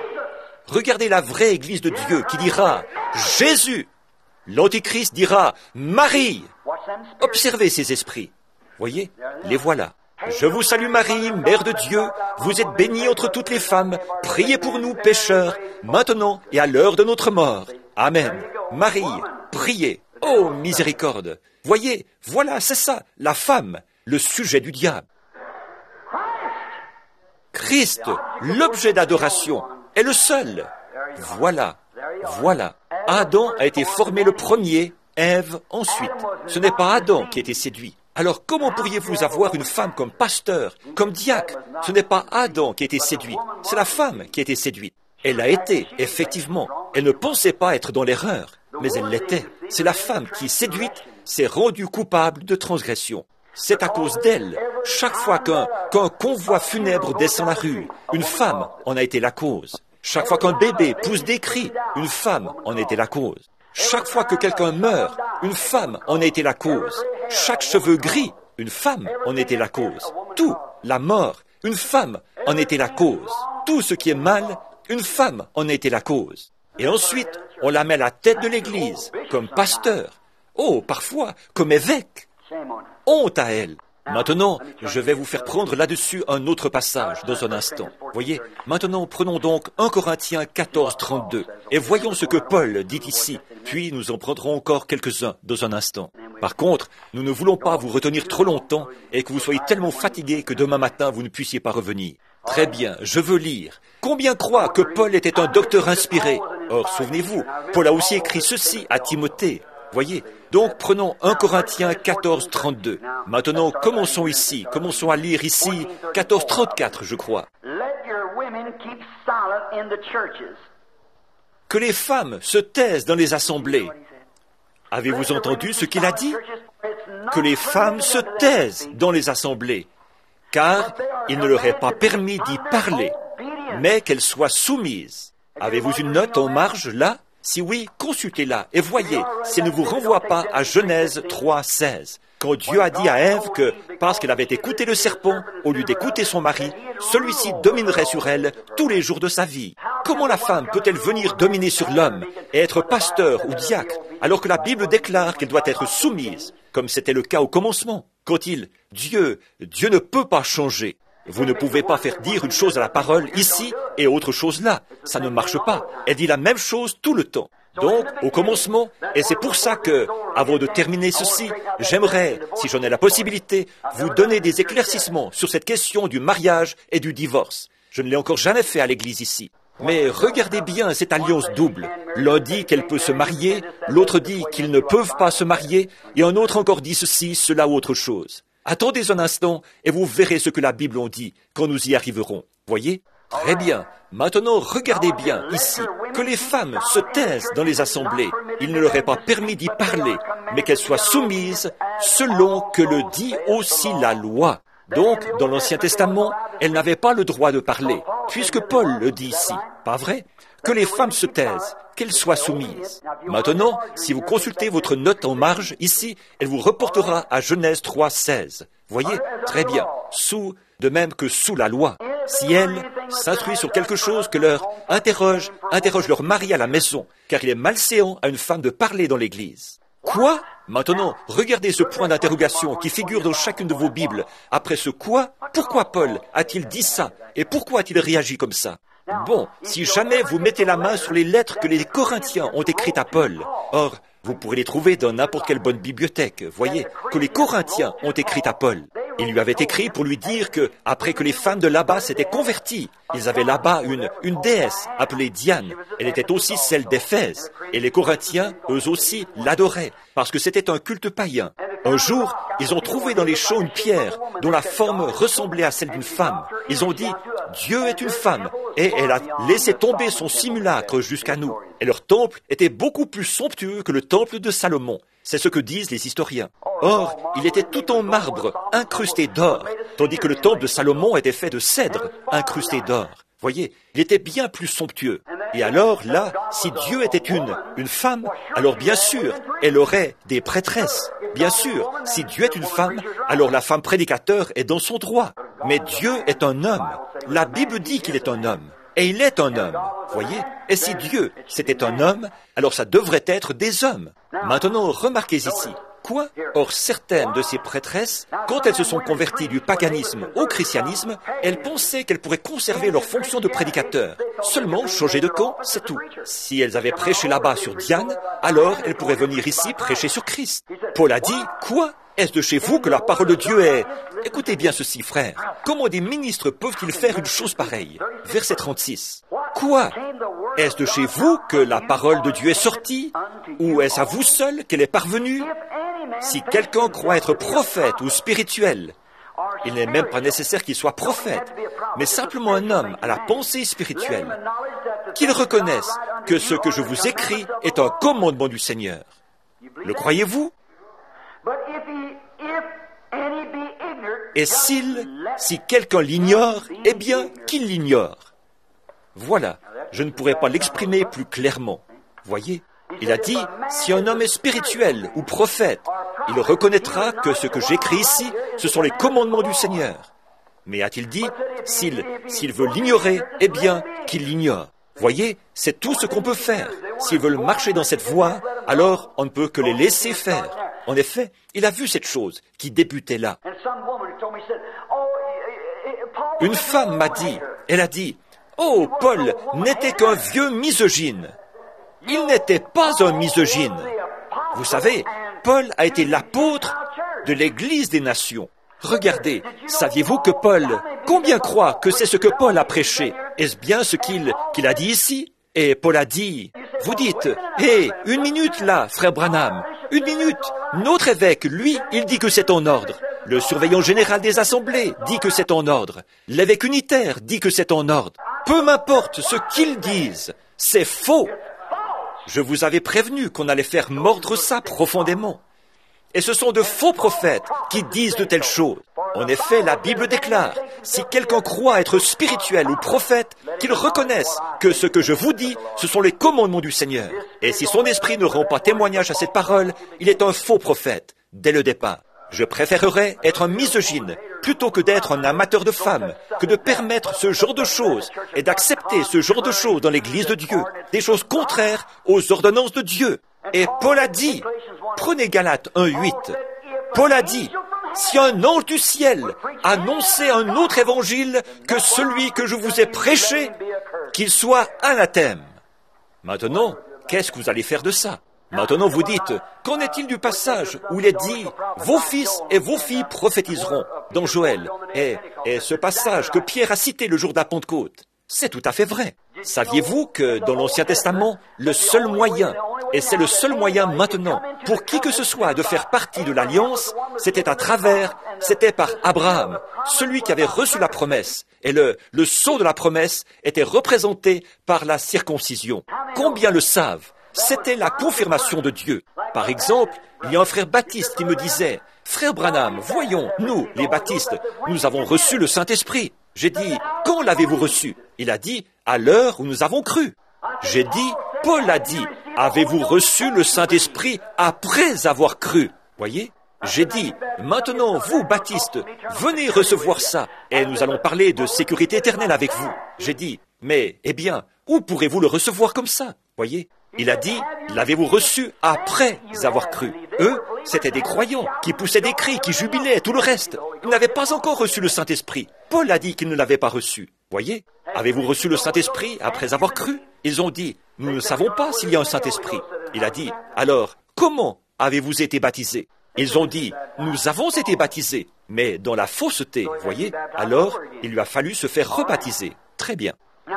Regardez la vraie Église de Dieu qui dira « Jésus ». L'Antichrist dira « Marie ». Observez ces esprits. Voyez, les voilà. Je vous salue Marie, Mère de Dieu, vous êtes bénie entre toutes les femmes, priez pour nous pécheurs, maintenant et à l'heure de notre mort. Amen. Marie, priez. Oh, miséricorde. Voyez, voilà, c'est ça, la femme, le sujet du diable. Christ, l'objet d'adoration, est le seul. Voilà. Adam a été formé le premier, Ève ensuite. Ce n'est pas Adam qui a été séduit. Alors comment pourriez-vous avoir une femme comme pasteur, comme diacre? Ce n'est pas Adam qui a été séduit, c'est la femme qui a été séduite. Elle a été, effectivement. Elle ne pensait pas être dans l'erreur, mais elle l'était. C'est la femme qui, séduite, s'est rendue coupable de transgression. C'est à cause d'elle. Chaque fois qu'un convoi funèbre descend la rue, une femme en a été la cause. Chaque fois qu'un bébé pousse des cris, une femme en a été la cause. Chaque fois que quelqu'un meurt, une femme en a été la cause. Chaque cheveu gris, une femme en a été la cause. Tout, la mort, une femme en a été la cause. Tout ce qui est mal, une femme en a été la cause. Et ensuite, on la met à la tête de l'Église, comme pasteur. Oh, parfois, comme évêque. Honte à elle. Maintenant, je vais vous faire prendre là-dessus un autre passage dans un instant. Voyez, maintenant prenons donc 1 Corinthiens 14, 32 et voyons ce que Paul dit ici, puis nous en prendrons encore quelques-uns dans un instant. Par contre, nous ne voulons pas vous retenir trop longtemps et que vous soyez tellement fatigués que demain matin vous ne puissiez pas revenir. Très bien, je veux lire. Combien croient que Paul était un docteur inspiré? Or, souvenez-vous, Paul a aussi écrit ceci à Timothée. Voyez, donc prenons 1 Corinthiens 14, 32. Maintenant, commençons à lire ici 14, 34, je crois. Que les femmes se taisent dans les assemblées. Avez-vous entendu ce qu'il a dit? Que les femmes se taisent dans les assemblées, car il ne leur est pas permis d'y parler, mais qu'elles soient soumises. Avez-vous une note en marge là? Si oui, consultez-la et voyez si elle ne vous renvoie pas à Genèse 3, 16. quand Dieu a dit à Ève que, parce qu'elle avait écouté le serpent, au lieu d'écouter son mari, celui-ci dominerait sur elle tous les jours de sa vie. Comment la femme peut-elle venir dominer sur l'homme et être pasteur ou diacre, alors que la Bible déclare qu'elle doit être soumise, comme c'était le cas au commencement, quand Dieu ne peut pas changer. Vous ne pouvez pas faire dire une chose à la parole ici et autre chose là. Ça ne marche pas. Elle dit la même chose tout le temps. Donc, au commencement, et c'est pour ça que, avant de terminer ceci, j'aimerais, si j'en ai la possibilité, vous donner des éclaircissements sur cette question du mariage et du divorce. Je ne l'ai encore jamais fait à l'église ici. Mais regardez bien cette alliance double. L'un dit qu'elle peut se marier, l'autre dit qu'ils ne peuvent pas se marier, et un autre encore dit ceci, cela ou autre chose. Attendez un instant et vous verrez ce que la Bible en dit quand nous y arriverons. Voyez ? Très bien. Maintenant, regardez bien ici que les femmes se taisent dans les assemblées. Il ne leur est pas permis d'y parler, mais qu'elles soient soumises selon que le dit aussi la loi. Donc, dans l'Ancien Testament, elles n'avaient pas le droit de parler, puisque Paul le dit ici. Pas vrai ? Que les femmes se taisent, qu'elles soient soumises. Maintenant, si vous consultez votre note en marge, ici, elle vous reportera à Genèse 3:16. Voyez ? Très bien. De même que sous la loi. Si elles s'instruisent sur quelque chose que leur interroge leur mari à la maison, car il est malséant à une femme de parler dans l'église. Quoi ? Maintenant, regardez ce point d'interrogation qui figure dans chacune de vos Bibles. Après ce quoi, pourquoi Paul a-t-il dit ça? Et pourquoi a-t-il réagi comme ça? Bon, si jamais vous mettez la main sur les lettres que les Corinthiens ont écrites à Paul, or, vous pourrez les trouver dans n'importe quelle bonne bibliothèque, voyez, que les Corinthiens ont écrites à Paul. Ils lui avaient écrit pour lui dire que, après que les femmes de là-bas s'étaient converties, ils avaient là-bas une déesse appelée Diane. Elle était aussi celle d'Éphèse. Et les Corinthiens, eux aussi, l'adoraient, parce que c'était un culte païen. Un jour, ils ont trouvé dans les champs une pierre dont la forme ressemblait à celle d'une femme. Ils ont dit, Dieu est une femme, et elle a laissé tomber son simulacre jusqu'à nous. Et leur temple était beaucoup plus somptueux que le temple de Salomon. C'est ce que disent les historiens. Or, il était tout en marbre, incrusté d'or, tandis que le temple de Salomon était fait de cèdre, incrusté d'or. Voyez, il était bien plus somptueux. Et alors, là, si Dieu était une femme, alors bien sûr, elle aurait des prêtresses. Bien sûr, si Dieu est une femme, alors la femme prédicateur est dans son droit. Mais Dieu est un homme. La Bible dit qu'il est un homme. Et il est un homme, voyez. Et si Dieu, c'était un homme, alors ça devrait être des hommes. Maintenant, remarquez ici. Quoi ? Or, certaines de ces prêtresses, quand elles se sont converties du paganisme au christianisme, elles pensaient qu'elles pourraient conserver leur fonction de prédicateur. Seulement changer de camp, c'est tout. Si elles avaient prêché là-bas sur Diane, alors elles pourraient venir ici prêcher sur Christ. Paul a dit, quoi ? Est-ce de chez vous que la parole de Dieu est... Écoutez bien ceci, frère. Comment des ministres peuvent-ils faire une chose pareille ? Verset 36. Quoi ? Est-ce de chez vous que la parole de Dieu est sortie ? Ou est-ce à vous seul qu'elle est parvenue ? Si quelqu'un croit être prophète ou spirituel, il n'est même pas nécessaire qu'il soit prophète, mais simplement un homme à la pensée spirituelle, qu'il reconnaisse que ce que je vous écris est un commandement du Seigneur. Le croyez-vous ? Et si quelqu'un l'ignore, eh bien, qu'il l'ignore. Voilà, je ne pourrais pas l'exprimer plus clairement. Voyez ? Il a dit, si un homme est spirituel ou prophète, il reconnaîtra que ce que j'écris ici, ce sont les commandements du Seigneur. Mais a-t-il dit, s'il veut l'ignorer, eh bien, qu'il l'ignore. Voyez, c'est tout ce qu'on peut faire. S'ils veulent marcher dans cette voie, alors on ne peut que les laisser faire. En effet, il a vu cette chose qui débutait là. Une femme m'a dit, elle a dit, « Oh, Paul n'était qu'un vieux misogyne. » Il n'était pas un misogyne. Vous savez, Paul a été l'apôtre de l'Église des nations. Regardez, saviez-vous que Paul, combien croient que c'est ce que Paul a prêché? Est-ce bien ce qu'il a dit ici? Et Paul a dit, vous dites, hé, une minute là, frère Branham, une minute. Notre évêque, lui, il dit que c'est en ordre. Le surveillant général des assemblées dit que c'est en ordre. L'évêque unitaire dit que c'est en ordre. Peu m'importe ce qu'ils disent, c'est faux. Je vous avais prévenu qu'on allait faire mordre ça profondément. Et ce sont de faux prophètes qui disent de telles choses. En effet, la Bible déclare, si quelqu'un croit être spirituel ou prophète, qu'il reconnaisse que ce que je vous dis, ce sont les commandements du Seigneur. Et si son esprit ne rend pas témoignage à cette parole, il est un faux prophète, dès le départ. Je préférerais être un misogyne plutôt que d'être un amateur de femmes, que de permettre ce genre de choses et d'accepter ce genre de choses dans l'Église de Dieu, des choses contraires aux ordonnances de Dieu. Et Paul a dit, prenez Galates 1:8, Paul a dit, si un ange du ciel annonçait un autre évangile que celui que je vous ai prêché, qu'il soit anathème. Maintenant, qu'est-ce que vous allez faire de ça? Maintenant, vous dites, qu'en est-il du passage où il est dit, vos fils et vos filles prophétiseront dans Joël, et ce passage que Pierre a cité le jour de la Pentecôte? C'est tout à fait vrai. Saviez-vous que dans l'Ancien Testament, le seul moyen, et c'est le seul moyen maintenant, pour qui que ce soit de faire partie de l'Alliance, c'était par Abraham, celui qui avait reçu la promesse, et le sceau de la promesse était représenté par la circoncision. Combien le savent? C'était la confirmation de Dieu. Par exemple, il y a un frère baptiste qui me disait, « Frère Branham, voyons, nous, les baptistes, nous avons reçu le Saint-Esprit. » J'ai dit, « Quand l'avez-vous reçu ?» Il a dit, « À l'heure où nous avons cru. » J'ai dit, « Paul a dit, avez-vous reçu le Saint-Esprit après avoir cru ?» Voyez? J'ai dit, maintenant, vous, baptistes, venez recevoir ça, et nous allons parler de sécurité éternelle avec vous. J'ai dit, mais, eh bien, où pourrez-vous le recevoir comme ça? Voyez? Il a dit, l'avez-vous reçu après avoir cru? Eux, c'étaient des croyants qui poussaient des cris, qui jubilaient, tout le reste. Ils n'avaient pas encore reçu le Saint-Esprit. Paul a dit qu'il ne l'avait pas reçu. Voyez? Avez-vous reçu le Saint-Esprit après avoir cru? Ils ont dit, nous ne savons pas s'il y a un Saint-Esprit. Il a dit, alors, comment avez-vous été baptisés? Ils ont dit, nous avons été baptisés, mais dans la fausseté, voyez? Alors, il lui a fallu se faire rebaptiser. Très bien.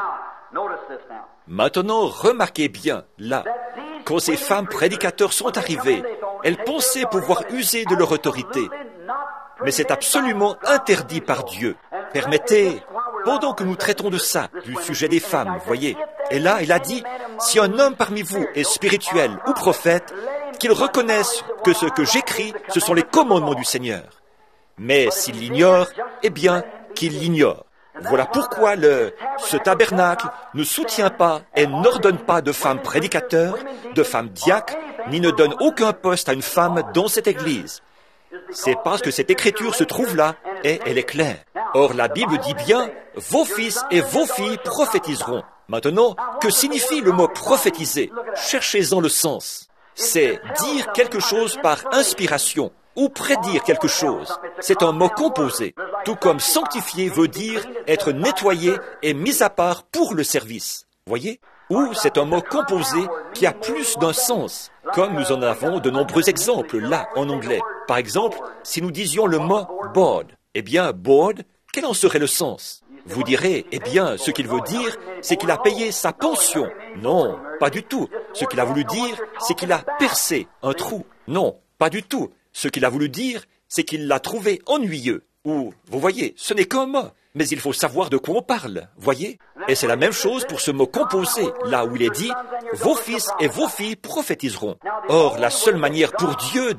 Maintenant, remarquez bien, là, quand ces femmes prédicateurs sont arrivées, elles pensaient pouvoir user de leur autorité. Mais c'est absolument interdit par Dieu. Permettez, pendant que nous traitons de ça, du sujet des femmes, voyez, et là, il a dit, si un homme parmi vous est spirituel ou prophète, qu'il reconnaisse que ce que j'écris, ce sont les commandements du Seigneur. Mais s'il l'ignore, eh bien, qu'il l'ignore. Voilà pourquoi ce tabernacle ne soutient pas et n'ordonne pas de femmes prédicateurs, de femmes diacres, ni ne donne aucun poste à une femme dans cette église. C'est parce que cette écriture se trouve là, et elle est claire. Or, la Bible dit bien, vos fils et vos filles prophétiseront. Maintenant, que signifie le mot prophétiser? Cherchez-en le sens. C'est dire quelque chose par inspiration, ou prédire quelque chose. C'est un mot composé, tout comme sanctifier veut dire être nettoyé et mis à part pour le service. Voyez? Ou c'est un mot composé qui a plus d'un sens, comme nous en avons de nombreux exemples là en anglais. Par exemple, si nous disions le mot board, eh bien board, quel en serait le sens? Vous direz, eh bien, ce qu'il veut dire, c'est qu'il a payé sa pension. Non, pas du tout. Ce qu'il a voulu dire, c'est qu'il a percé un trou. Non, pas du tout. Ce qu'il a voulu dire, c'est qu'il l'a trouvé ennuyeux. Ou, vous voyez, ce n'est qu'un mot, mais il faut savoir de quoi on parle, voyez? Et c'est la même chose pour ce mot composé, là où il est dit, vos fils et vos filles prophétiseront. Or, la seule manière pour Dieu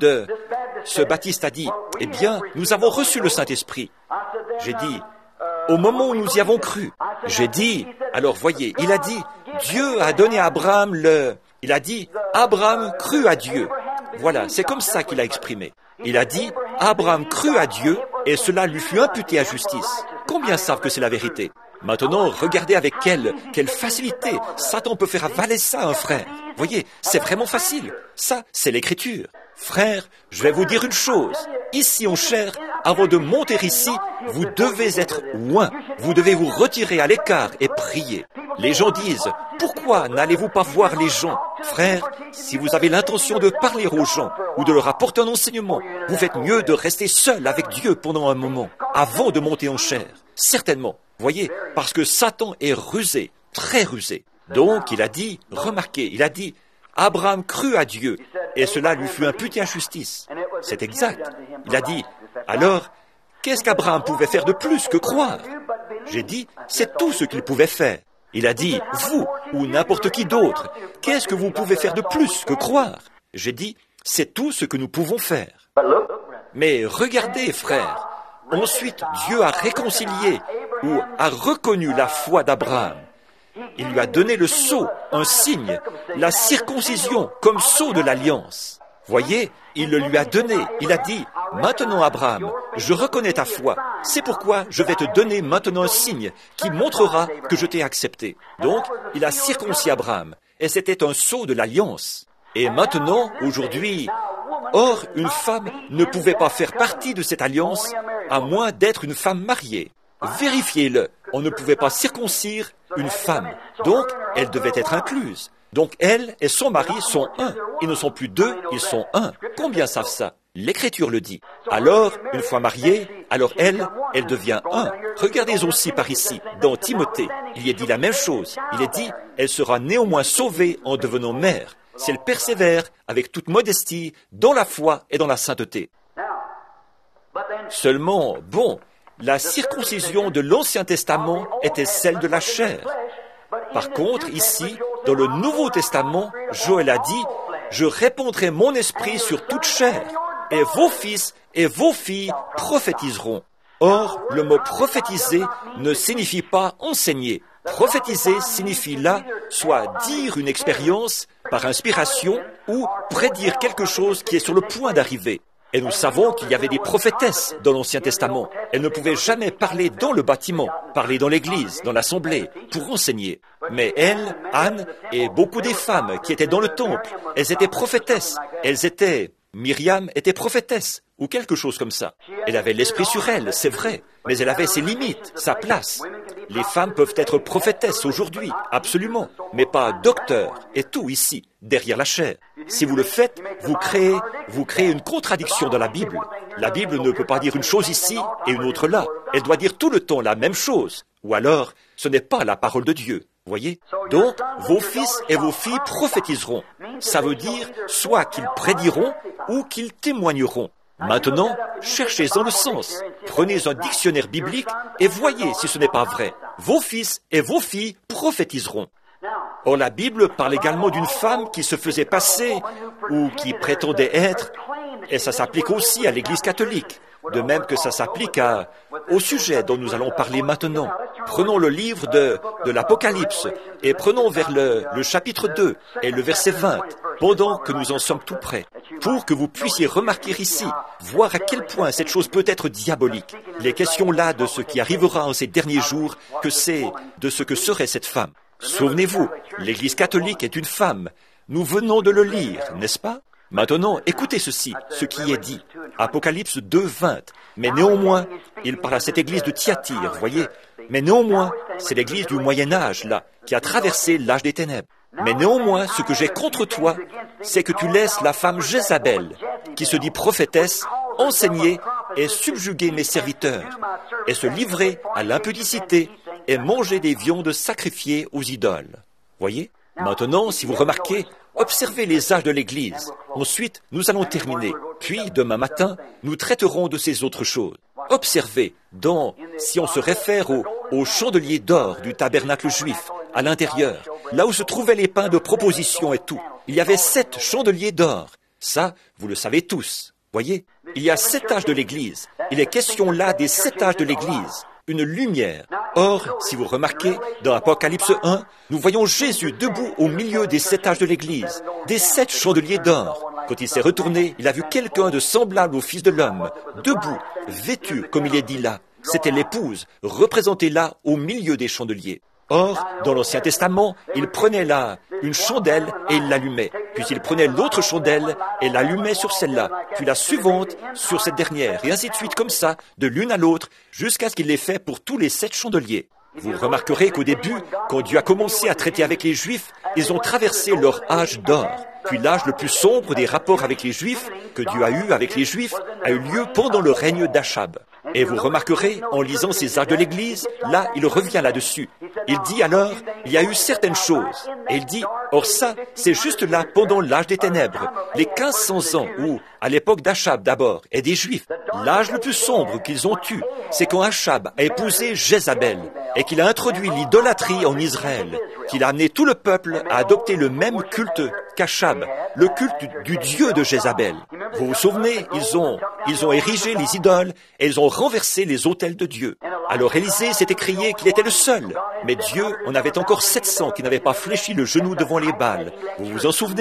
ce baptiste a dit, eh bien, nous avons reçu le Saint-Esprit. J'ai dit, au moment où nous y avons cru. J'ai dit, alors voyez, il a dit, Dieu a donné à Abraham il a dit, Abraham crut à Dieu. Voilà, c'est comme ça qu'il a exprimé. Il a dit, Abraham crut à Dieu et cela lui fut imputé à justice. Combien savent que c'est la vérité? Maintenant, regardez avec quelle facilité Satan peut faire avaler ça à un frère. Voyez, c'est vraiment facile. Ça, c'est l'écriture. Frère, je vais vous dire une chose. Ici en chair, avant de monter ici, vous devez être loin. Vous devez vous retirer à l'écart et prier. Les gens disent, pourquoi n'allez-vous pas voir les gens? Frère, si vous avez l'intention de parler aux gens ou de leur apporter un enseignement, vous faites mieux de rester seul avec Dieu pendant un moment, avant de monter en chair. Certainement. Voyez, parce que Satan est rusé, très rusé. Donc, il a dit, remarquez, il a dit, Abraham crut à Dieu, et cela lui fut imputé à justice. C'est exact. Il a dit, alors, qu'est-ce qu'Abraham pouvait faire de plus que croire? J'ai dit, c'est tout ce qu'il pouvait faire. Il a dit, vous, ou n'importe qui d'autre, qu'est-ce que vous pouvez faire de plus que croire? J'ai dit, c'est tout ce que nous pouvons faire. Mais regardez, frères, ensuite Dieu a réconcilié, ou a reconnu la foi d'Abraham. Il lui a donné le sceau, un signe, la circoncision comme sceau de l'alliance. Voyez, il le lui a donné. Il a dit, maintenant Abraham, je reconnais ta foi. C'est pourquoi je vais te donner maintenant un signe qui montrera que je t'ai accepté. Donc, il a circoncis Abraham. Et c'était un sceau de l'alliance. Et maintenant, aujourd'hui, or, une femme ne pouvait pas faire partie de cette alliance à moins d'être une femme mariée. Vérifiez-le, on ne pouvait pas circoncire une femme. Donc, elle devait être incluse. Donc, elle et son mari sont un. Ils ne sont plus deux, ils sont un. Combien savent ça? L'Écriture le dit. Alors, une fois mariée, alors elle devient un. Regardez aussi par ici, dans Timothée, il y est dit la même chose. Il est dit, elle sera néanmoins sauvée en devenant mère, si elle persévère avec toute modestie dans la foi et dans la sainteté. Seulement, bon, la circoncision de l'Ancien Testament était celle de la chair. Par contre, ici, dans le Nouveau Testament, Joël a dit, « Je répandrai mon esprit sur toute chair, et vos fils et vos filles prophétiseront. » Or, le mot « prophétiser » ne signifie pas « enseigner ». Prophétiser signifie là, soit dire une expérience par inspiration, ou prédire quelque chose qui est sur le point d'arriver. Et nous savons qu'il y avait des prophétesses dans l'Ancien Testament. Elles ne pouvaient jamais parler dans le bâtiment, parler dans l'église, dans l'assemblée, pour enseigner. Mais elle, Anne, et beaucoup des femmes qui étaient dans le temple, elles étaient prophétesses. Myriam était prophétesse, ou quelque chose comme ça. Elle avait l'esprit sur elle, c'est vrai, mais elle avait ses limites, sa place. Les femmes peuvent être prophétesses aujourd'hui, absolument, mais pas docteurs, et tout ici, derrière la chair. Si vous le faites, vous créez une contradiction dans la Bible. La Bible ne peut pas dire une chose ici et une autre là. Elle doit dire tout le temps la même chose. Ou alors, ce n'est pas la parole de Dieu. Voyez? Donc, vos fils et vos filles prophétiseront. Ça veut dire soit qu'ils prédiront ou qu'ils témoigneront. Maintenant, cherchez-en le sens. Prenez un dictionnaire biblique et voyez si ce n'est pas vrai. Vos fils et vos filles prophétiseront. Or, la Bible parle également d'une femme qui se faisait passer ou qui prétendait être, et ça s'applique aussi à l'Église catholique, de même que ça s'applique au sujet dont nous allons parler maintenant. Prenons le livre de l'Apocalypse et prenons vers le chapitre 2 et le verset 20, pendant que nous en sommes tout près, pour que vous puissiez remarquer ici, voir à quel point cette chose peut être diabolique. Les questions là de ce qui arrivera en ces derniers jours, que c'est de ce que serait cette femme. Souvenez-vous, l'Église catholique est une femme. Nous venons de le lire, n'est-ce pas? Maintenant, écoutez ceci, ce qui est dit. Apocalypse 2, 20. Mais néanmoins, il parle à cette église de Thyatire, voyez. Mais néanmoins, c'est l'église du Moyen-Âge, là, qui a traversé l'âge des ténèbres. Mais néanmoins, ce que j'ai contre toi, c'est que tu laisses la femme Jézabel, qui se dit prophétesse, enseigner et subjuguer mes serviteurs, et se livrer à l'impudicité et manger des viandes sacrifiées aux idoles. Voyez? Maintenant, si vous remarquez, observez les âges de l'Église. Ensuite, nous allons terminer. Puis, demain matin, nous traiterons de ces autres choses. Observez, si on se réfère au chandelier d'or du tabernacle juif, à l'intérieur, là où se trouvaient les pains de proposition et tout, il y avait 7 chandeliers d'or. Ça, vous le savez tous. Voyez? Il y a 7 âges de l'Église. Il est question là des 7 âges de l'Église. Une lumière. Or, si vous remarquez, dans Apocalypse 1, nous voyons Jésus debout au milieu des 7 âges de l'Église, des 7 chandeliers d'or. Quand il s'est retourné, il a vu quelqu'un de semblable au Fils de l'homme, debout, vêtu, comme il est dit là. C'était l'épouse, représentée là au milieu des chandeliers. Or, dans l'Ancien Testament, il prenait là une chandelle et il l'allumait. Puis il prenait l'autre chandelle et l'allumait sur celle-là, puis la suivante sur cette dernière, et ainsi de suite comme ça, de l'une à l'autre, jusqu'à ce qu'il l'ait fait pour tous les 7 chandeliers. Vous remarquerez qu'au début, quand Dieu a commencé à traiter avec les Juifs, ils ont traversé leur âge d'or. Puis l'âge le plus sombre des rapports avec les Juifs, que Dieu a eu avec les Juifs, a eu lieu pendant le règne d'Achab. Et vous remarquerez, en lisant ces âges de l'Église, là, il revient là-dessus. Il dit alors, il y a eu certaines choses. Et il dit, or ça, c'est juste là pendant l'âge des ténèbres, les 1500 ans, ou à l'époque d'Achab d'abord, et des Juifs. L'âge le plus sombre qu'ils ont eu, c'est quand Achab a épousé Jézabel, et qu'il a introduit l'idolâtrie en Israël, qu'il a amené tout le peuple à adopter le même culte qu'Achab, le culte du dieu de Jézabel. Vous vous souvenez, ils ont érigé les idoles et ils ont renversé les autels de Dieu. Alors Élisée s'est écrié qu'il était le seul, mais Dieu en avait encore 700 qui n'avaient pas fléchi le genou devant les Baals. Vous vous en souvenez?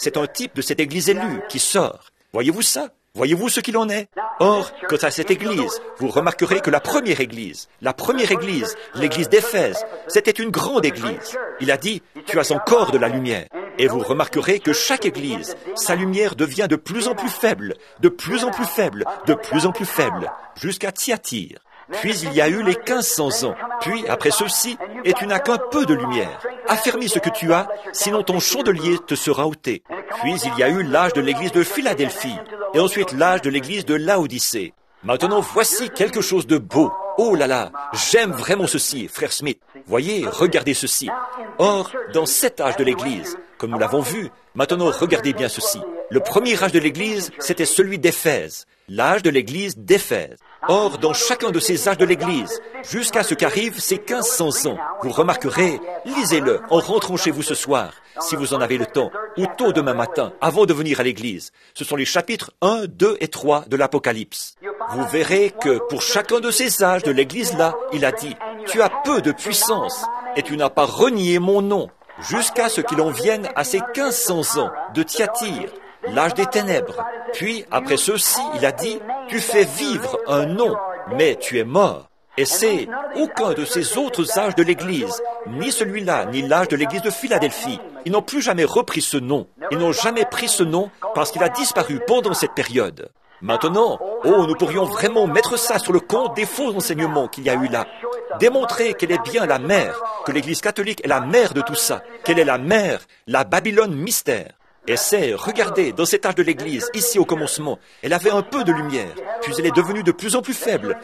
c'est un type de cette Église élue qui sort. Voyez-vous ça? Voyez-vous ce qu'il en est? Or, quant à cette Église, vous remarquerez que la première Église, l'Église d'Éphèse, c'était une grande Église. Il a dit, tu as encore de la lumière. Et vous remarquerez que chaque Église, sa lumière devient de plus en plus faible, de plus en plus faible, de plus en plus faible, jusqu'à Thyatire. Puis il y a eu les 1500 ans. Puis, après ceci, et tu n'as qu'un peu de lumière. Affermis ce que tu as, sinon ton chandelier te sera ôté. Puis il y a eu l'âge de l'église de Philadelphie, et ensuite l'âge de l'église de Laodicée. Maintenant, voici quelque chose de beau. Oh là là, j'aime vraiment ceci, frère Smith. Voyez, regardez ceci. Or, dans cet âge de l'église, comme nous l'avons vu, maintenant regardez bien ceci. Le premier âge de l'église, c'était celui d'Éphèse. L'âge de l'église d'Éphèse. Or, dans chacun de ces âges de l'église, jusqu'à ce qu'arrivent ces 1500 ans, vous remarquerez, lisez-le en rentrant chez vous ce soir, si vous en avez le temps, ou tôt demain matin, avant de venir à l'église. Ce sont les chapitres 1, 2 et 3 de l'Apocalypse. Vous verrez que pour chacun de ces âges de l'église-là, il a dit, tu as peu de puissance, et tu n'as pas renié mon nom, jusqu'à ce qu'il en vienne à ces 1500 ans de Thyatire, l'âge des ténèbres. Puis, après ceci, il a dit, tu fais vivre un nom, mais tu es mort. Et c'est aucun de ces autres âges de l'Église, ni celui-là, ni l'âge de l'Église de Philadelphie. Ils n'ont plus jamais repris ce nom. Ils n'ont jamais pris ce nom parce qu'il a disparu pendant cette période. Maintenant, nous pourrions vraiment mettre ça sur le compte des faux enseignements qu'il y a eu là. Démontrer qu'elle est bien la mère, que l'Église catholique est la mère de tout ça, qu'elle est la mère, la Babylone mystère. Et c'est, regardez, dans cet âge de l'Église, ici au commencement, elle avait un peu de lumière, puis elle est devenue de plus en plus faible,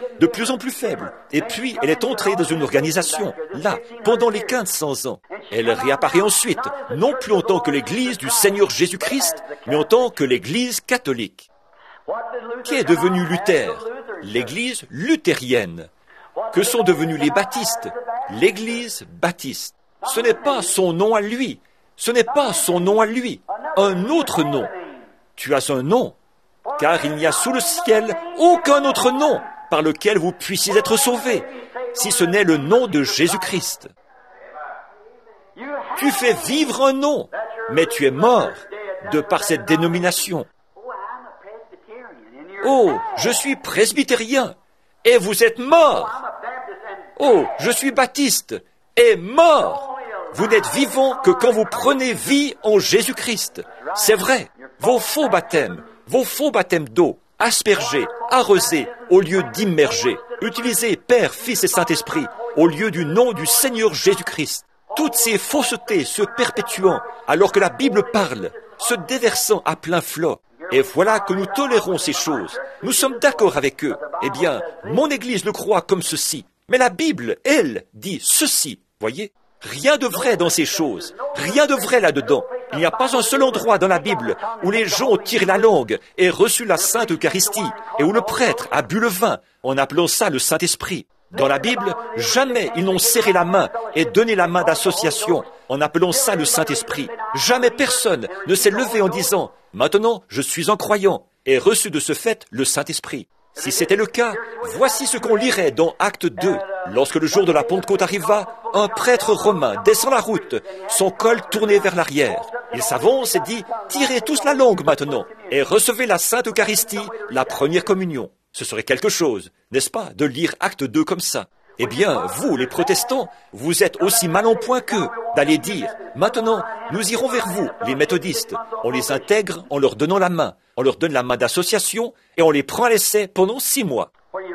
et puis elle est entrée dans une organisation, là, pendant les 1500 ans. Elle réapparaît ensuite, non plus en tant que l'Église du Seigneur Jésus-Christ, mais en tant que l'Église catholique. Qui est devenu Luther? L'Église luthérienne. Que sont devenus les baptistes? L'Église baptiste. Ce n'est pas son nom à lui. Ce n'est pas son nom à lui, un autre nom. Tu as un nom, car il n'y a sous le ciel aucun autre nom par lequel vous puissiez être sauvés, si ce n'est le nom de Jésus-Christ. Tu fais vivre un nom, mais tu es mort de par cette dénomination. Oh, je suis presbytérien, et vous êtes mort. Oh, je suis baptiste, et mort. Vous n'êtes vivant que quand vous prenez vie en Jésus-Christ. C'est vrai. Vos faux baptêmes d'eau, aspergés, arrosés, au lieu d'immerger. Utilisez Père, Fils et Saint-Esprit, au lieu du nom du Seigneur Jésus-Christ. Toutes ces faussetés se perpétuant, alors que la Bible parle, se déversant à plein flot. Et voilà que nous tolérons ces choses. Nous sommes d'accord avec eux. Eh bien, mon Église le croit comme ceci. Mais la Bible, elle, dit ceci. Voyez ? Rien de vrai dans ces choses, rien de vrai là-dedans. Il n'y a pas un seul endroit dans la Bible où les gens ont tiré la langue et reçu la Sainte Eucharistie et où le prêtre a bu le vin en appelant ça le Saint-Esprit. Dans la Bible, jamais ils n'ont serré la main et donné la main d'association en appelant ça le Saint-Esprit. Jamais personne ne s'est levé en disant « Maintenant, je suis un croyant » et reçu de ce fait le Saint-Esprit. Si c'était le cas, voici ce qu'on lirait dans Acte 2. Lorsque le jour de la Pentecôte arriva, un prêtre romain descend la route, son col tourné vers l'arrière. Il s'avance et dit, tirez tous la langue maintenant, et recevez la Sainte Eucharistie, la première communion. Ce serait quelque chose, n'est-ce pas, de lire Acte 2 comme ça? Eh bien, vous, les protestants, vous êtes aussi mal en point qu'eux, d'aller dire, maintenant, nous irons vers vous, les méthodistes. On les intègre en leur donnant la main. On leur donne la main d'association et on les prend à l'essai pendant 6 mois.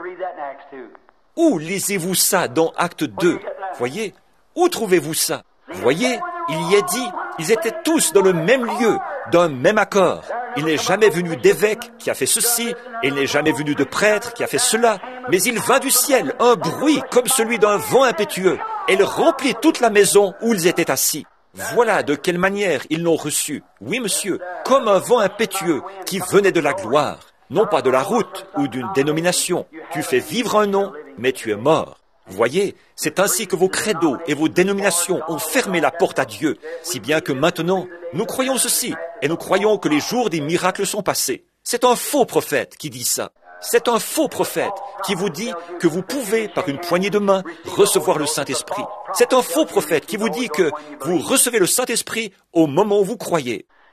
Où lisez-vous ça dans Acte 2? Voyez? Où trouvez-vous ça? Voyez? Il y est dit, ils étaient tous dans le même lieu, d'un même accord. Il n'est jamais venu d'évêque qui a fait ceci, et il n'est jamais venu de prêtre qui a fait cela, mais il vint du ciel un bruit comme celui d'un vent impétueux, et il remplit toute la maison où ils étaient assis. Voilà de quelle manière ils l'ont reçu. Oui, monsieur, comme un vent impétueux qui venait de la gloire, non pas de la route ou d'une dénomination. Tu fais vivre un nom, mais tu es mort. Voyez, c'est ainsi que vos credos et vos dénominations ont fermé la porte à Dieu, si bien que maintenant, nous croyons ceci, et nous croyons que les jours des miracles sont passés. C'est un faux prophète qui dit ça. C'est un faux prophète qui vous dit que vous pouvez, par une poignée de main, recevoir le Saint-Esprit. C'est un faux prophète qui vous dit que vous recevez le Saint-Esprit au moment où vous croyez.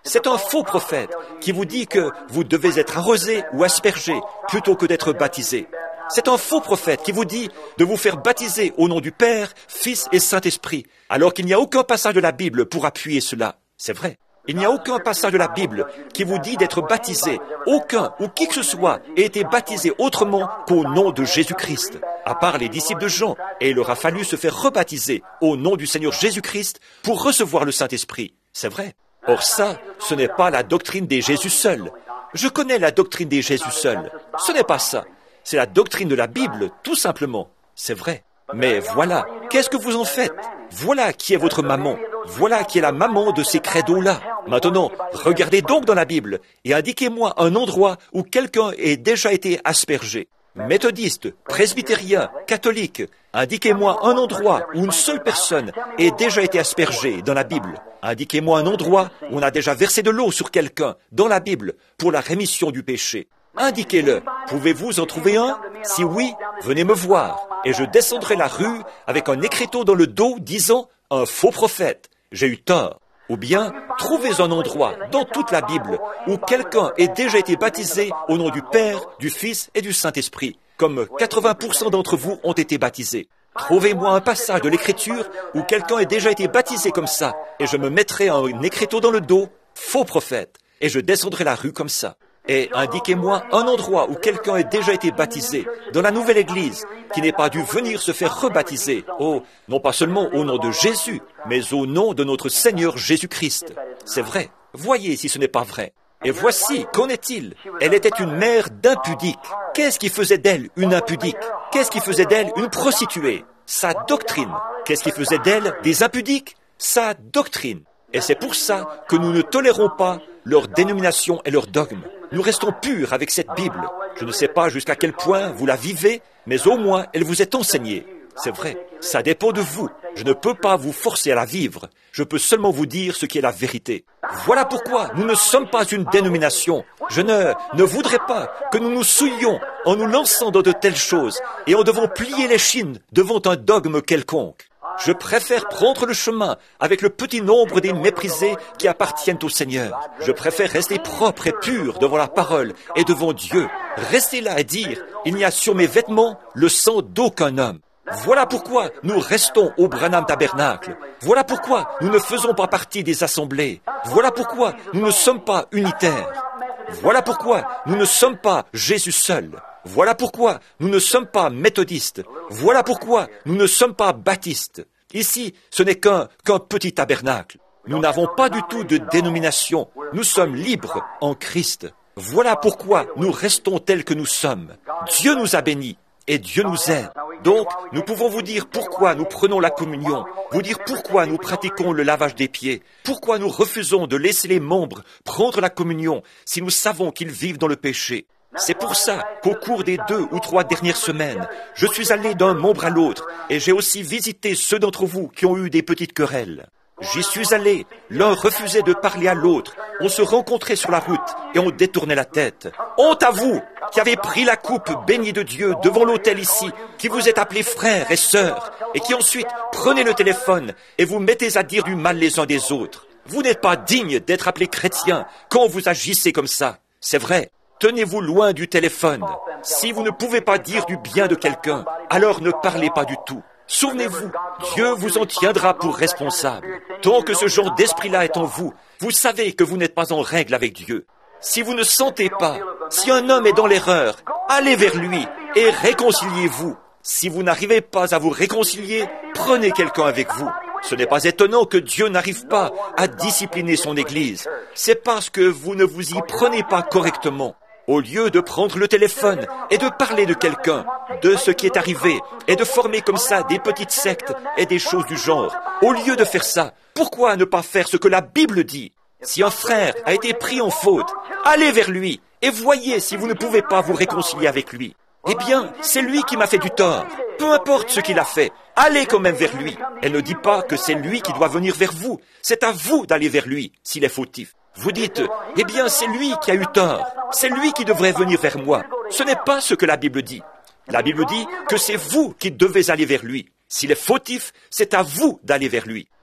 C'est un faux prophète qui vous dit que vous devez être arrosé ou aspergé plutôt que d'être baptisé. C'est un faux prophète qui vous dit de vous faire baptiser au nom du Père, Fils et Saint-Esprit, alors qu'il n'y a aucun passage de la Bible pour appuyer cela. C'est vrai. Il n'y a aucun passage de la Bible qui vous dit d'être baptisé. Aucun ou qui que ce soit ait été baptisé autrement qu'au nom de Jésus-Christ, à part les disciples de Jean, et il aura fallu se faire rebaptiser au nom du Seigneur Jésus-Christ pour recevoir le Saint-Esprit. C'est vrai. Or ça, ce n'est pas la doctrine des Jésus seuls. Je connais la doctrine des Jésus seuls. Ce n'est pas ça. C'est la doctrine de la Bible, tout simplement. C'est vrai. Mais voilà, qu'est-ce que vous en faites? Voilà qui est votre maman. Voilà qui est la maman de ces credos-là. Maintenant, regardez donc dans la Bible et indiquez-moi un endroit où quelqu'un ait déjà été aspergé. Méthodiste, presbytérien, catholique, indiquez-moi un endroit où une seule personne ait déjà été aspergée dans la Bible. Indiquez-moi un endroit où on a déjà versé de l'eau sur quelqu'un dans la Bible pour la rémission du péché. Indiquez-le. Pouvez-vous en trouver un? Si oui, venez me voir et je descendrai la rue avec un écriteau dans le dos disant « Un faux prophète, j'ai eu tort ». Ou bien, trouvez un endroit dans toute la Bible où quelqu'un ait déjà été baptisé au nom du Père, du Fils et du Saint-Esprit, comme 80% d'entre vous ont été baptisés. Trouvez-moi un passage de l'Écriture où quelqu'un ait déjà été baptisé comme ça, et je me mettrai un écriteau dans le dos, faux prophète, et je descendrai la rue comme ça. Et indiquez-moi un endroit où quelqu'un ait déjà été baptisé dans la nouvelle Église, qui n'ait pas dû venir se faire rebaptiser, non pas seulement au nom de Jésus, mais au nom de notre Seigneur Jésus-Christ. C'est vrai. Voyez si ce n'est pas vrai. Et voici, qu'en est-il? Elle était une mère d'impudique. Qu'est-ce qui faisait d'elle une impudique? Qu'est-ce qui faisait d'elle une prostituée? Sa doctrine. Qu'est-ce qui faisait d'elle des impudiques? Sa doctrine. Et c'est pour ça que nous ne tolérons pas leur dénomination et leur dogme. Nous restons purs avec cette Bible. Je ne sais pas jusqu'à quel point vous la vivez, mais au moins elle vous est enseignée. C'est vrai, ça dépend de vous. Je ne peux pas vous forcer à la vivre. Je peux seulement vous dire ce qui est la vérité. Voilà pourquoi nous ne sommes pas une dénomination. Je ne voudrais pas que nous nous souillions en nous lançant dans de telles choses et en devant plier les chines devant un dogme quelconque. Je préfère prendre le chemin avec le petit nombre des méprisés qui appartiennent au Seigneur. Je préfère rester propre et pur devant la parole et devant Dieu. Rester là et dire, il n'y a sur mes vêtements le sang d'aucun homme. Voilà pourquoi nous restons au Branham Tabernacle. Voilà pourquoi nous ne faisons pas partie des assemblées. Voilà pourquoi nous ne sommes pas unitaires. Voilà pourquoi nous ne sommes pas Jésus seul. Voilà pourquoi nous ne sommes pas méthodistes. Voilà pourquoi nous ne sommes pas baptistes. Ici, ce n'est qu'un petit tabernacle. Nous n'avons pas du tout de dénomination. Nous sommes libres en Christ. Voilà pourquoi nous restons tels que nous sommes. Dieu nous a bénis et Dieu nous aide. Donc, nous pouvons vous dire pourquoi nous prenons la communion, vous dire pourquoi nous pratiquons le lavage des pieds, pourquoi nous refusons de laisser les membres prendre la communion si nous savons qu'ils vivent dans le péché. C'est pour ça qu'au cours des 2 ou 3 dernières semaines, je suis allé d'un membre à l'autre et j'ai aussi visité ceux d'entre vous qui ont eu des petites querelles. J'y suis allé, l'un refusait de parler à l'autre, on se rencontrait sur la route et on détournait la tête. Honte à vous qui avez pris la coupe bénie de Dieu devant l'autel ici, qui vous êtes appelés frères et sœurs, et qui ensuite prenez le téléphone et vous mettez à dire du mal les uns des autres. Vous n'êtes pas dignes d'être appelés chrétiens quand vous agissez comme ça. C'est vrai. Tenez-vous loin du téléphone. Si vous ne pouvez pas dire du bien de quelqu'un, alors ne parlez pas du tout. Souvenez-vous, Dieu vous en tiendra pour responsable. Tant que ce genre d'esprit-là est en vous, vous savez que vous n'êtes pas en règle avec Dieu. Si vous ne sentez pas, si un homme est dans l'erreur, allez vers lui et réconciliez-vous. Si vous n'arrivez pas à vous réconcilier, prenez quelqu'un avec vous. Ce n'est pas étonnant que Dieu n'arrive pas à discipliner son Église. C'est parce que vous ne vous y prenez pas correctement. Au lieu de prendre le téléphone et de parler de quelqu'un, de ce qui est arrivé, et de former comme ça des petites sectes et des choses du genre, au lieu de faire ça, pourquoi ne pas faire ce que la Bible dit? Si un frère a été pris en faute, allez vers lui et voyez si vous ne pouvez pas vous réconcilier avec lui. Eh bien, c'est lui qui m'a fait du tort. Peu importe ce qu'il a fait, allez quand même vers lui. Elle ne dit pas que c'est lui qui doit venir vers vous. C'est à vous d'aller vers lui s'il est fautif. Vous dites, eh bien, c'est lui qui a eu tort. C'est lui qui devrait venir vers moi. Ce n'est pas ce que la Bible dit. La Bible dit que c'est vous qui devez aller vers lui. S'il est fautif, c'est à vous d'aller vers lui.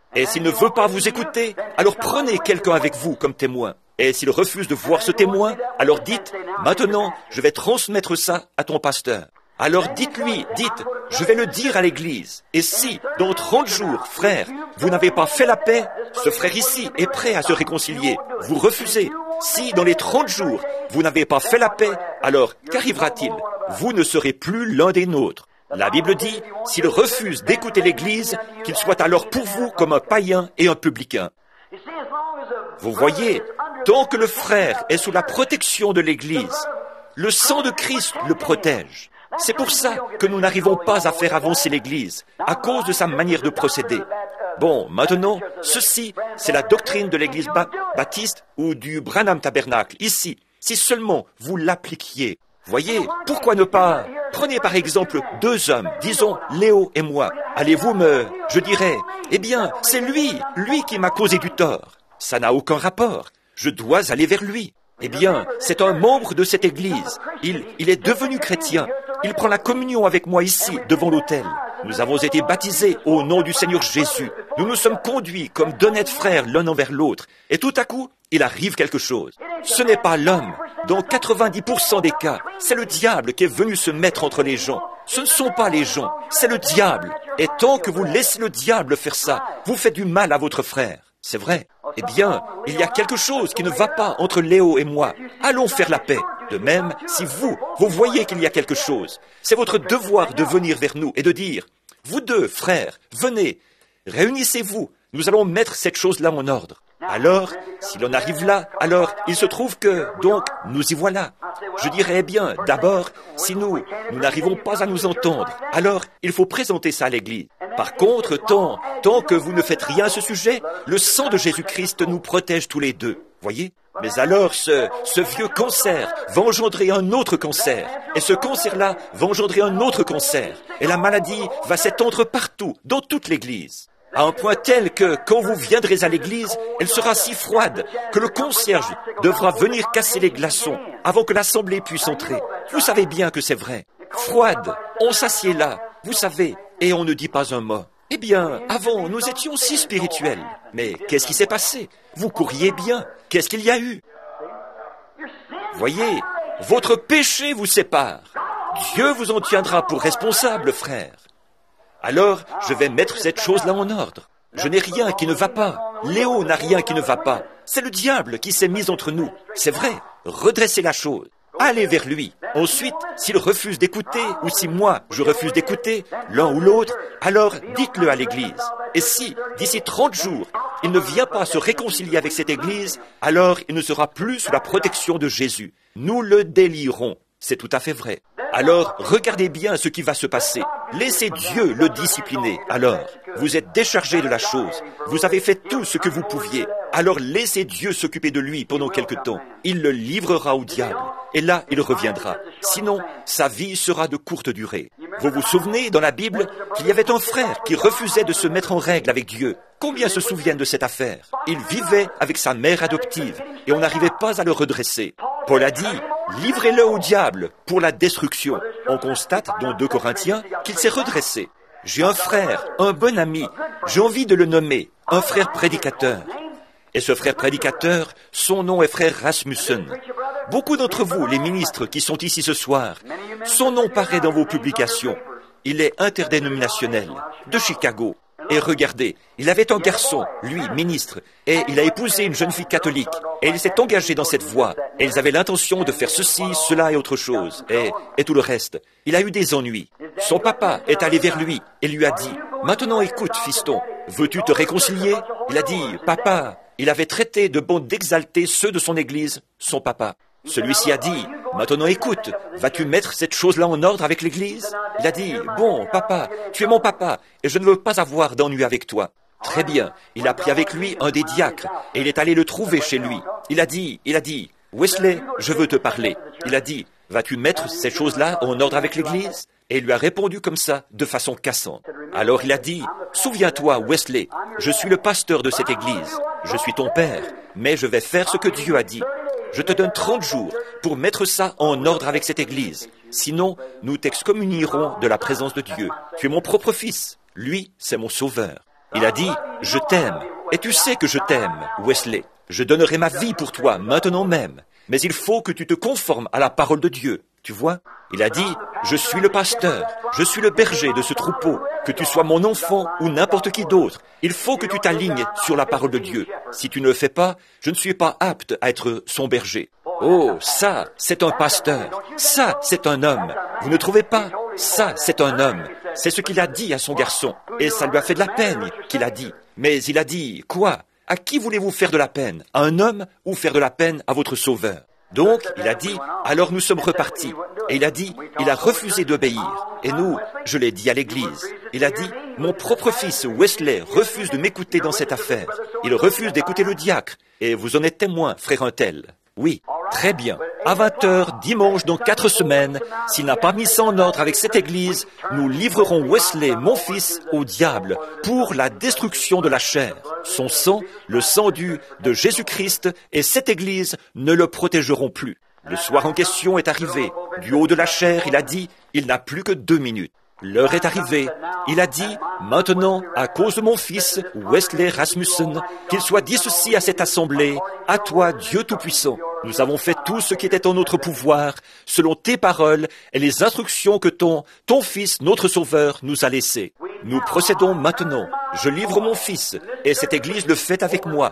Et s'il ne veut pas vous écouter, alors prenez quelqu'un avec vous comme témoin. Et s'il refuse de voir ce témoin, alors dites, maintenant, je vais transmettre ça à ton pasteur. Alors dites-lui, je vais le dire à l'église. Et si, dans 30 jours, frère, vous n'avez pas fait la paix, ce frère ici est prêt à se réconcilier. Vous refusez. Si, dans les 30 jours, vous n'avez pas fait la paix, alors qu'arrivera-t-il? Vous ne serez plus l'un des nôtres. La Bible dit, s'il refuse d'écouter l'église, qu'il soit alors pour vous comme un païen et un publicain. Vous voyez, tant que le frère est sous la protection de l'église, le sang de Christ le protège. C'est pour ça que nous n'arrivons pas à faire avancer l'Église, à cause de sa manière de procéder. Bon, maintenant, ceci, c'est la doctrine de l'Église baptiste ou du Branham Tabernacle, ici, si seulement vous l'appliquiez. Voyez, pourquoi ne pas... Prenez par exemple 2 hommes, disons Léo et moi. Je dirais, eh bien, c'est lui qui m'a causé du tort. Ça n'a aucun rapport. Je dois aller vers lui. Eh bien, c'est un membre de cette Église. Il est devenu chrétien. Il prend la communion avec moi ici, devant l'autel. Nous avons été baptisés au nom du Seigneur Jésus. Nous nous sommes conduits comme d'honnêtes frères l'un envers l'autre. Et tout à coup, il arrive quelque chose. Ce n'est pas l'homme. Dans 90% des cas, c'est le diable qui est venu se mettre entre les gens. Ce ne sont pas les gens, c'est le diable. Et tant que vous laissez le diable faire ça, vous faites du mal à votre frère. C'est vrai. Eh bien, il y a quelque chose qui ne va pas entre Léo et moi. Allons faire la paix. De même, si vous voyez qu'il y a quelque chose, c'est votre devoir de venir vers nous et de dire, vous 2, frères, venez, réunissez-vous, nous allons mettre cette chose-là en ordre. Alors, si l'on arrive là, alors il se trouve que, donc, nous y voilà. Je dirais bien, d'abord, si nous n'arrivons pas à nous entendre, alors il faut présenter ça à l'Église. Par contre, tant que vous ne faites rien à ce sujet, le sang de Jésus-Christ nous protège tous les deux, voyez? Mais alors, ce vieux cancer va engendrer un autre cancer, et ce cancer-là va engendrer un autre cancer, et la maladie va s'étendre partout, dans toute l'Église. À un point tel que, quand vous viendrez à l'église, elle sera si froide que le concierge devra venir casser les glaçons avant que l'assemblée puisse entrer. Vous savez bien que c'est vrai. Froide, on s'assied là, vous savez, et on ne dit pas un mot. Eh bien, avant, nous étions si spirituels. Mais qu'est-ce qui s'est passé? Vous couriez bien. Qu'est-ce qu'il y a eu? Voyez, votre péché vous sépare. Dieu vous en tiendra pour responsable, frère. Alors, je vais mettre cette chose-là en ordre. Je n'ai rien qui ne va pas. Léo n'a rien qui ne va pas. C'est le diable qui s'est mis entre nous. C'est vrai. Redressez la chose. Allez vers lui. Ensuite, s'il refuse d'écouter, ou si moi, je refuse d'écouter, l'un ou l'autre, alors dites-le à l'Église. Et si, d'ici 30 jours, il ne vient pas se réconcilier avec cette Église, alors il ne sera plus sous la protection de Jésus. Nous le délierons. C'est tout à fait vrai. Alors, regardez bien ce qui va se passer. Laissez Dieu le discipliner. Alors, vous êtes déchargé de la chose. Vous avez fait tout ce que vous pouviez. Alors, laissez Dieu s'occuper de lui pendant quelque temps. Il le livrera au diable. Et là, il reviendra. Sinon, sa vie sera de courte durée. Vous vous souvenez, dans la Bible, qu'il y avait un frère qui refusait de se mettre en règle avec Dieu. Combien se souviennent de cette affaire? Il vivait avec sa mère adoptive et on n'arrivait pas à le redresser. Paul a dit, livrez-le au diable pour la destruction. On constate dans 2 Corinthiens qu'il s'est redressé. J'ai un frère, un bon ami, j'ai envie de le nommer, un frère prédicateur. Et ce frère prédicateur, son nom est frère Rasmussen. Beaucoup d'entre vous, les ministres qui sont ici ce soir, son nom paraît dans vos publications. Il est interdénominationnel, de Chicago. Et regardez, il avait un garçon, lui, ministre, et il a épousé une jeune fille catholique. Et il s'est engagé dans cette voie. Et ils avaient l'intention de faire ceci, cela et autre chose. Et tout le reste. Il a eu des ennuis. Son papa est allé vers lui et lui a dit, « Maintenant écoute, fiston, veux-tu te réconcilier ?» Il a dit, « Papa, il avait traité de bon d'exalter ceux de son église, son papa. » Celui-ci a dit, « Maintenant écoute, vas-tu mettre cette chose-là en ordre avec l'église ?» Il a dit, « Bon, papa, tu es mon papa, et je ne veux pas avoir d'ennui avec toi. » Très bien, il a pris avec lui un des diacres, et il est allé le trouver chez lui. Il a dit, « Wesley, je veux te parler. » Il a dit, « Vas-tu mettre ces choses-là en ordre avec l'église ?» Et il lui a répondu comme ça, de façon cassante. Alors il a dit, « Souviens-toi, Wesley, je suis le pasteur de cette église. Je suis ton père, mais je vais faire ce que Dieu a dit. Je te donne 30 jours pour mettre ça en ordre avec cette église. Sinon, nous t'excommunierons de la présence de Dieu. Tu es mon propre fils. Lui, c'est mon sauveur. » Il a dit, je t'aime. Et tu sais que je t'aime, Wesley. Je donnerai ma vie pour toi, maintenant même. Mais il faut que tu te conformes à la parole de Dieu. Tu vois? Il a dit, je suis le pasteur, je suis le berger de ce troupeau. Que tu sois mon enfant ou n'importe qui d'autre, il faut que tu t'alignes sur la parole de Dieu. Si tu ne le fais pas, je ne suis pas apte à être son berger. Oh, ça, c'est un pasteur. Ça, c'est un homme. Vous ne trouvez pas? Ça, c'est un homme. C'est ce qu'il a dit à son garçon. Et ça lui a fait de la peine qu'il a dit. Mais il a dit, quoi? À qui voulez-vous faire de la peine? À un homme ou faire de la peine à votre sauveur? Donc, il a dit, alors nous sommes repartis. Et il a dit, il a refusé d'obéir. Et nous, je l'ai dit à l'église. Il a dit, mon propre fils Wesley refuse de m'écouter dans cette affaire. Il refuse d'écouter le diacre. Et vous en êtes témoin, frère un tel. Oui, très bien. À 20h, dimanche, dans 4 semaines, s'il n'a pas mis ça en ordre avec cette église, nous livrerons Wesley, mon fils, au diable pour la destruction de la chair. Son sang, le sang de Jésus-Christ et cette église ne le protégeront plus. Le soir en question est arrivé. Du haut de la chair, il a dit, il n'a plus que 2 minutes. L'heure est arrivée. Il a dit, maintenant, à cause de mon fils, Wesley Rasmussen, qu'il soit dissocié à cette assemblée, à toi, Dieu Tout-Puissant. Nous avons fait tout ce qui était en notre pouvoir, selon tes paroles et les instructions que ton fils, notre Sauveur, nous a laissées. Nous procédons maintenant. Je livre mon fils, et cette église le fait avec moi,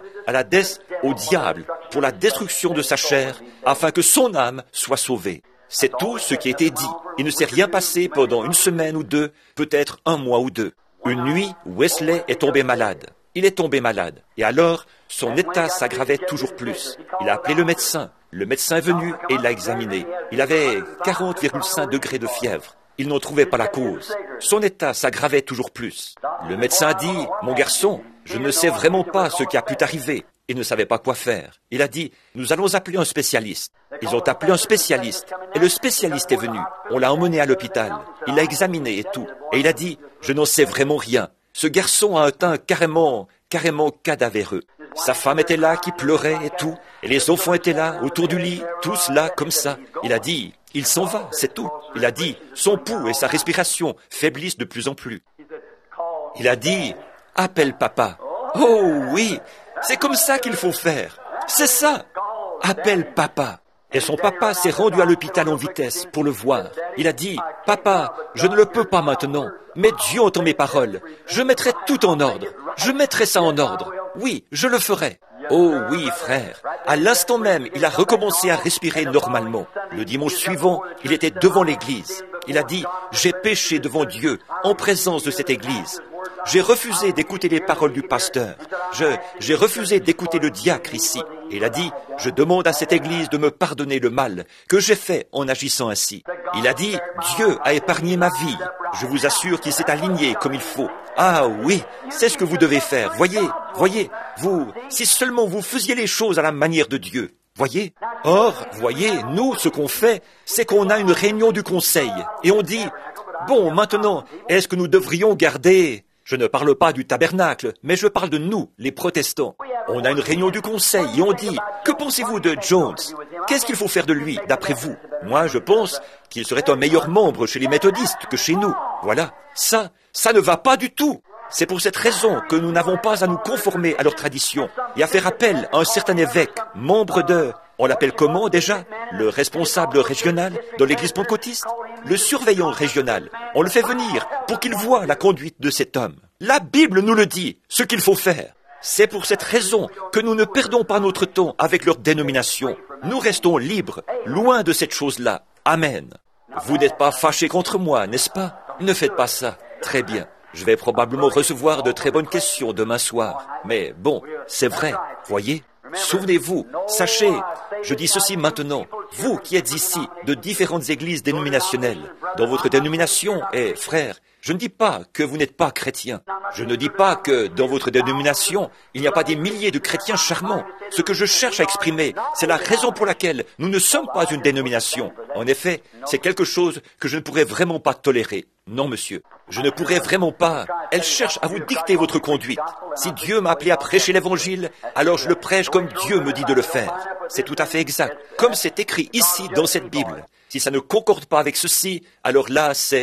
au diable, pour la destruction de sa chair, afin que son âme soit sauvée. C'est tout ce qui a été dit. Il ne s'est rien passé pendant 1 semaine ou 2, peut-être 1 mois ou 2. Une nuit, Wesley est tombé malade. Il est tombé malade. Et alors, son état s'aggravait toujours plus. Il a appelé le médecin. Le médecin est venu et il l'a examiné. Il avait 40,5 degrés de fièvre. Il n'en trouvait pas la cause. Son état s'aggravait toujours plus. Le médecin a dit, mon garçon, je ne sais vraiment pas ce qui a pu t'arriver. Il ne savait pas quoi faire. Il a dit, nous allons appeler un spécialiste. Ils ont appelé un spécialiste. Et le spécialiste est venu. On l'a emmené à l'hôpital. Il l'a examiné et tout. Et il a dit, je n'en sais vraiment rien. Ce garçon a un teint carrément cadavéreux. Sa femme était là qui pleurait et tout. Et les enfants étaient là, autour du lit, tous là, comme ça. Il a dit, il s'en va, c'est tout. Il a dit, son pouls et sa respiration faiblissent de plus en plus. Il a dit, appelle papa. Oh oui, c'est comme ça qu'il faut faire. C'est ça. Appelle papa. Et son papa s'est rendu à l'hôpital en vitesse pour le voir. Il a dit, papa, je ne le peux pas maintenant, mais Dieu entend mes paroles. Je mettrai tout en ordre. Je mettrai ça en ordre. Oui, je le ferai. Oh oui, frère. À l'instant même, il a recommencé à respirer normalement. Le dimanche suivant, il était devant l'église. Il a dit, j'ai péché devant Dieu, en présence de cette église. J'ai refusé d'écouter les paroles du pasteur. J'ai refusé d'écouter le diacre ici. Et il a dit, je demande à cette église de me pardonner le mal que j'ai fait en agissant ainsi. Il a dit, Dieu a épargné ma vie. Je vous assure qu'il s'est aligné comme il faut. Ah oui, c'est ce que vous devez faire. Voyez, vous, si seulement vous faisiez les choses à la manière de Dieu. Voyez? Or, voyez, nous, ce qu'on fait, c'est qu'on a une réunion du conseil. Et on dit, bon, maintenant, est-ce que nous devrions garder... Je ne parle pas du tabernacle, mais je parle de nous, les protestants. On a une réunion du conseil et on dit, que pensez-vous de Jones? Qu'est-ce qu'il faut faire de lui, d'après vous? Moi, je pense qu'il serait un meilleur membre chez les méthodistes que chez nous. Voilà. Ça ne va pas du tout. C'est pour cette raison que nous n'avons pas à nous conformer à leur tradition et à faire appel à un certain évêque, membre de... On l'appelle comment déjà? Le responsable régional dans l'église pentecôtiste? Le surveillant régional. On le fait venir pour qu'il voie la conduite de cet homme. La Bible nous le dit, ce qu'il faut faire. C'est pour cette raison que nous ne perdons pas notre temps avec leur dénomination. Nous restons libres, loin de cette chose-là. Amen. Vous n'êtes pas fâchés contre moi, n'est-ce pas? Ne faites pas ça. Très bien. Je vais probablement recevoir de très bonnes questions demain soir. Mais bon, c'est vrai, voyez? Souvenez-vous, sachez, je dis ceci maintenant, vous qui êtes ici de différentes églises dénominationnelles, dans votre dénomination, frères, je ne dis pas que vous n'êtes pas chrétien. Je ne dis pas que dans votre dénomination, il n'y a pas des milliers de chrétiens charmants. Ce que je cherche à exprimer, c'est la raison pour laquelle nous ne sommes pas une dénomination. En effet, c'est quelque chose que je ne pourrais vraiment pas tolérer. Non, monsieur, je ne pourrais vraiment pas. Elle cherche à vous dicter votre conduite. Si Dieu m'a appelé à prêcher l'Évangile, alors je le prêche comme Dieu me dit de le faire. C'est tout à fait exact, comme c'est écrit ici dans cette Bible. Si ça ne concorde pas avec ceci, alors là, c'est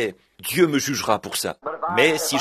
Dieu me jugera pour ça. Mais si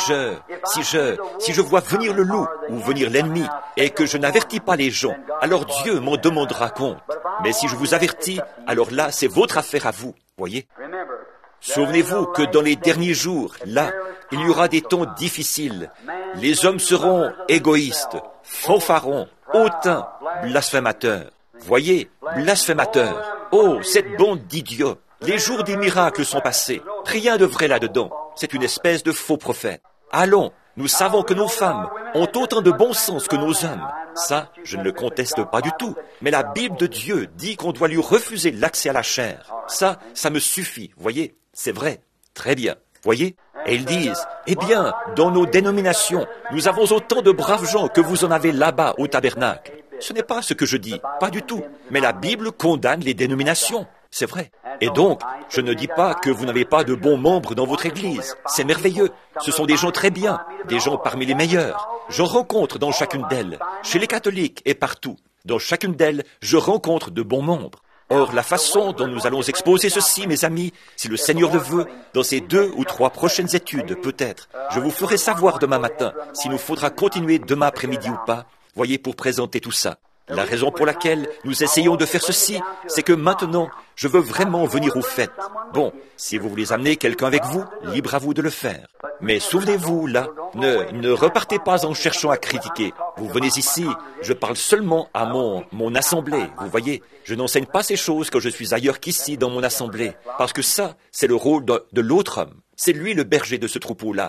je vois venir le loup ou venir l'ennemi et que je n'avertis pas les gens, alors Dieu m'en demandera compte. Mais si je vous avertis, alors là, c'est votre affaire à vous, voyez. Souvenez-vous que dans les derniers jours, là, il y aura des temps difficiles. Les hommes seront égoïstes, fanfarons, hautains, blasphémateurs. Voyez, blasphémateurs. Oh, cette bande d'idiots. Les jours des miracles sont passés. Rien de vrai là-dedans. C'est une espèce de faux prophète. Allons, nous savons que nos femmes ont autant de bon sens que nos hommes. Ça, je ne le conteste pas du tout. Mais la Bible de Dieu dit qu'on doit lui refuser l'accès à la chair. Ça me suffit, voyez. C'est vrai. Très bien. Voyez? Et ils disent, eh bien, dans nos dénominations, nous avons autant de braves gens que vous en avez là-bas au tabernacle. Ce n'est pas ce que je dis, pas du tout. Mais la Bible condamne les dénominations. C'est vrai. Et donc, je ne dis pas que vous n'avez pas de bons membres dans votre église. C'est merveilleux. Ce sont des gens très bien, des gens parmi les meilleurs. J'en rencontre dans chacune d'elles, chez les catholiques et partout. Dans chacune d'elles, je rencontre de bons membres. Or, la façon dont nous allons exposer ceci, mes amis, si le Seigneur le veut, dans ces 2 ou 3 prochaines études, peut-être, je vous ferai savoir demain matin s'il nous faudra continuer demain après-midi ou pas, voyez, pour présenter tout ça. La raison pour laquelle nous essayons de faire ceci, c'est que maintenant, je veux vraiment venir au fait. Bon, si vous voulez amener quelqu'un avec vous, libre à vous de le faire. Mais souvenez-vous, là, ne repartez pas en cherchant à critiquer. Vous venez ici, je parle seulement à mon assemblée, vous voyez. Je n'enseigne pas ces choses quand je suis ailleurs qu'ici dans mon assemblée. Parce que ça, c'est le rôle de l'autre homme. C'est lui le berger de ce troupeau-là.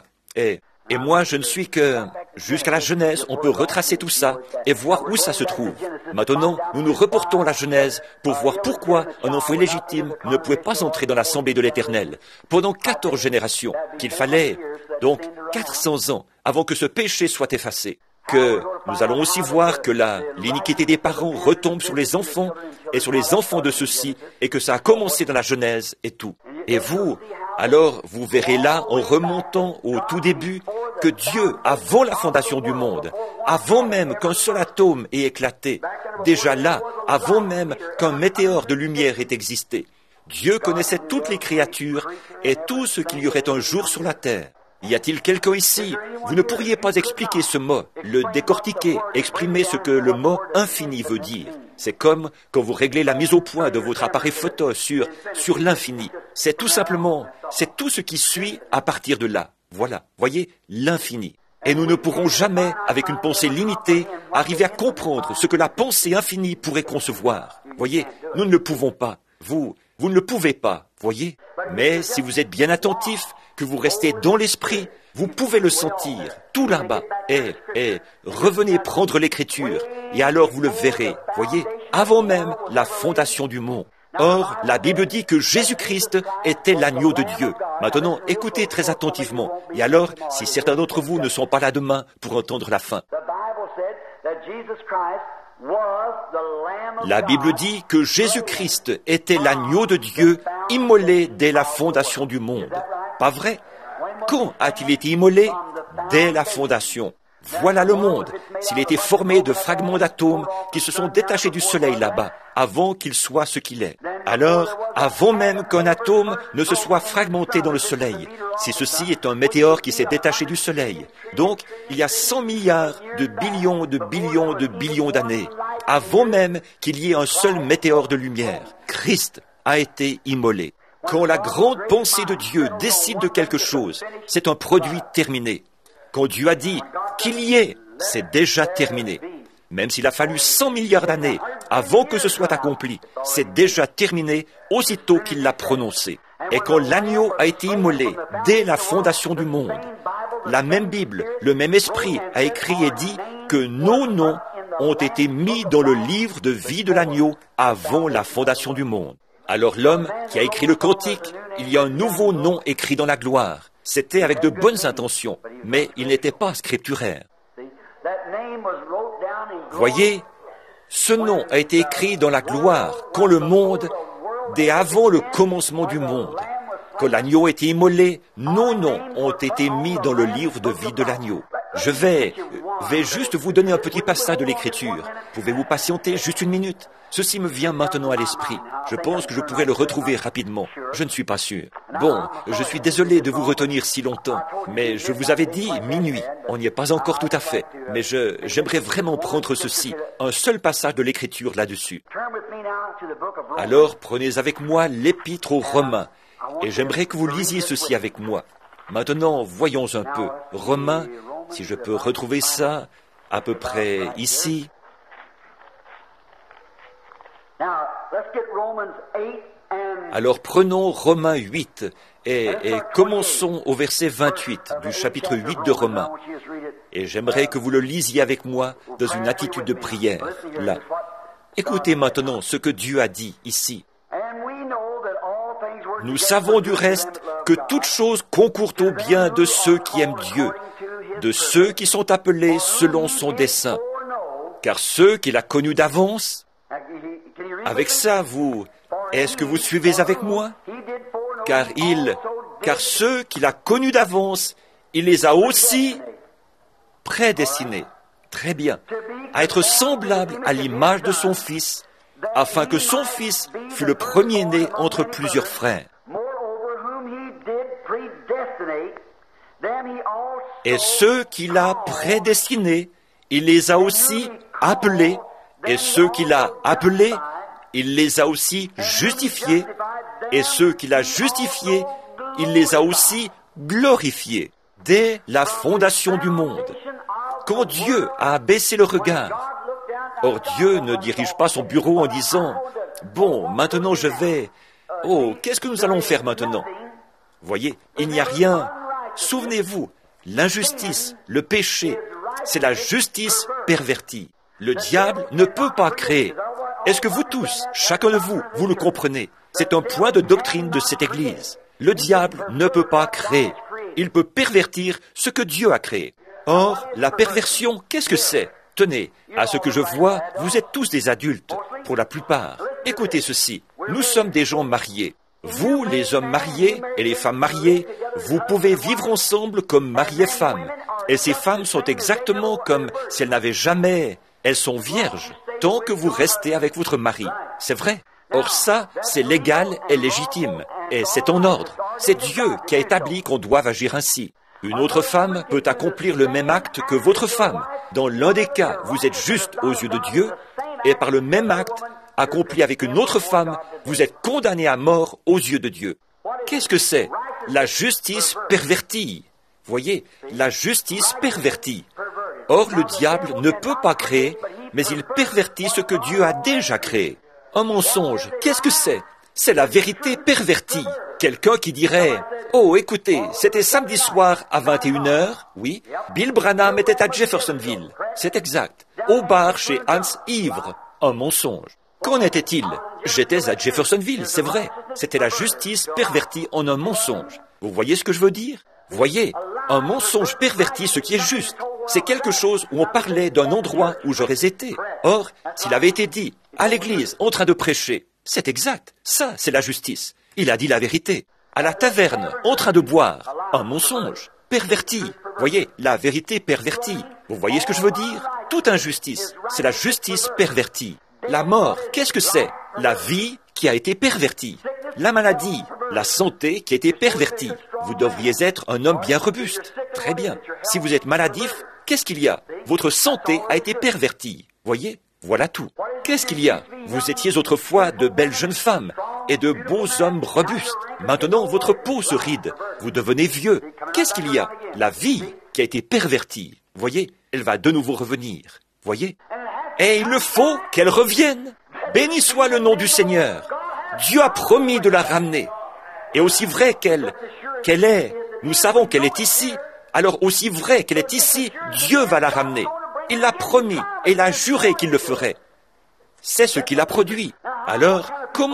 Et moi, je ne suis que... Jusqu'à la Genèse, on peut retracer tout ça et voir où ça se trouve. Maintenant, nous nous reportons à la Genèse pour voir pourquoi un enfant illégitime ne pouvait pas entrer dans l'Assemblée de l'Éternel. Pendant 14 générations, qu'il fallait donc 400 ans avant que ce péché soit effacé. Que nous allons aussi voir que l'iniquité des parents retombe sur les enfants et sur les enfants de ceux-ci et que ça a commencé dans la Genèse et tout. Et vous... Alors, vous verrez là, en remontant au tout début, que Dieu, avant la fondation du monde, avant même qu'un seul atome ait éclaté, déjà là, avant même qu'un météore de lumière ait existé, Dieu connaissait toutes les créatures et tout ce qu'il y aurait un jour sur la terre. Y a-t-il quelqu'un ici? Vous ne pourriez pas expliquer ce mot, le décortiquer, exprimer ce que le mot infini veut dire. C'est comme quand vous réglez la mise au point de votre appareil photo sur l'infini. C'est tout simplement, c'est tout ce qui suit à partir de là. Voilà, voyez, l'infini. Et nous ne pourrons jamais, avec une pensée limitée, arriver à comprendre ce que la pensée infinie pourrait concevoir. Voyez, nous ne le pouvons pas. Vous ne le pouvez pas, voyez. Mais si vous êtes bien attentif, que vous restez dans l'esprit, vous pouvez le sentir, tout là-bas. Et revenez prendre l'écriture, et alors vous le verrez, voyez, avant même la fondation du monde. Or, la Bible dit que Jésus-Christ était l'agneau de Dieu. Maintenant, écoutez très attentivement. Et alors, si certains d'entre vous ne sont pas là demain pour entendre la fin. La Bible dit que Jésus-Christ était l'agneau de Dieu immolé dès la fondation du monde. Pas vrai? Quand a-t-il été immolé? Dès la fondation. Voilà le monde. S'il était formé de fragments d'atomes qui se sont détachés du soleil là-bas, avant qu'il soit ce qu'il est. Alors, avant même qu'un atome ne se soit fragmenté dans le soleil, si ceci est un météore qui s'est détaché du soleil. Donc, il y a 100 milliards de billions d'années, avant même qu'il y ait un seul météore de lumière. Christ a été immolé. Quand la grande pensée de Dieu décide de quelque chose, c'est un produit terminé. Quand Dieu a dit qu'il y ait, c'est déjà terminé. Même s'il a fallu 100 milliards d'années avant que ce soit accompli, c'est déjà terminé aussitôt qu'il l'a prononcé. Et quand l'agneau a été immolé dès la fondation du monde, la même Bible, le même esprit a écrit et dit que nos noms ont été mis dans le livre de vie de l'agneau avant la fondation du monde. Alors l'homme qui a écrit le cantique, il y a un nouveau nom écrit dans la gloire. C'était avec de bonnes intentions, mais il n'était pas scripturaire. Voyez, ce nom a été écrit dans la gloire quand le monde, dès avant le commencement du monde, quand l'agneau a été immolé, nos noms ont été mis dans le livre de vie de l'agneau. Je vais vais juste vous donner un petit passage de l'Écriture. Pouvez-vous patienter juste une minute? Ceci me vient maintenant à l'esprit. Je pense que je pourrais le retrouver rapidement. Je ne suis pas sûr. Bon, je suis désolé de vous retenir si longtemps, mais je vous avais dit minuit. On n'y est pas encore tout à fait. Mais j'aimerais vraiment prendre ceci, un seul passage de l'Écriture là-dessus. Alors, prenez avec moi l'Épître aux Romains, et j'aimerais que vous lisiez ceci avec moi. Maintenant, voyons un peu. Romains, si je peux retrouver ça, à peu près ici. Alors prenons Romains 8 et commençons au verset 28 du chapitre 8 de Romains. Et j'aimerais que vous le lisiez avec moi dans une attitude de prière, là. Écoutez maintenant ce que Dieu a dit ici. Nous savons du reste que toutes choses concourent au bien de ceux qui aiment Dieu, de ceux qui sont appelés selon son dessein. Car ceux qu'il a connus d'avance, avec ça, est-ce que vous suivez avec moi? Car ceux qu'il a connus d'avance, il les a aussi prédestinés. Très bien. À être semblables à l'image de son Fils, afin que son Fils fût le premier-né entre plusieurs frères. Et ceux qu'il a prédestinés, il les a aussi appelés, et ceux qu'il a appelés, il les a aussi justifiés, et ceux qu'il a justifiés, il les a aussi glorifiés. Dès la fondation du monde, quand Dieu a abaissé le regard, or Dieu ne dirige pas son bureau en disant « Bon, maintenant je vais... Oh, qu'est-ce que nous allons faire maintenant ?» Voyez, il n'y a rien. Souvenez-vous, l'injustice, le péché, c'est la justice pervertie. Le diable ne peut pas créer. Est-ce que vous tous, chacun de vous, vous le comprenez? C'est un point de doctrine de cette Église. Le diable ne peut pas créer. Il peut pervertir ce que Dieu a créé. Or, la perversion, qu'est-ce que c'est? Tenez, à ce que je vois, vous êtes tous des adultes, pour la plupart. Écoutez ceci, nous sommes des gens mariés. Vous, les hommes mariés et les femmes mariées, vous pouvez vivre ensemble comme mari et femme. Et ces femmes sont exactement comme si elles n'avaient jamais... Elles sont vierges, tant que vous restez avec votre mari. C'est vrai. Or ça, c'est légal et légitime. Et c'est en ordre. C'est Dieu qui a établi qu'on doive agir ainsi. Une autre femme peut accomplir le même acte que votre femme. Dans l'un des cas, vous êtes juste aux yeux de Dieu, et par le même acte, accompli avec une autre femme, vous êtes condamné à mort aux yeux de Dieu. Qu'est-ce que c'est? La justice pervertie. Voyez, la justice pervertie. Or, le diable ne peut pas créer, mais il pervertit ce que Dieu a déjà créé. Un mensonge, qu'est-ce que c'est? C'est la vérité pervertie. Quelqu'un qui dirait « Oh, écoutez, c'était samedi soir à 21h, oui, Bill Branham était à Jeffersonville. » C'est exact. Au bar chez Hans Ivre. Un mensonge. Qu'en était-il? J'étais à Jeffersonville, c'est vrai. C'était la justice pervertie en un mensonge. Vous voyez ce que je veux dire? Voyez, un mensonge pervertit ce qui est juste. C'est quelque chose où on parlait d'un endroit où j'aurais été. Or, s'il avait été dit à l'église en train de prêcher, c'est exact. Ça, c'est la justice. Il a dit la vérité. À la taverne, en train de boire, un mensonge perverti. Voyez, la vérité pervertie. Vous voyez ce que je veux dire? Toute injustice, c'est la justice pervertie. La mort, qu'est-ce que c'est? La vie qui a été pervertie. La maladie, la santé qui a été pervertie. Vous devriez être un homme bien robuste. Très bien. Si vous êtes maladif, qu'est-ce qu'il y a? Votre santé a été pervertie. Voyez? Voilà tout. Qu'est-ce qu'il y a? Vous étiez autrefois de belles jeunes femmes et de beaux hommes robustes. Maintenant, votre peau se ride. Vous devenez vieux. Qu'est-ce qu'il y a? La vie qui a été pervertie. Voyez? Elle va de nouveau revenir. Voyez? Et il le faut qu'elle revienne. Béni soit le nom du Seigneur. Dieu a promis de la ramener. Et aussi vrai qu'elle est, nous savons qu'elle est ici, alors aussi vrai qu'elle est ici, Dieu va la ramener. Il l'a promis et il a juré qu'il le ferait. C'est ce qu'il a produit. Alors,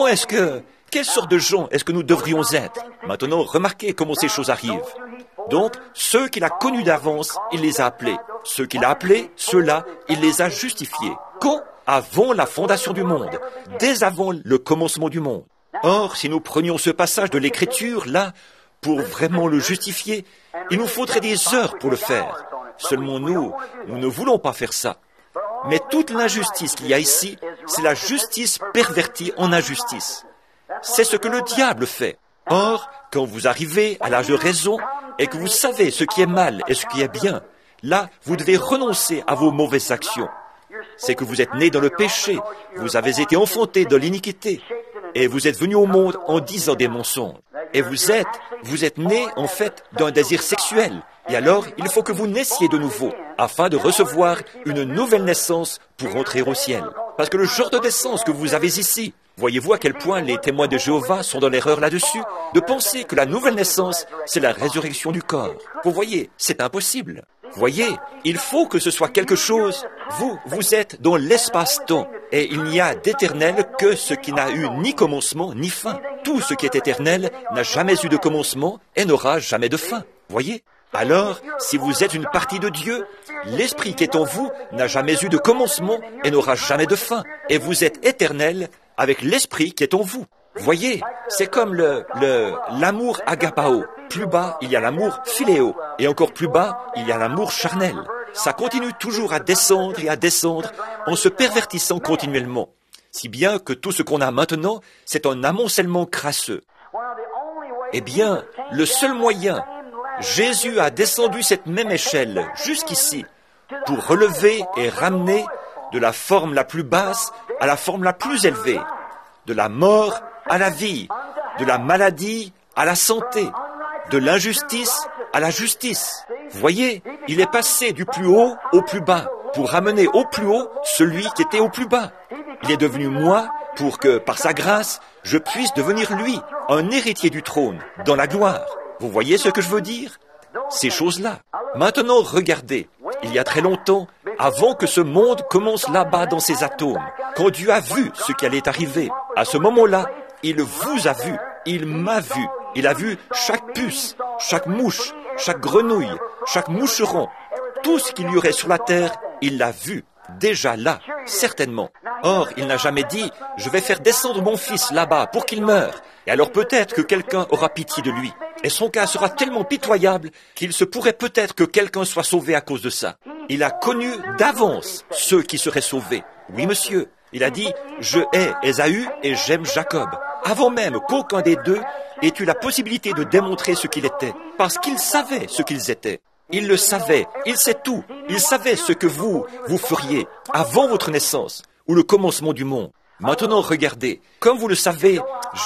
quelle sorte de gens est-ce que nous devrions être? Maintenant, remarquez comment ces choses arrivent. Donc, ceux qu'il a connus d'avance, il les a appelés. Ceux qu'il a appelés, ceux-là, il les a justifiés. Quand? Avant la fondation du monde, dès avant le commencement du monde. Or, si nous prenions ce passage de l'Écriture, là, pour vraiment le justifier, il nous faudrait des heures pour le faire. Seulement nous ne voulons pas faire ça. Mais toute l'injustice qu'il y a ici, c'est la justice pervertie en injustice. C'est ce que le diable fait. Or, quand vous arrivez à l'âge de raison et que vous savez ce qui est mal et ce qui est bien, là, vous devez renoncer à vos mauvaises actions. C'est que vous êtes né dans le péché, vous avez été enfanté dans l'iniquité, et vous êtes venu au monde en disant des mensonges. Et vous êtes né, en fait, d'un désir sexuel. Et alors, il faut que vous naissiez de nouveau, afin de recevoir une nouvelle naissance pour entrer au ciel. Parce que le genre de naissance que vous avez ici, voyez-vous à quel point les témoins de Jéhovah sont dans l'erreur là-dessus, de penser que la nouvelle naissance, c'est la résurrection du corps. Vous voyez, c'est impossible. Voyez, il faut que ce soit quelque chose. Vous êtes dans l'espace-temps, et il n'y a d'éternel que ce qui n'a eu ni commencement ni fin. Tout ce qui est éternel n'a jamais eu de commencement et n'aura jamais de fin. Voyez? Alors, si vous êtes une partie de Dieu, l'esprit qui est en vous n'a jamais eu de commencement et n'aura jamais de fin. Et vous êtes éternel avec l'esprit qui est en vous. Voyez, c'est comme l'amour agapao. Plus bas, il y a l'amour philéo. Et encore plus bas, il y a l'amour charnel. Ça continue toujours à descendre et à descendre en se pervertissant continuellement. Si bien que tout ce qu'on a maintenant, c'est un amoncellement crasseux. Eh bien, le seul moyen, Jésus a descendu cette même échelle jusqu'ici pour relever et ramener de la forme la plus basse à la forme la plus élevée, de la mort à la vie, de la maladie à la santé, de l'injustice à la justice. Vous voyez, il est passé du plus haut au plus bas pour ramener au plus haut celui qui était au plus bas. Il est devenu moi pour que, par sa grâce, je puisse devenir lui, un héritier du trône, dans la gloire. Vous voyez ce que je veux dire? Ces choses-là. Maintenant, regardez, il y a très longtemps, avant que ce monde commence là-bas dans ses atomes, quand Dieu a vu ce qui allait arriver, à ce moment-là, il vous a vu, il m'a vu. Il a vu chaque puce, chaque mouche, chaque grenouille, chaque moucheron. Tout ce qu'il y aurait sur la terre, il l'a vu, déjà là, certainement. Or, il n'a jamais dit, je vais faire descendre mon fils là-bas pour qu'il meure. Et alors peut-être que quelqu'un aura pitié de lui. Et son cas sera tellement pitoyable qu'il se pourrait peut-être que quelqu'un soit sauvé à cause de ça. Il a connu d'avance ceux qui seraient sauvés. Oui, monsieur. Il a dit, je hais Ésaü et j'aime Jacob. Avant même qu'aucun des deux ait eu la possibilité de démontrer ce qu'il était, parce qu'il savait ce qu'ils étaient. Il le savait, il sait tout. Il savait ce que vous feriez avant votre naissance, ou le commencement du monde. Maintenant, regardez, comme vous le savez,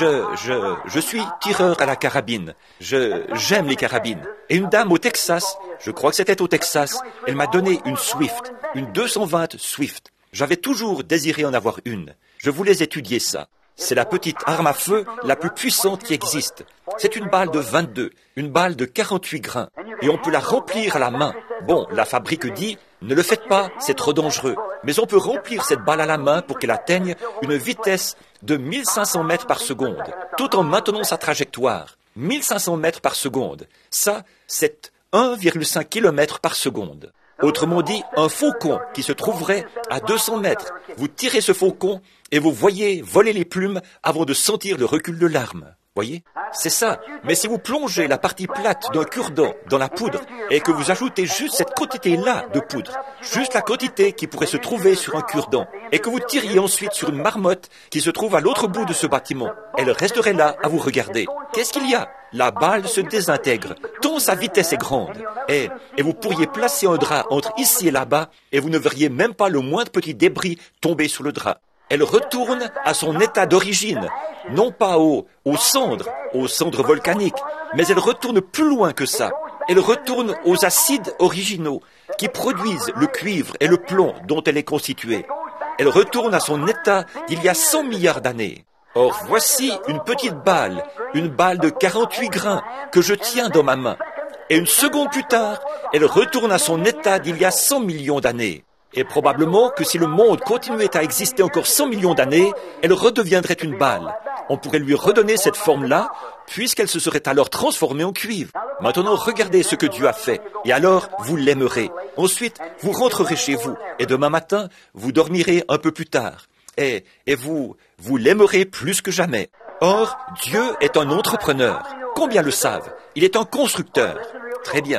je suis tireur à la carabine. J'aime les carabines. Et une dame au Texas, je crois que c'était au Texas, elle m'a donné une Swift, une 220 Swift. J'avais toujours désiré en avoir une. Je voulais étudier ça. C'est la petite arme à feu la plus puissante qui existe. C'est une balle de 22, une balle de 48 grains. Et on peut la remplir à la main. Bon, la fabrique dit, ne le faites pas, c'est trop dangereux. Mais on peut remplir cette balle à la main pour qu'elle atteigne une vitesse de 1500 mètres par seconde, tout en maintenant sa trajectoire. 1500 mètres par seconde. Ça, c'est 1,5 km par seconde. Autrement dit, un faucon qui se trouverait à 200 mètres. Vous tirez ce faucon et vous voyez voler les plumes avant de sentir le recul de l'arme. Voyez? C'est ça. Mais si vous plongez la partie plate d'un cure-dent dans la poudre et que vous ajoutez juste cette quantité-là de poudre, juste la quantité qui pourrait se trouver sur un cure-dent, et que vous tiriez ensuite sur une marmotte qui se trouve à l'autre bout de ce bâtiment, elle resterait là à vous regarder. Qu'est-ce qu'il y a? La balle se désintègre, tant sa vitesse est grande. Et vous pourriez placer un drap entre ici et là-bas, et vous ne verriez même pas le moindre petit débris tomber sur le drap. Elle retourne à son état d'origine, non pas aux cendres volcaniques, mais elle retourne plus loin que ça. Elle retourne aux acides originaux qui produisent le cuivre et le plomb dont elle est constituée. Elle retourne à son état d'il y a 100 milliards d'années. Or, voici une petite balle, une balle de 48 grains que je tiens dans ma main. Et une seconde plus tard, elle retourne à son état d'il y a 100 millions d'années. Et probablement que si le monde continuait à exister encore 100 millions d'années, elle redeviendrait une balle. On pourrait lui redonner cette forme-là, puisqu'elle se serait alors transformée en cuivre. Maintenant, regardez ce que Dieu a fait, et alors vous l'aimerez. Ensuite, vous rentrerez chez vous, et demain matin, vous dormirez un peu plus tard. Et vous l'aimerez plus que jamais. Or, Dieu est un entrepreneur. Combien le savent? Il est un constructeur. Très bien.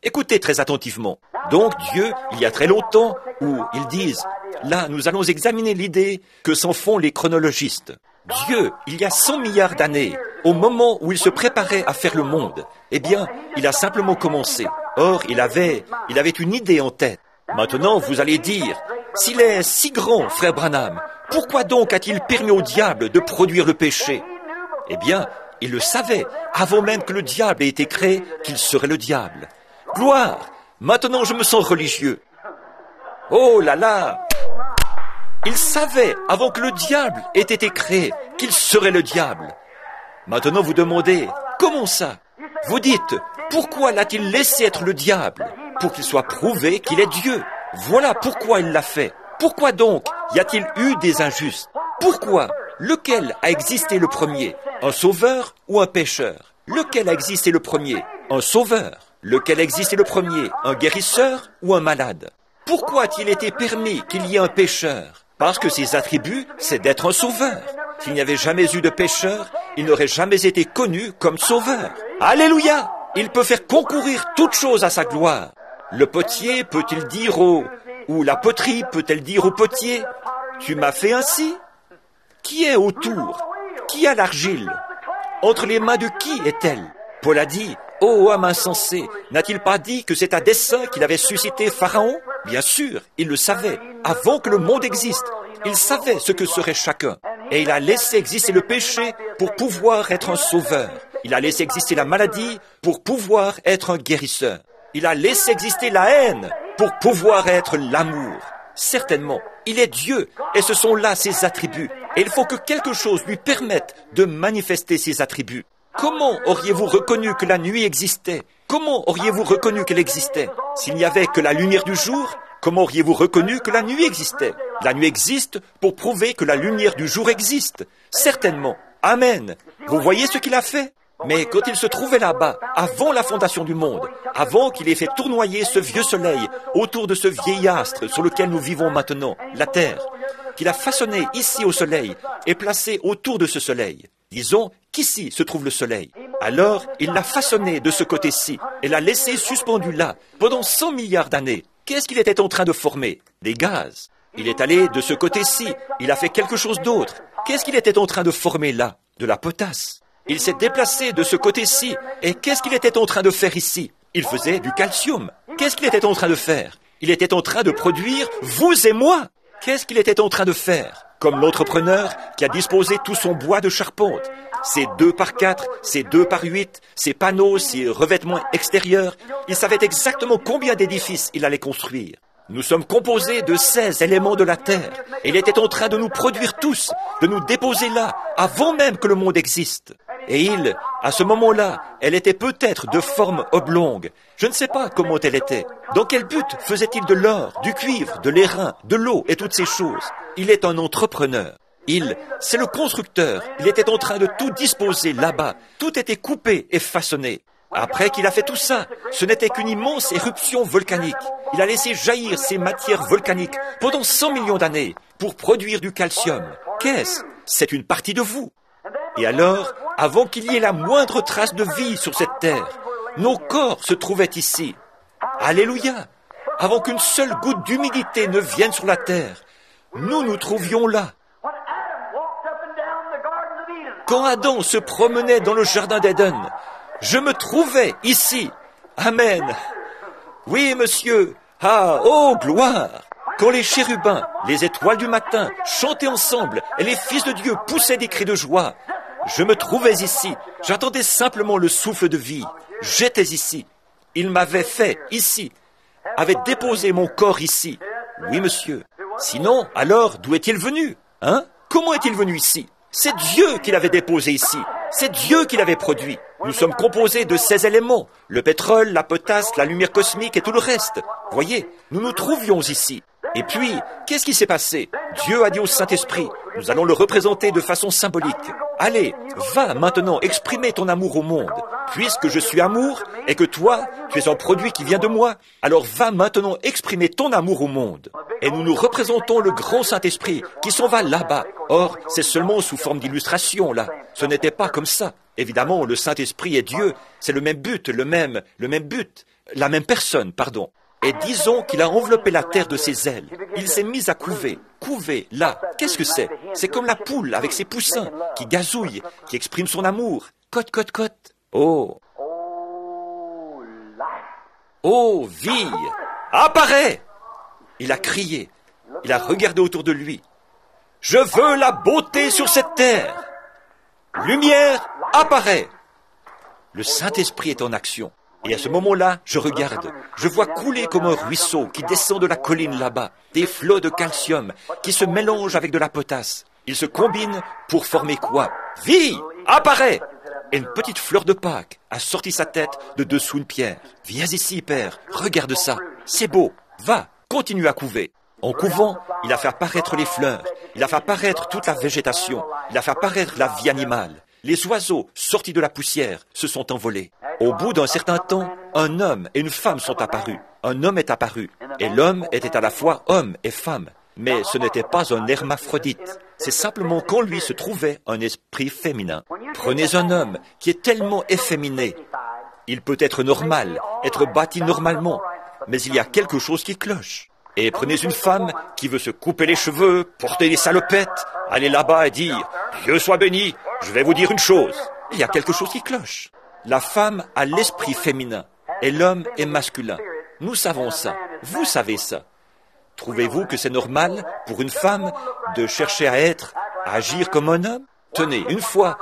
Écoutez très attentivement. Donc Dieu, il y a très longtemps, où ils disent, là, nous allons examiner l'idée que s'en font les chronologistes. Dieu, il y a 100 milliards d'années, au moment où il se préparait à faire le monde, eh bien, il a simplement commencé. Or, il avait une idée en tête. Maintenant, vous allez dire, s'il est si grand, frère Branham, pourquoi donc a-t-il permis au diable de produire le péché? Eh bien, il le savait, avant même que le diable ait été créé, qu'il serait le diable. Gloire! Maintenant, je me sens religieux. Oh là là! Il savait, avant que le diable ait été créé, qu'il serait le diable. Maintenant, vous demandez, comment ça? Vous dites, pourquoi l'a-t-il laissé être le diable? Pour qu'il soit prouvé qu'il est Dieu. Voilà pourquoi il l'a fait. Pourquoi donc y a-t-il eu des injustes? Pourquoi? Lequel a existé le premier? Un sauveur ou un pécheur? Lequel a existé le premier? Un sauveur. Lequel a existé le premier? Un guérisseur ou un malade? Pourquoi a-t-il été permis qu'il y ait un pécheur? Parce que ses attributs, c'est d'être un sauveur. S'il n'y avait jamais eu de pécheur, il n'aurait jamais été connu comme sauveur. Alléluia! Il peut faire concourir toute chose à sa gloire. Le potier peut-il dire ou la poterie peut-elle dire au potier, tu m'as fait ainsi? Qui est autour? Qui a l'argile? Entre les mains de qui est-elle? Paul a dit, ô homme insensé, n'a-t-il pas dit que c'est à dessein qu'il avait suscité Pharaon? Bien sûr, il le savait, avant que le monde existe. Il savait ce que serait chacun. Et il a laissé exister le péché pour pouvoir être un sauveur. Il a laissé exister la maladie pour pouvoir être un guérisseur. Il a laissé exister la haine pour pouvoir être l'amour. Certainement, il est Dieu et ce sont là ses attributs. Et il faut que quelque chose lui permette de manifester ses attributs. Comment auriez-vous reconnu que la nuit existait? Comment auriez-vous reconnu qu'elle existait? S'il n'y avait que la lumière du jour, comment auriez-vous reconnu que la nuit existait? La nuit existe pour prouver que la lumière du jour existe. Certainement. Amen. Vous voyez ce qu'il a fait? Mais quand il se trouvait là-bas, avant la fondation du monde, avant qu'il ait fait tournoyer ce vieux soleil autour de ce vieil astre sur lequel nous vivons maintenant, la Terre, qu'il a façonné ici au soleil et placé autour de ce soleil, disons qu'ici se trouve le soleil. Alors, il l'a façonné de ce côté-ci et l'a laissé suspendu là pendant 100 milliards d'années. Qu'est-ce qu'il était en train de former? Des gaz. Il est allé de ce côté-ci, il a fait quelque chose d'autre. Qu'est-ce qu'il était en train de former là? De la potasse. Il s'est déplacé de ce côté-ci, et qu'est-ce qu'il était en train de faire ici? Il faisait du calcium. Qu'est-ce qu'il était en train de faire? Il était en train de produire vous et moi. Qu'est-ce qu'il était en train de faire? Comme l'entrepreneur qui a disposé tout son bois de charpente, ses 2x4, ses 2x8, ses panneaux, ses revêtements extérieurs, il savait exactement combien d'édifices il allait construire. Nous sommes composés de 16 éléments de la terre. Et il était en train de nous produire tous, de nous déposer là, avant même que le monde existe. Et à ce moment-là, elle était peut-être de forme oblongue. Je ne sais pas comment elle était. Dans quel but faisait-il de l'or, du cuivre, de l'airain, de l'eau et toutes ces choses? Il est un entrepreneur. C'est le constructeur. Il était en train de tout disposer là-bas. Tout était coupé et façonné. Après qu'il a fait tout ça, ce n'était qu'une immense éruption volcanique. Il a laissé jaillir ces matières volcaniques pendant 100 millions d'années pour produire du calcium. Qu'est-ce? C'est une partie de vous. Et alors, avant qu'il y ait la moindre trace de vie sur cette terre, nos corps se trouvaient ici. Alléluia! Avant qu'une seule goutte d'humidité ne vienne sur la terre, nous nous trouvions là. Quand Adam se promenait dans le jardin d'Éden, je me trouvais ici. Amen. Oui, monsieur. Ah, oh, gloire. Quand les chérubins, les étoiles du matin, chantaient ensemble et les fils de Dieu poussaient des cris de joie, je me trouvais ici. J'attendais simplement le souffle de vie. J'étais ici. Il m'avait fait ici. Avait déposé mon corps ici. Oui, monsieur. Sinon, alors, d'où est-il venu? Hein? Comment est-il venu ici? C'est Dieu qui l'avait déposé ici. C'est Dieu qui l'avait produit. Nous sommes composés de 16 éléments. Le pétrole, la potasse, la lumière cosmique et tout le reste. Voyez, nous nous trouvions ici. Et puis, qu'est-ce qui s'est passé? Dieu a dit au Saint-Esprit, nous allons le représenter de façon symbolique. Allez, va maintenant exprimer ton amour au monde. Puisque je suis amour et que toi, tu es un produit qui vient de moi, alors va maintenant exprimer ton amour au monde. Et nous nous représentons le grand Saint-Esprit qui s'en va là-bas. Or, c'est seulement sous forme d'illustration, là. Ce n'était pas comme ça. Évidemment, le Saint-Esprit est Dieu. C'est le même but, le même but. la même personne, pardon. Et disons qu'il a enveloppé la terre de ses ailes. Il s'est mis à couver. Couver, là, qu'est-ce que c'est? C'est comme la poule avec ses poussins, qui gazouille, qui exprime son amour. Cote, cote, cote. Oh. Oh, vie! Apparaît! Il a crié. Il a regardé autour de lui. Je veux la beauté sur cette terre. Lumière, apparaît. Le Saint-Esprit est en action. Et à ce moment-là, je regarde. Je vois couler comme un ruisseau qui descend de la colline là-bas, des flots de calcium qui se mélangent avec de la potasse. Ils se combinent pour former quoi? Vie! Apparaît! Et une petite fleur de Pâques a sorti sa tête de dessous une pierre. Viens ici, père, regarde ça. C'est beau. Va, continue à couver. En couvant, il a fait apparaître les fleurs. Il a fait apparaître toute la végétation. Il a fait apparaître la vie animale. Les oiseaux, sortis de la poussière, se sont envolés. Au bout d'un certain temps, un homme et une femme sont apparus. Un homme est apparu. Et l'homme était à la fois homme et femme. Mais ce n'était pas un hermaphrodite. C'est simplement qu'en lui se trouvait un esprit féminin. Prenez un homme qui est tellement efféminé. Il peut être normal, être bâti normalement, mais il y a quelque chose qui cloche. Et prenez une femme qui veut se couper les cheveux, porter des salopettes, aller là-bas et dire « Dieu soit béni, je vais vous dire une chose ». Il y a quelque chose qui cloche. La femme a l'esprit féminin et l'homme est masculin. Nous savons ça. Vous savez ça. Trouvez-vous que c'est normal pour une femme de chercher à agir comme un homme? Tenez, une fois,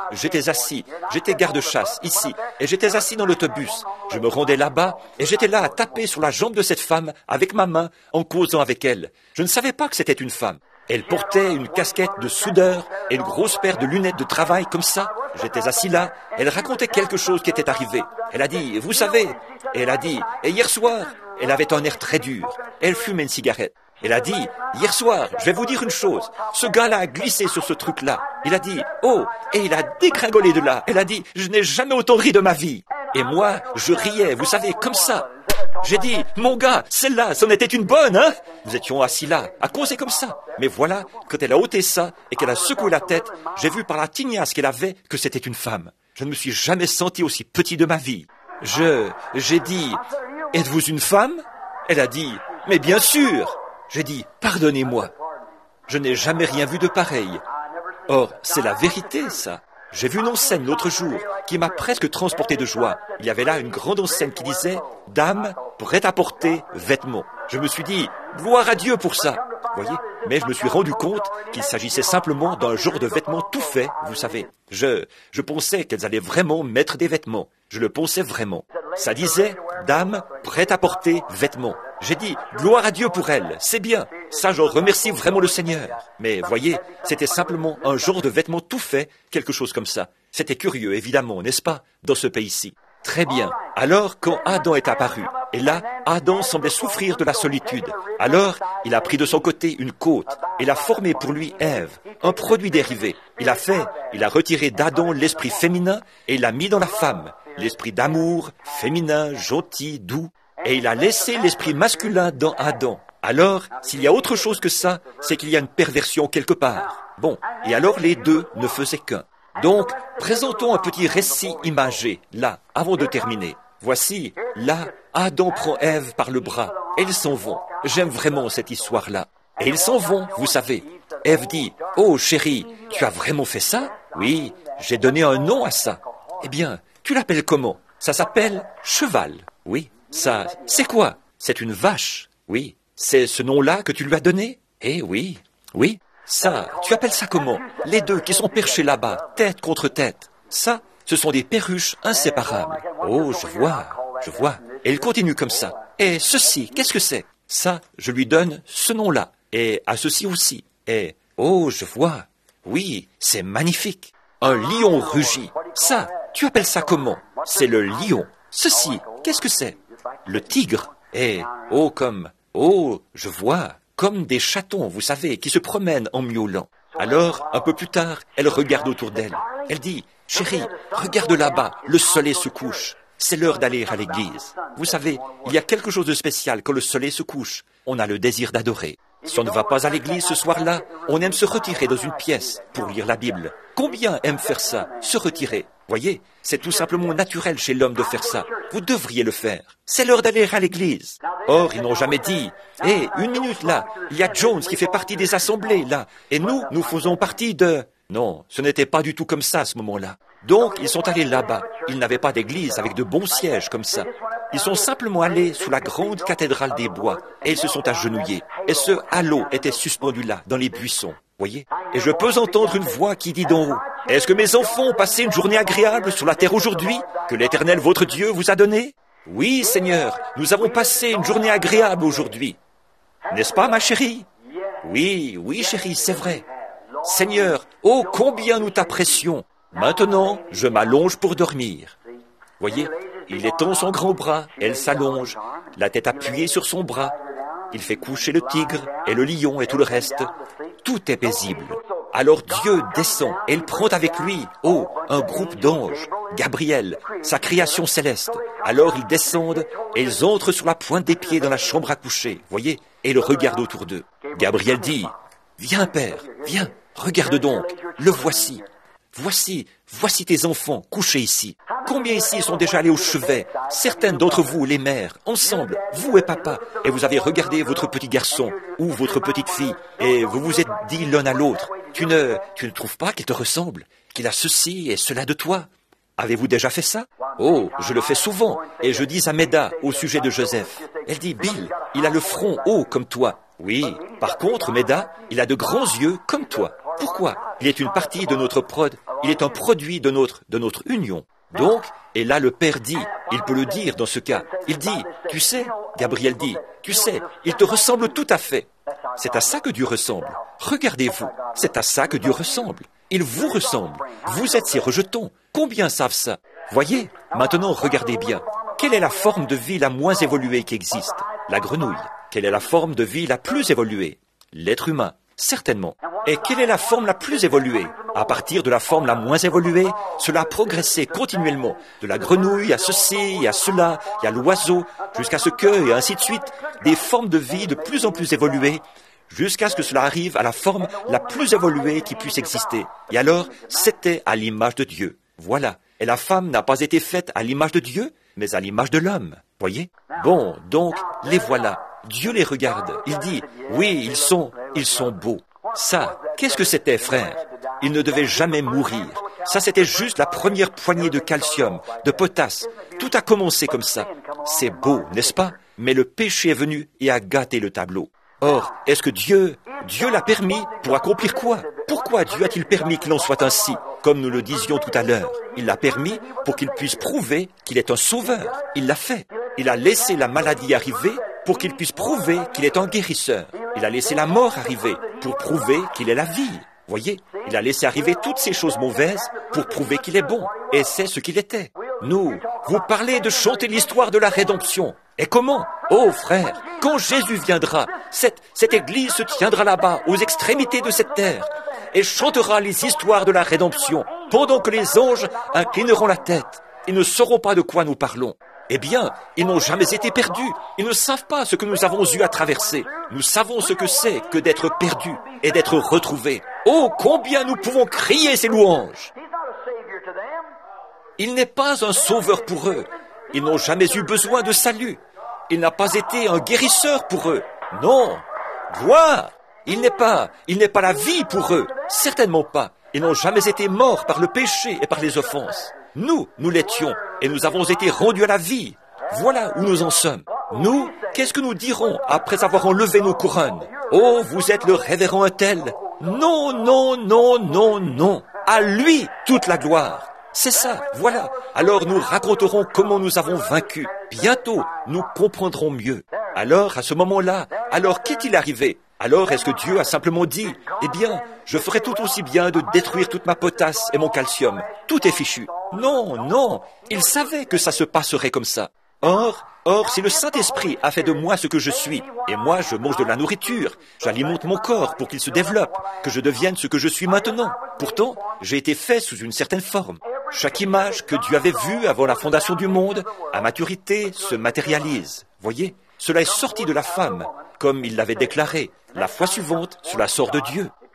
j'étais garde-chasse, ici, et j'étais assis dans l'autobus. Je me rendais là-bas, et j'étais là à taper sur la jambe de cette femme avec ma main, en causant avec elle. Je ne savais pas que c'était une femme. Elle portait une casquette de soudeur et une grosse paire de lunettes de travail comme ça. J'étais assis là, elle racontait quelque chose qui était arrivé. Elle a dit, vous savez, et elle a dit, et hier soir, elle avait un air très dur, elle fumait une cigarette. Elle a dit, hier soir, je vais vous dire une chose, ce gars-là a glissé sur ce truc-là. Il a dit, oh, et il a dégringolé de là. Elle a dit, je n'ai jamais autant ri de ma vie. Et moi, je riais, vous savez, comme ça. J'ai dit, mon gars, celle-là, c'en était une bonne, hein? Nous étions assis là, à causer comme ça. Mais voilà, quand elle a ôté ça et qu'elle a secoué la tête, j'ai vu par la tignasse qu'elle avait que c'était une femme. Je ne me suis jamais senti aussi petit de ma vie. J'ai dit, êtes-vous une femme? Elle a dit, mais bien sûr. J'ai dit, pardonnez-moi, je n'ai jamais rien vu de pareil. Or, c'est la vérité, ça. J'ai vu une enseigne l'autre jour qui m'a presque transporté de joie. Il y avait là une grande enseigne qui disait « Dame, prête à porter vêtements ». Je me suis dit « Gloire à Dieu pour ça ». Voyez, mais je me suis rendu compte qu'il s'agissait simplement d'un genre de vêtements tout fait, vous savez. Je pensais qu'elles allaient vraiment mettre des vêtements. Je le pensais vraiment. Ça disait « Dame, prête à porter vêtements ». J'ai dit « Gloire à Dieu pour elle, c'est bien ». Ça, je remercie vraiment le Seigneur. Mais voyez, c'était simplement un genre de vêtements tout fait, quelque chose comme ça. C'était curieux, évidemment, n'est-ce pas, dans ce pays-ci. Très bien. Alors, quand Adam est apparu, et là, Adam semblait souffrir de la solitude. Alors, il a pris de son côté une côte, et l'a formé pour lui Ève, un produit dérivé. Il a retiré d'Adam l'esprit féminin, et il l'a mis dans la femme, l'esprit d'amour, féminin, gentil, doux, et il a laissé l'esprit masculin dans Adam. Alors, s'il y a autre chose que ça, c'est qu'il y a une perversion quelque part. Bon, et alors les deux ne faisaient qu'un. Donc, présentons un petit récit imagé, là, avant de terminer. Voici, là, Adam prend Ève par le bras, et ils s'en vont. J'aime vraiment cette histoire-là. Et ils s'en vont, vous savez. Ève dit, « Oh, chérie, tu as vraiment fait ça? » « Oui, j'ai donné un nom à ça. »« Eh bien, tu l'appelles comment? »« Ça s'appelle cheval. »« Oui. »« Ça, c'est quoi? »« C'est une vache. »« Oui. »« C'est ce nom-là que tu lui as donné? »« Eh oui. »« Oui. » Ça, tu appelles ça comment? Les deux qui sont perchés là-bas, tête contre tête. Ça, ce sont des perruches inséparables. Oh, je vois. Et il continue comme ça. Et ceci, qu'est-ce que c'est? Ça, je lui donne ce nom-là. Et à ceci aussi. Et, oh, je vois. Oui, c'est magnifique. Un lion rugit. Ça, tu appelles ça comment? C'est le lion. Ceci, qu'est-ce que c'est? Le tigre. Et, oh, je vois. Comme des chatons, vous savez, qui se promènent en miaulant. Alors, un peu plus tard, elle regarde autour d'elle. Elle dit, « Chérie, regarde là-bas, le soleil se couche. C'est l'heure d'aller à l'église. » Vous savez, il y a quelque chose de spécial quand le soleil se couche. On a le désir d'adorer. Si on ne va pas à l'église ce soir-là, on aime se retirer dans une pièce pour lire la Bible. Combien aiment faire ça, se retirer? Voyez, c'est tout simplement naturel chez l'homme de faire ça. Vous devriez le faire. C'est l'heure d'aller à l'église. Or, ils n'ont jamais dit, « Hé, une minute là, il y a Jones qui fait partie des assemblées là, et nous faisons partie de... » Non, ce n'était pas du tout comme ça à ce moment-là. Donc, ils sont allés là-bas. Ils n'avaient pas d'église avec de bons sièges comme ça. Ils sont simplement allés sous la grande cathédrale des bois, et ils se sont agenouillés. Et ce halo était suspendu là, dans les buissons. Voyez? Et je peux entendre une voix qui dit d'en haut, « Est-ce que mes enfants ont passé une journée agréable sur la terre aujourd'hui, que l'Éternel votre Dieu vous a donnée? » Oui, Seigneur, nous avons passé une journée agréable aujourd'hui. N'est-ce pas, ma chérie? Oui, oui, chérie, c'est vrai. Seigneur, oh, combien nous t'apprécions. Maintenant, je m'allonge pour dormir. Voyez, il étend son grand bras, elle s'allonge, la tête appuyée sur son bras. Il fait coucher le tigre et le lion et tout le reste. Tout est paisible. Alors Dieu descend et il prend avec lui, oh, un groupe d'anges, Gabriel, sa création céleste. Alors ils descendent et ils entrent sur la pointe des pieds dans la chambre à coucher, voyez, et ils regardent autour d'eux. Gabriel dit, « Viens, Père, viens, regarde donc, le voici. Voici tes enfants couchés ici. Combien ici sont déjà allés au chevet? Certaines d'entre vous, les mères, ensemble, vous et papa, et vous avez regardé votre petit garçon ou votre petite fille, et vous vous êtes dit l'un à l'autre, tu ne trouves pas qu'il te ressemble, qu'il a ceci et cela de toi? Avez-vous déjà fait ça? Oh, je le fais souvent, et je dis à Meda au sujet de Joseph. Elle dit, Bill, il a le front haut comme toi. Oui, par contre, Meda, il a de grands yeux comme toi. Pourquoi? Il est une partie de notre il est un produit de notre union. Donc, et là le père dit, il peut le dire dans ce cas, il dit, tu sais, Gabriel dit, tu sais, il te ressemble tout à fait. C'est à ça que Dieu ressemble. Regardez-vous, c'est à ça que Dieu ressemble. Il vous ressemble. Vous êtes ses rejetons. Combien savent ça? Voyez, maintenant regardez bien. Quelle est la forme de vie la moins évoluée qui existe? La grenouille. Quelle est la forme de vie la plus évoluée? L'être humain. Certainement. Et quelle est la forme la plus évoluée? À partir de la forme la moins évoluée, cela a progressé continuellement. De la grenouille à ceci, à cela, et à l'oiseau, jusqu'à ce que, et ainsi de suite, des formes de vie de plus en plus évoluées, jusqu'à ce que cela arrive à la forme la plus évoluée qui puisse exister. Et alors, c'était à l'image de Dieu. Voilà. Et la femme n'a pas été faite à l'image de Dieu, mais à l'image de l'homme. Voyez? Bon, donc, les voilà. Dieu les regarde. Il dit, oui, ils sont beaux. Ça, qu'est-ce que c'était, frère? Ils ne devaient jamais mourir. Ça, c'était juste la première poignée de calcium, de potasse. Tout a commencé comme ça. C'est beau, n'est-ce pas? Mais le péché est venu et a gâté le tableau. Or, est-ce que Dieu l'a permis pour accomplir quoi? Pourquoi Dieu a-t-il permis qu'il en soit ainsi? Comme nous le disions tout à l'heure, il l'a permis pour qu'il puisse prouver qu'il est un sauveur. Il l'a fait. Il a laissé la maladie arriver pour qu'il puisse prouver qu'il est un guérisseur. Il a laissé la mort arriver pour prouver qu'il est la vie. Voyez, il a laissé arriver toutes ces choses mauvaises pour prouver qu'il est bon. Et c'est ce qu'il était. Nous, vous parlez de chanter l'histoire de la rédemption. Et comment? Oh frère, quand Jésus viendra, cette église se tiendra là-bas, aux extrémités de cette terre, et chantera les histoires de la rédemption, pendant que les anges inclineront la tête. Ils ne sauront pas de quoi nous parlons. Eh bien, ils n'ont jamais été perdus. Ils ne savent pas ce que nous avons eu à traverser. Nous savons ce que c'est que d'être perdus et d'être retrouvés. Oh, combien nous pouvons crier ces louanges! Il n'est pas un sauveur pour eux. Ils n'ont jamais eu besoin de salut. Il n'a pas été un guérisseur pour eux. Non. Gloire! Il n'est pas la vie pour eux. Certainement pas. Ils n'ont jamais été morts par le péché et par les offenses. Nous l'étions, et nous avons été rendus à la vie. Voilà où nous en sommes. Nous, qu'est-ce que nous dirons après avoir enlevé nos couronnes? Oh, vous êtes le révérend un tel. Non, non, non, non, non. À lui toute la gloire. C'est ça, voilà. Alors nous raconterons comment nous avons vaincu. Bientôt, nous comprendrons mieux. Alors, à ce moment-là, qu'est-il arrivé? Alors, est-ce que Dieu a simplement dit, eh bien, je ferai tout aussi bien de détruire toute ma potasse et mon calcium. Tout est fichu. Non, non, il savait que ça se passerait comme ça. Or, si le Saint-Esprit a fait de moi ce que je suis, et moi je mange de la nourriture, j'alimente mon corps pour qu'il se développe, que je devienne ce que je suis maintenant. Pourtant, j'ai été fait sous une certaine forme. Chaque image que Dieu avait vue avant la fondation du monde, à maturité, se matérialise. Voyez, cela est sorti de la femme, comme il l'avait déclaré. La fois suivante, cela sort de Dieu.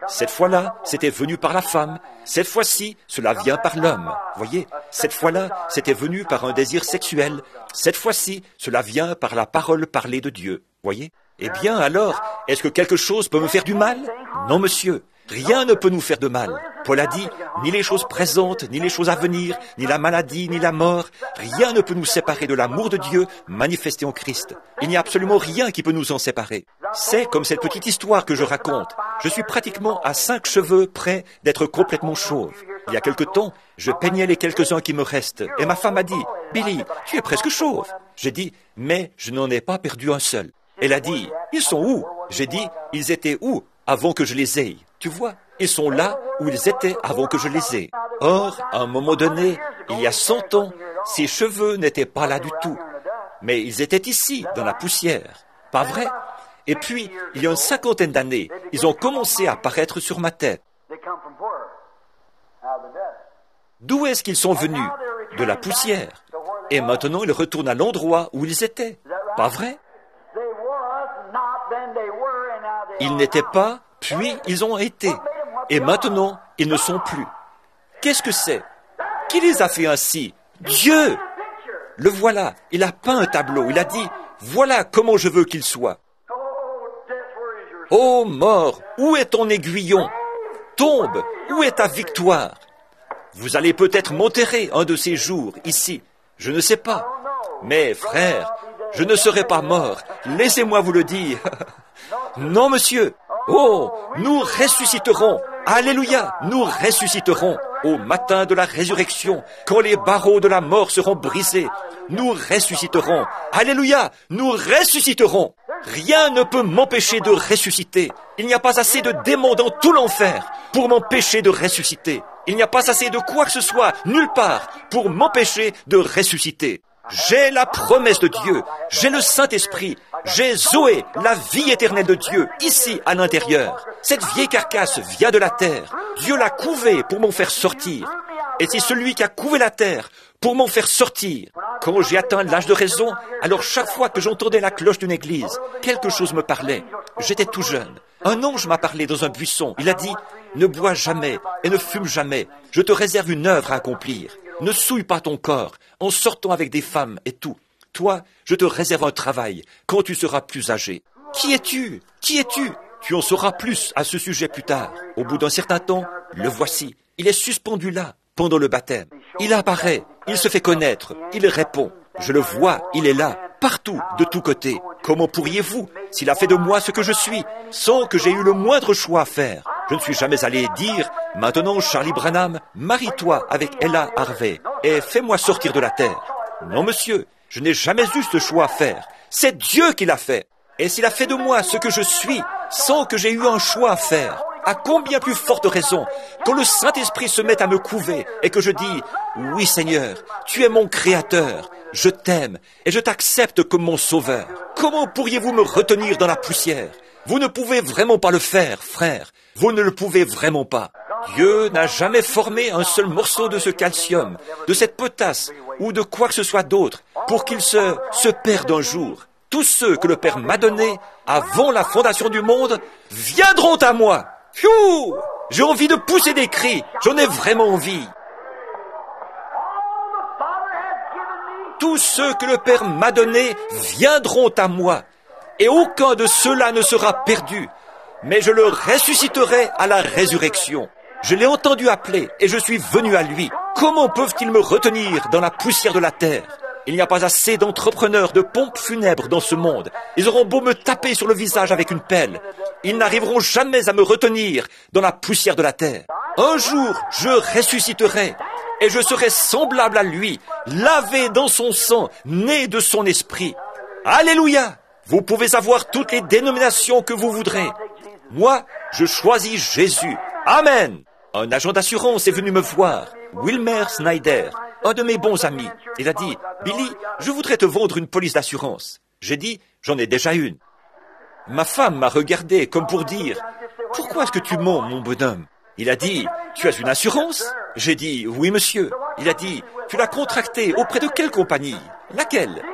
Cette fois-là, c'était venu par la femme. Cette fois-ci, cela vient par l'homme. Voyez, cette fois-là, c'était venu par un désir sexuel. Cette fois-ci, cela vient par la parole parlée de Dieu. Voyez? Eh bien, alors, est-ce que quelque chose peut me faire du mal? Non, monsieur. Rien ne peut nous faire de mal. Paul a dit, ni les choses présentes, ni les choses à venir, ni la maladie, ni la mort, rien ne peut nous séparer de l'amour de Dieu manifesté en Christ. Il n'y a absolument rien qui peut nous en séparer. C'est comme cette petite histoire que je raconte. Je suis pratiquement à 5 cheveux près d'être complètement chauve. Il y a quelque temps, je peignais les quelques-uns qui me restent, et ma femme a dit, « Billy, tu es presque chauve. » J'ai dit, « Mais je n'en ai pas perdu un seul. » Elle a dit, « Ils sont où ?» J'ai dit, « Ils étaient où avant que je les aie. » Tu vois, ils sont là où ils étaient avant que je les aie. Or, à un moment donné, il y a 100 ans, ces cheveux n'étaient pas là du tout. Mais ils étaient ici, dans la poussière. Pas vrai? Et puis, il y a une 50aine d'années, ils ont commencé à paraître sur ma tête. D'où est-ce qu'ils sont venus? De la poussière. Et maintenant, ils retournent à l'endroit où ils étaient. Pas vrai? Ils n'étaient pas, puis ils ont été. Et maintenant, ils ne sont plus. Qu'est-ce que c'est? Qui les a fait ainsi? Dieu! Le voilà, il a peint un tableau, il a dit, voilà comment je veux qu'il soit. Ô mort, où est ton aiguillon? Tombe, où est ta victoire? Vous allez peut-être m'enterrer un de ces jours, ici. Je ne sais pas. Mais, frère, je ne serai pas mort. Laissez-moi vous le dire. Non, monsieur. Oh, nous ressusciterons. Alléluia, nous ressusciterons au matin de la résurrection, quand les barreaux de la mort seront brisés. Nous ressusciterons. Alléluia, nous ressusciterons. Rien ne peut m'empêcher de ressusciter. Il n'y a pas assez de démons dans tout l'enfer pour m'empêcher de ressusciter. Il n'y a pas assez de quoi que ce soit, nulle part, pour m'empêcher de ressusciter. J'ai la promesse de Dieu, j'ai le Saint-Esprit, j'ai Zoé, la vie éternelle de Dieu, ici à l'intérieur. Cette vieille carcasse vient de la terre. Dieu l'a couvée pour m'en faire sortir. Et c'est celui qui a couvé la terre pour m'en faire sortir. Quand j'ai atteint l'âge de raison, alors chaque fois que j'entendais la cloche d'une église, quelque chose me parlait. J'étais tout jeune. Un ange m'a parlé dans un buisson. Il a dit, « Ne bois jamais et ne fume jamais. Je te réserve une œuvre à accomplir. Ne souille pas ton corps en sortant avec des femmes et tout. Toi, je te réserve un travail quand tu seras plus âgé. » Qui es-tu? Qui es-tu? Tu en sauras plus à ce sujet plus tard. Au bout d'un certain temps, le voici. Il est suspendu là, pendant le baptême. Il apparaît, il se fait connaître, il répond. Je le vois, il est là, partout, de tous côtés. Comment pourriez-vous, s'il a fait de moi ce que je suis, sans que j'aie eu le moindre choix à faire? Je ne suis jamais allé dire, maintenant Charlie Branham, marie-toi avec Ella Harvey et fais-moi sortir de la terre. Non, monsieur, je n'ai jamais eu ce choix à faire. C'est Dieu qui l'a fait. Et s'il a fait de moi ce que je suis, sans que j'aie eu un choix à faire, à combien plus forte raison, quand le Saint-Esprit se met à me couver et que je dis, oui Seigneur, tu es mon Créateur, je t'aime et je t'accepte comme mon Sauveur. Comment pourriez-vous me retenir dans la poussière? Vous ne pouvez vraiment pas le faire, frère. Vous ne le pouvez vraiment pas. Dieu n'a jamais formé un seul morceau de ce calcium, de cette potasse ou de quoi que ce soit d'autre pour qu'il se perde un jour. Tous ceux que le Père m'a donnés avant la fondation du monde viendront à moi. Pfiou! J'ai envie de pousser des cris. J'en ai vraiment envie. Tous ceux que le Père m'a donnés viendront à moi. Et aucun de ceux-là ne sera perdu. Mais je le ressusciterai à la résurrection. Je l'ai entendu appeler et je suis venu à lui. Comment peuvent-ils me retenir dans la poussière de la terre? Il n'y a pas assez d'entrepreneurs de pompes funèbres dans ce monde. Ils auront beau me taper sur le visage avec une pelle. Ils n'arriveront jamais à me retenir dans la poussière de la terre. Un jour, je ressusciterai et je serai semblable à lui, lavé dans son sang, né de son esprit. Alléluia! Vous pouvez avoir toutes les dénominations que vous voudrez. Moi, je choisis Jésus. Amen! Un agent d'assurance est venu me voir, Wilmer Snyder, un de mes bons amis. Il a dit, « Billy, je voudrais te vendre une police d'assurance. » J'ai dit, « J'en ai déjà une. » Ma femme m'a regardé comme pour dire, « Pourquoi est-ce que tu mens, mon bonhomme ?» Il a dit, « Tu as une assurance ?» J'ai dit, « Oui, monsieur. » Il a dit, « Tu l'as contractée auprès de quelle compagnie? Laquelle? »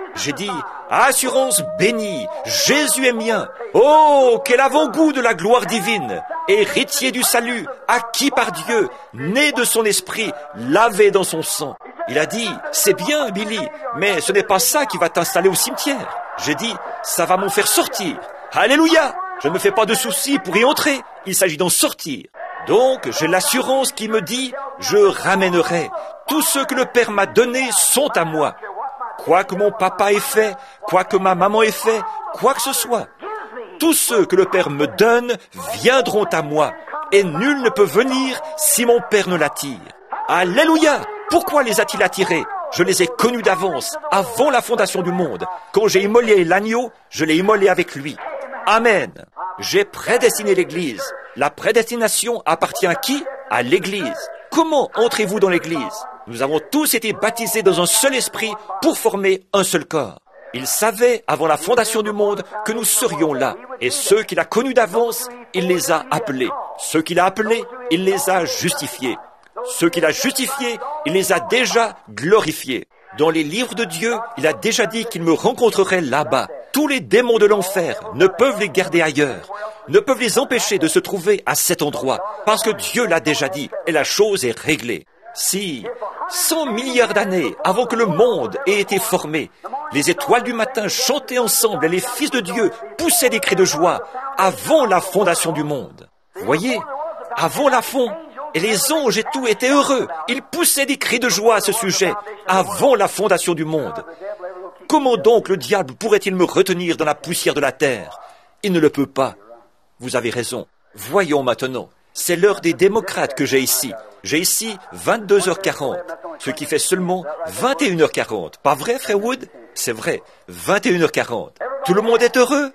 J'ai dit, assurance bénie, Jésus est mien. Oh, quel avant-goût de la gloire divine, héritier du salut, acquis par Dieu, né de son esprit, lavé dans son sang. Il a dit, c'est bien, Billy, mais ce n'est pas ça qui va t'installer au cimetière. J'ai dit, ça va m'en faire sortir. Alléluia! Je ne me fais pas de soucis pour y entrer, il s'agit d'en sortir. Donc, j'ai l'assurance qui me dit, je ramènerai. Tous ceux que le Père m'a donnés sont à moi. Quoi que mon papa ait fait, quoi que ma maman ait fait, quoi que ce soit. Tous ceux que le Père me donne viendront à moi, et nul ne peut venir si mon Père ne l'attire. Alléluia! Pourquoi les a-t-il attirés? Je les ai connus d'avance, avant la fondation du monde. Quand j'ai immolé l'agneau, je l'ai immolé avec lui. Amen. J'ai prédestiné l'Église. La prédestination appartient à qui? À l'Église. Comment entrez-vous dans l'Église? Nous avons tous été baptisés dans un seul esprit pour former un seul corps. Il savait, avant la fondation du monde, que nous serions là. Et ceux qu'il a connus d'avance, il les a appelés. Ceux qu'il a appelés, il les a justifiés. Ceux qu'il a justifiés, il les a déjà glorifiés. Dans les livres de Dieu, il a déjà dit qu'il me rencontrerait là-bas. Tous les démons de l'enfer ne peuvent les garder ailleurs, ne peuvent les empêcher de se trouver à cet endroit, parce que Dieu l'a déjà dit, et la chose est réglée. Si, 100 milliards d'années avant que le monde ait été formé, les étoiles du matin chantaient ensemble et les fils de Dieu poussaient des cris de joie avant la fondation du monde. Voyez, avant la fond, et les anges et tout étaient heureux. Ils poussaient des cris de joie à ce sujet avant la fondation du monde. Comment donc le diable pourrait-il me retenir dans la poussière de la terre? Il ne le peut pas. Vous avez raison. Voyons maintenant. C'est l'heure des démocrates que j'ai ici. J'ai ici 22h40, ce qui fait seulement 21h40. Pas vrai, frère Wood? C'est vrai, 21h40. Tout le monde est heureux?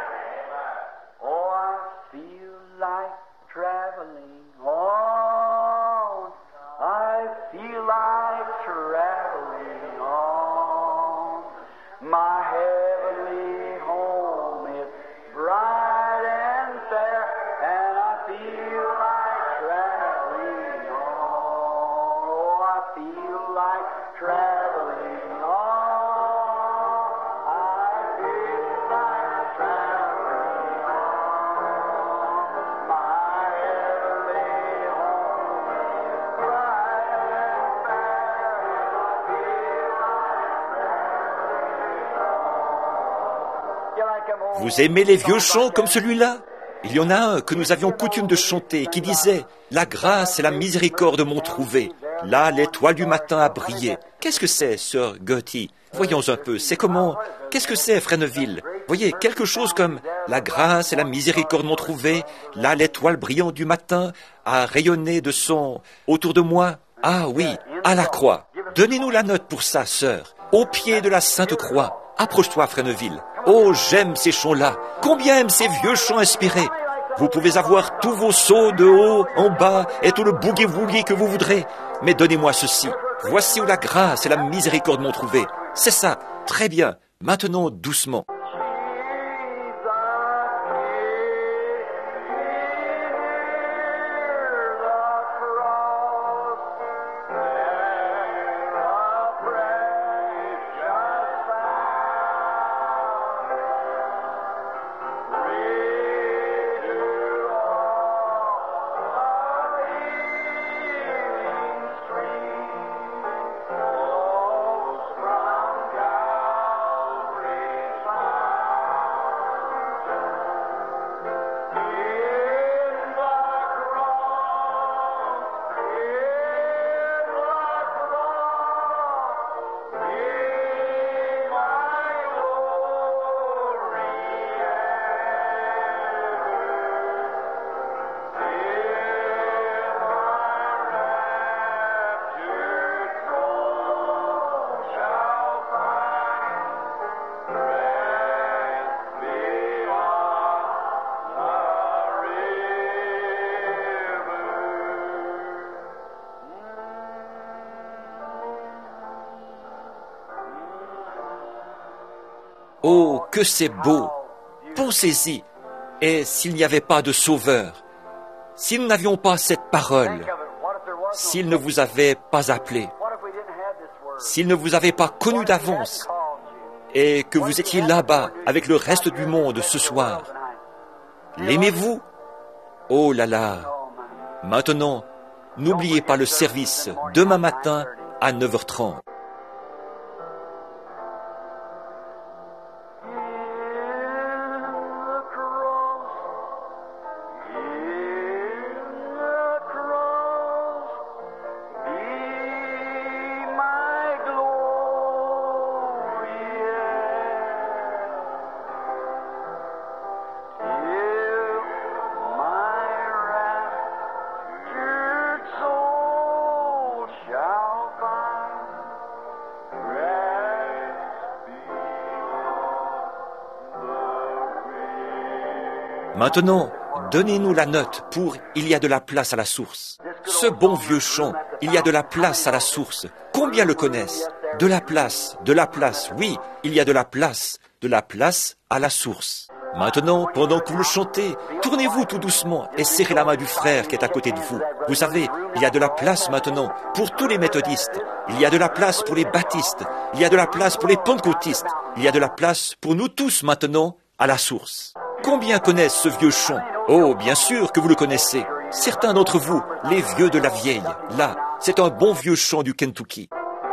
Vous aimez les vieux chants comme celui-là? Il y en a un que nous avions coutume de chanter qui disait « La grâce et la miséricorde m'ont trouvé. Là, l'étoile du matin a brillé. » Qu'est-ce que c'est, sœur Gertie? Voyons un peu, c'est comment? Qu'est-ce que c'est, frère Neville? Voyez, quelque chose comme « La grâce et la miséricorde m'ont trouvé. Là, l'étoile brillante du matin a rayonné de son... autour de moi. » Ah oui, à la croix. Donnez-nous la note pour ça, sœur. Au pied de la Sainte Croix. Approche-toi, frère Neville. Oh, j'aime ces chants-là. Combien aiment ces vieux chants inspirés. Vous pouvez avoir tous vos sauts de haut, en bas, et tout le boogie-woogie que vous voudrez. Mais donnez-moi ceci. Voici où la grâce et la miséricorde m'ont trouvé. C'est ça. Très bien. Maintenant, doucement. Oh, que c'est beau! Pensez-y! Et s'il n'y avait pas de sauveur, si nous n'avions pas cette parole, s'il ne vous avait pas appelé, s'il ne vous avait pas connu d'avance, et que vous étiez là-bas avec le reste du monde ce soir. L'aimez-vous? Oh là là! Maintenant, n'oubliez pas le service demain matin à 9h30. Maintenant, donnez-nous la note pour « Il y a de la place à la source ». Ce bon vieux chant « Il y a de la place à la source ». Combien le connaissent? De la place, oui, il y a de la place à la source. Maintenant, pendant que vous le chantez, tournez-vous tout doucement et serrez la main du frère qui est à côté de vous. Vous savez, il y a de la place maintenant pour tous les méthodistes. Il y a de la place pour les baptistes. Il y a de la place pour les pentecôtistes. Il y a de la place pour nous tous maintenant à la source. Combien connaissent ce vieux chant? Oh, bien sûr que vous le connaissez. Certains d'entre vous, les vieux de la vieille, là, c'est un bon vieux chant du Kentucky.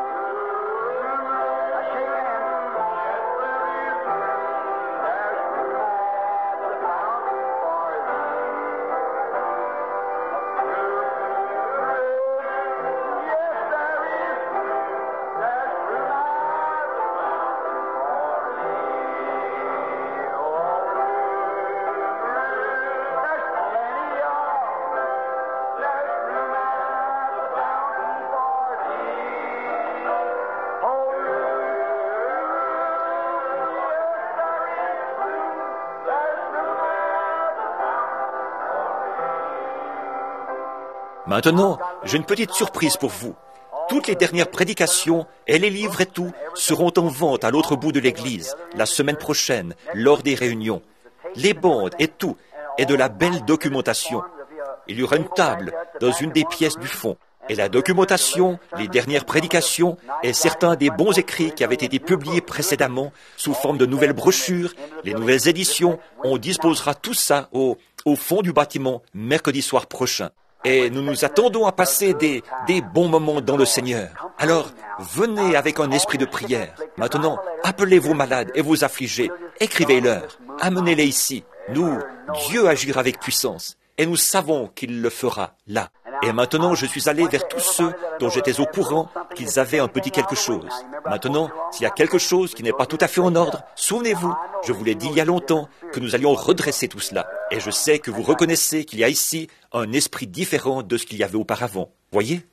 Maintenant, j'ai une petite surprise pour vous. Toutes les dernières prédications et les livres et tout seront en vente à l'autre bout de l'église, la semaine prochaine, lors des réunions. Les bandes et tout, et de la belle documentation. Il y aura une table dans une des pièces du fond. Et la documentation, les dernières prédications et certains des bons écrits qui avaient été publiés précédemment sous forme de nouvelles brochures, les nouvelles éditions, on disposera tout ça au fond du bâtiment mercredi soir prochain. Et nous nous attendons à passer des bons moments dans le Seigneur. Alors, venez avec un esprit de prière. Maintenant, appelez vos malades et vos affligés. Écrivez-leur. Amenez-les ici. Dieu agira avec puissance. Et nous savons qu'il le fera là. Et maintenant, je suis allé vers tous ceux dont j'étais au courant qu'ils avaient un petit quelque chose. Maintenant, s'il y a quelque chose qui n'est pas tout à fait en ordre, souvenez-vous, je vous l'ai dit il y a longtemps, que nous allions redresser tout cela. Et je sais que vous reconnaissez qu'il y a ici un esprit différent de ce qu'il y avait auparavant. Voyez,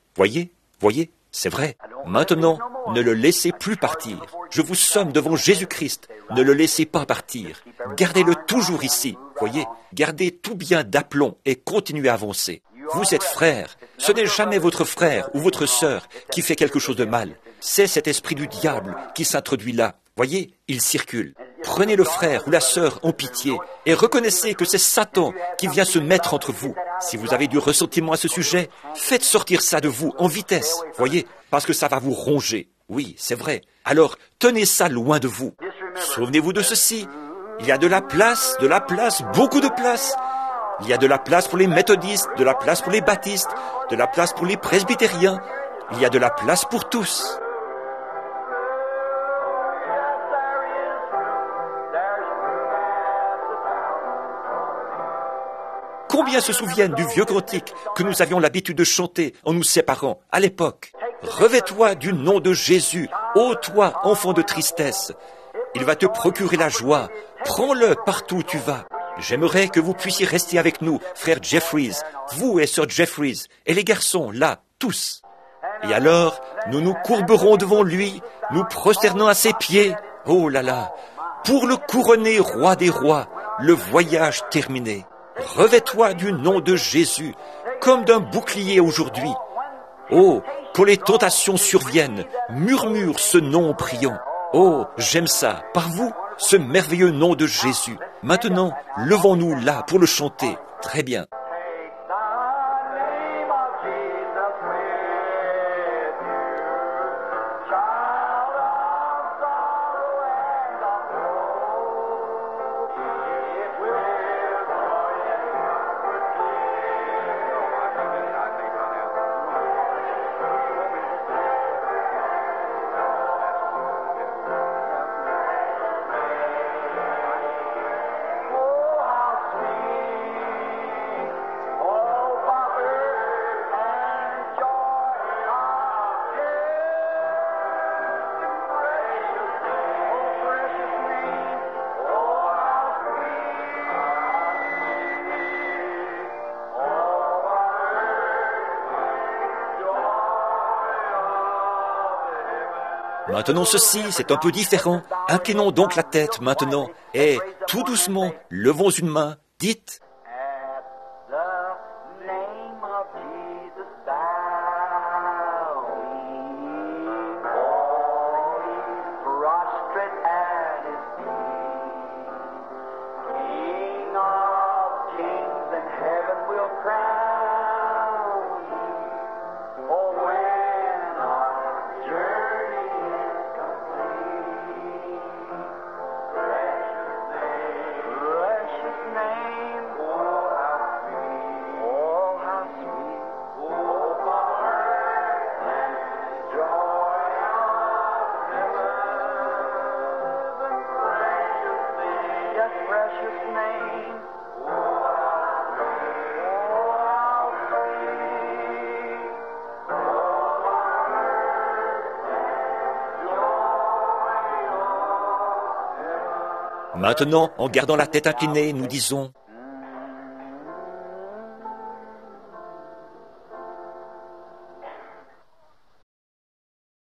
c'est vrai. Maintenant, ne le laissez plus partir. Je vous somme devant Jésus-Christ. Ne le laissez pas partir. Gardez-le toujours ici. Voyez, gardez tout bien d'aplomb et continuez à avancer. Vous êtes frère. Ce n'est jamais votre frère ou votre sœur qui fait quelque chose de mal. C'est cet esprit du diable qui s'introduit là. Voyez, il circule. Prenez le frère ou la sœur en pitié et reconnaissez que c'est Satan qui vient se mettre entre vous. Si vous avez du ressentiment à ce sujet, faites sortir ça de vous en vitesse, voyez, parce que ça va vous ronger. Oui, c'est vrai. Alors, tenez ça loin de vous. Souvenez-vous de ceci. Il y a de la place, beaucoup de place. Il y a de la place pour les méthodistes, de la place pour les baptistes, de la place pour les presbytériens. Il y a de la place pour tous. Combien se souviennent du vieux cantique que nous avions l'habitude de chanter en nous séparant à l'époque? Revêt-toi du nom de Jésus, ô toi, enfant de tristesse. Il va te procurer la joie. Prends-le partout où tu vas. J'aimerais que vous puissiez rester avec nous, frère Jeffries, vous et sœur Jeffries, et les garçons, là, tous. Et alors, nous nous courberons devant lui, nous prosternant à ses pieds. Oh là là, pour le couronner roi des rois, le voyage terminé. Revêt-toi du nom de Jésus, comme d'un bouclier aujourd'hui. Oh, quand les tentations surviennent, murmure ce nom en priant. Oh, j'aime ça, par vous, ce merveilleux nom de Jésus. Maintenant, levons-nous là pour le chanter. Très bien. Maintenant ceci, c'est un peu différent. Inclinons donc la tête maintenant et, tout doucement, levons une main. Dites, maintenant, en gardant la tête inclinée, nous disons,